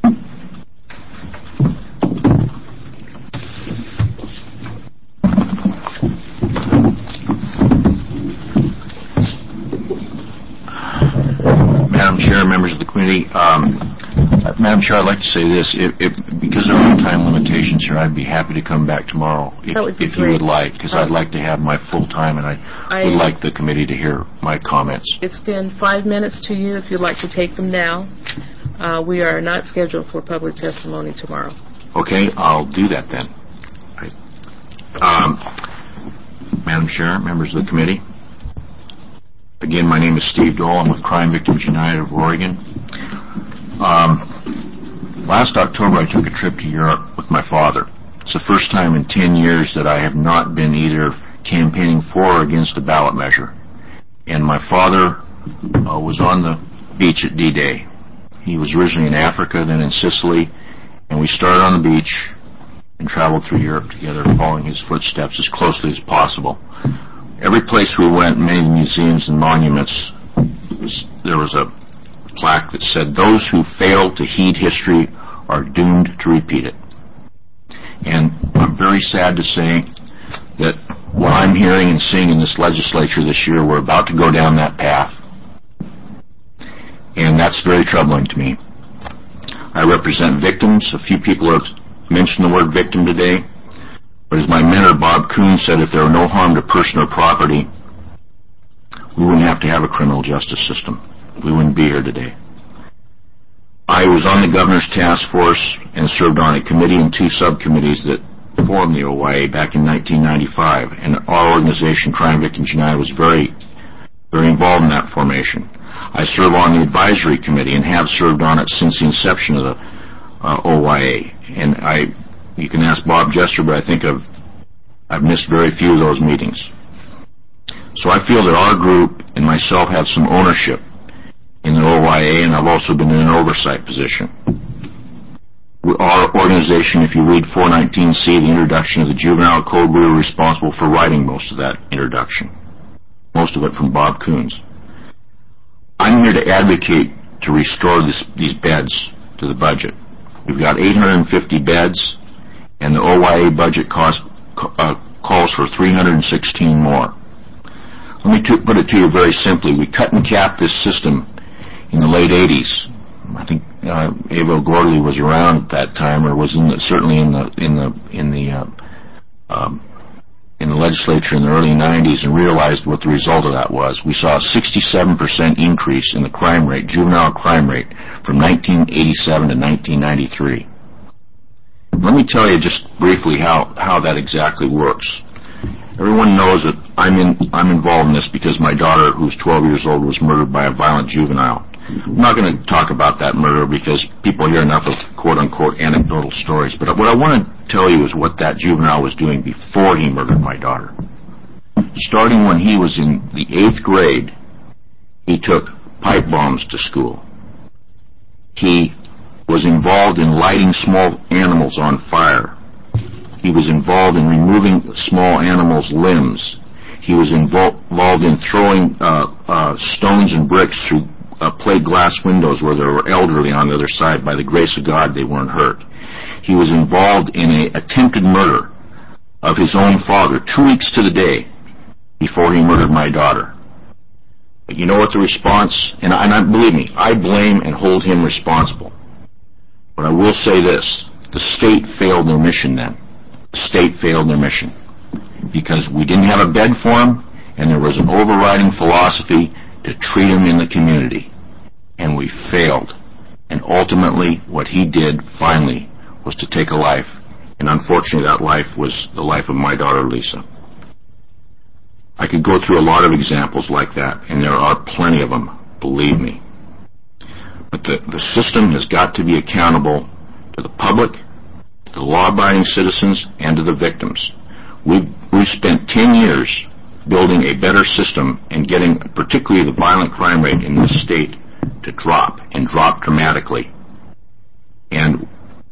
Madam Chair, members of the committee, Madam Chair, I'd like to say this. Because there are time limitations here, I'd be happy to come back tomorrow if you would like, because I'd like to have my full time, and I would like the committee to hear my comments. Extend 5 minutes to you if you'd like to take them now. We are not scheduled for public testimony tomorrow. Okay, I'll do that then. Madam Chair, members of the committee, again, my name is Steve Dole. I'm with Crime Victims United of Oregon. Last October, I took a trip to Europe with my father. It's the first time in 10 years that I have not been either campaigning for or against a ballot measure. And my father was on the beach at D-Day. He was originally in Africa, then in Sicily, and we started on the beach and traveled through Europe together, following his footsteps as closely as possible. Every place we went, many museums and monuments, there was a plaque that said, "Those who fail to heed history are doomed to repeat it." And I'm very sad to say that what I'm hearing and seeing in this legislature this year, we're about to go down that path. And that's very troubling to me. I represent victims. A few people have mentioned the word victim today. But as my mentor, Bob Kuhn, said, if there were no harm to person or property, we wouldn't have to have a criminal justice system. We wouldn't be here today. I was on the governor's task force and served on a committee and 2 subcommittees that formed the OYA back in 1995. And our organization, Crime Victims United, was very, very involved in that formation. I serve on the advisory committee and have served on it since the inception of the OYA. And you can ask Bob Jester, but I think I've missed very few of those meetings. So I feel that our group and myself have some ownership in the OYA, and I've also been in an oversight position. Our organization, if you read 419C, the introduction of the Juvenile Code, we were responsible for writing most of that introduction, most of it from Bob Coons. I'm here to advocate to restore these beds to the budget. We've got 850 beds, and the OYA budget calls for 316 more. Let me put it to you very simply. We cut and capped this system in the late 80s. I think Ava Gordley was around at that time, or was certainly in the legislature in the early 90s, and realized what the result of that was. We saw a 67% increase in the crime rate, juvenile crime rate, from 1987 to 1993. Let me tell you just briefly how that exactly works. Everyone knows that I'm involved in this because my daughter, who's 12 years old, was murdered by a violent juvenile. I'm not going to talk about that murder because people hear enough of quote-unquote anecdotal stories, but what I want to tell you is what that juvenile was doing before he murdered my daughter. Starting when he was in the 8th grade, he took pipe bombs to school. He was involved in lighting small animals on fire. He was involved in removing small animals' limbs. He was involved in throwing stones and bricks through plate glass windows where there were elderly on the other side. By the grace of God, they weren't hurt. He was involved in an attempted murder of his own father 2 weeks to the day before he murdered my daughter. But you know what the response, and believe me, I blame and hold him responsible. But I will say this, the state failed their mission then. The state failed their mission because we didn't have a bed for him, and there was an overriding philosophy to treat him in the community. And we failed. And ultimately, what he did finally was to take a life. And unfortunately, that life was the life of my daughter, Lisa. I could go through a lot of examples like that, and there are plenty of them, believe me. But the system has got to be accountable to the public, to the law-abiding citizens, and to the victims. We've spent 10 years building a better system and getting particularly the violent crime rate in this state to drop, and drop dramatically. And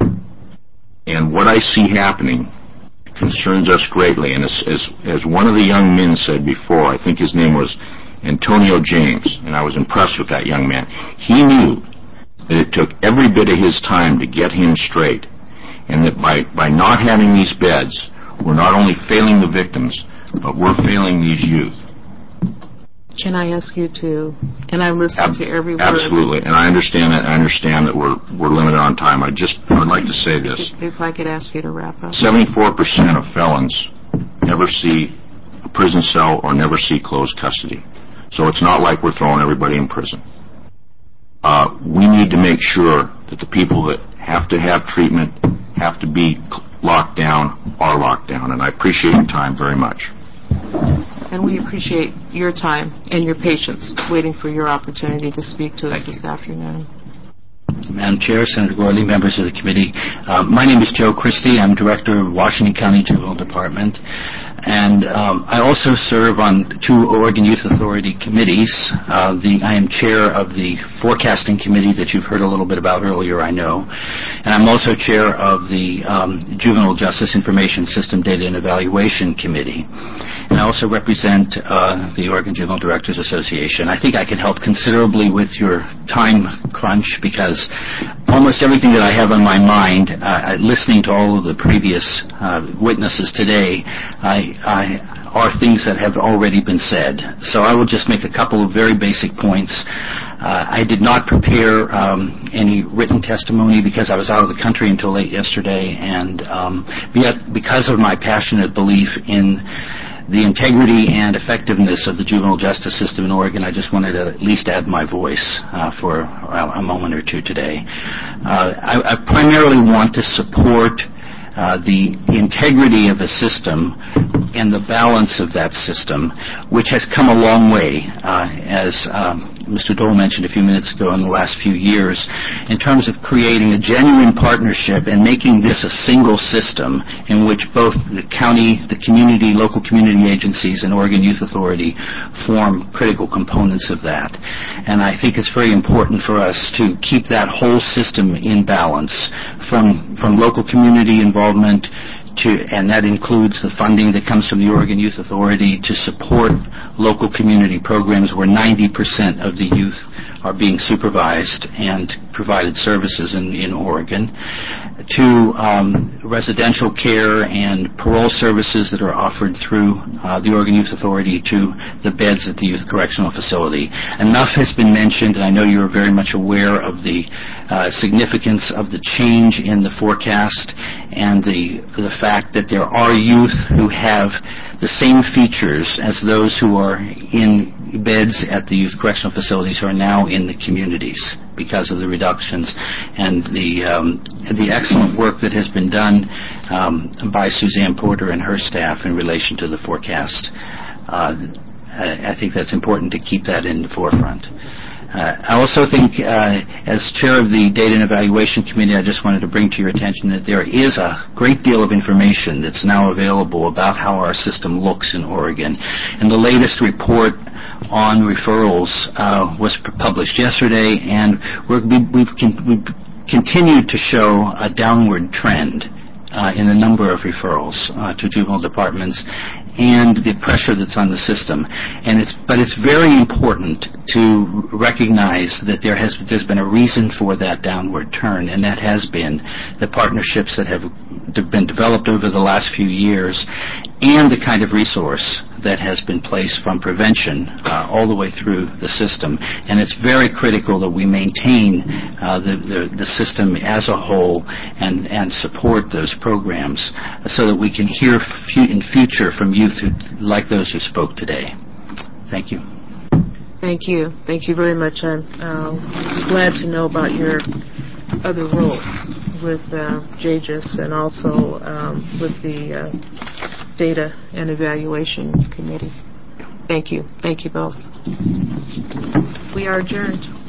what I see happening concerns us greatly. And as one of the young men said before, I think his name was Antonio James, and I was impressed with that young man. He knew that it took every bit of his time to get him straight, and that by not having these beds, we're not only failing the victims, but we're failing these youth. Can I ask you to, and I listen to every word. Absolutely, and I understand that. I understand that we're limited on time. I would like to say this. If I could ask you to wrap up. 74% of felons never see a prison cell or never see closed custody. So it's not like we're throwing everybody in prison. We need to make sure that the people that have to have treatment, have to be locked down, are locked down. And I appreciate your time very much. And we appreciate your time and your patience waiting for your opportunity to speak to us this afternoon. Madam Chair, Senator Gordley, members of the committee. My name is Joe Christie. I'm Director of Washington County Juvenile Department. And I also serve on 2 Oregon Youth Authority committees. I am chair of the forecasting committee that you've heard a little bit about earlier, I know. And I'm also chair of the Juvenile Justice Information System Data and Evaluation Committee. And I also represent the Oregon Juvenile Directors Association. I think I can help considerably with your time crunch because almost everything that I have on my mind, listening to all of the previous witnesses today, are things that have already been said. So I will just make a couple of very basic points. I did not prepare any written testimony because I was out of the country until late yesterday, and yet because of my passionate belief in the integrity and effectiveness of the juvenile justice system in Oregon, I just wanted to at least add my voice for a moment or two today. I primarily want to support the integrity of a system and the balance of that system, which has come a long way, as Mr. Dole mentioned a few minutes ago, in the last few years, in terms of creating a genuine partnership and making this a single system in which both the county, the community, local community agencies, and Oregon Youth Authority form critical components of that. And I think it's very important for us to keep that whole system in balance, from local community involvement and that includes the funding that comes from the Oregon Youth Authority to support local community programs where 90% of the youth are being supervised and provided services in Oregon, to residential care and parole services that are offered through the Oregon Youth Authority, to the beds at the Youth Correctional Facility. Enough has been mentioned, and I know you're very much aware of the significance of the change in the forecast and the fact that there are youth who have the same features as those who are in beds at the youth correctional facilities who are now in the communities because of the reductions and the excellent work that has been done by Suzanne Porter and her staff in relation to the forecast. I think that's important to keep that in the forefront. I also think, as chair of the Data and Evaluation Committee, I just wanted to bring to your attention that there is a great deal of information that's now available about how our system looks in Oregon. And the latest report on referrals was published yesterday, and we've continued to show a downward trend in the number of referrals to juvenile departments and the pressure that's on the system. But it's very important to recognize that there's been a reason for that downward turn, and that has been the partnerships that have been developed over the last few years and the kind of resource that has been placed from prevention all the way through the system. And it's very critical that we maintain the system as a whole and support those programs so that we can hear in future from youth like those who spoke today. Thank you. Thank you. Thank you very much. I'm glad to know about your other roles with JGIS and also with the Data and Evaluation Committee. Thank you. Thank you both. We are adjourned.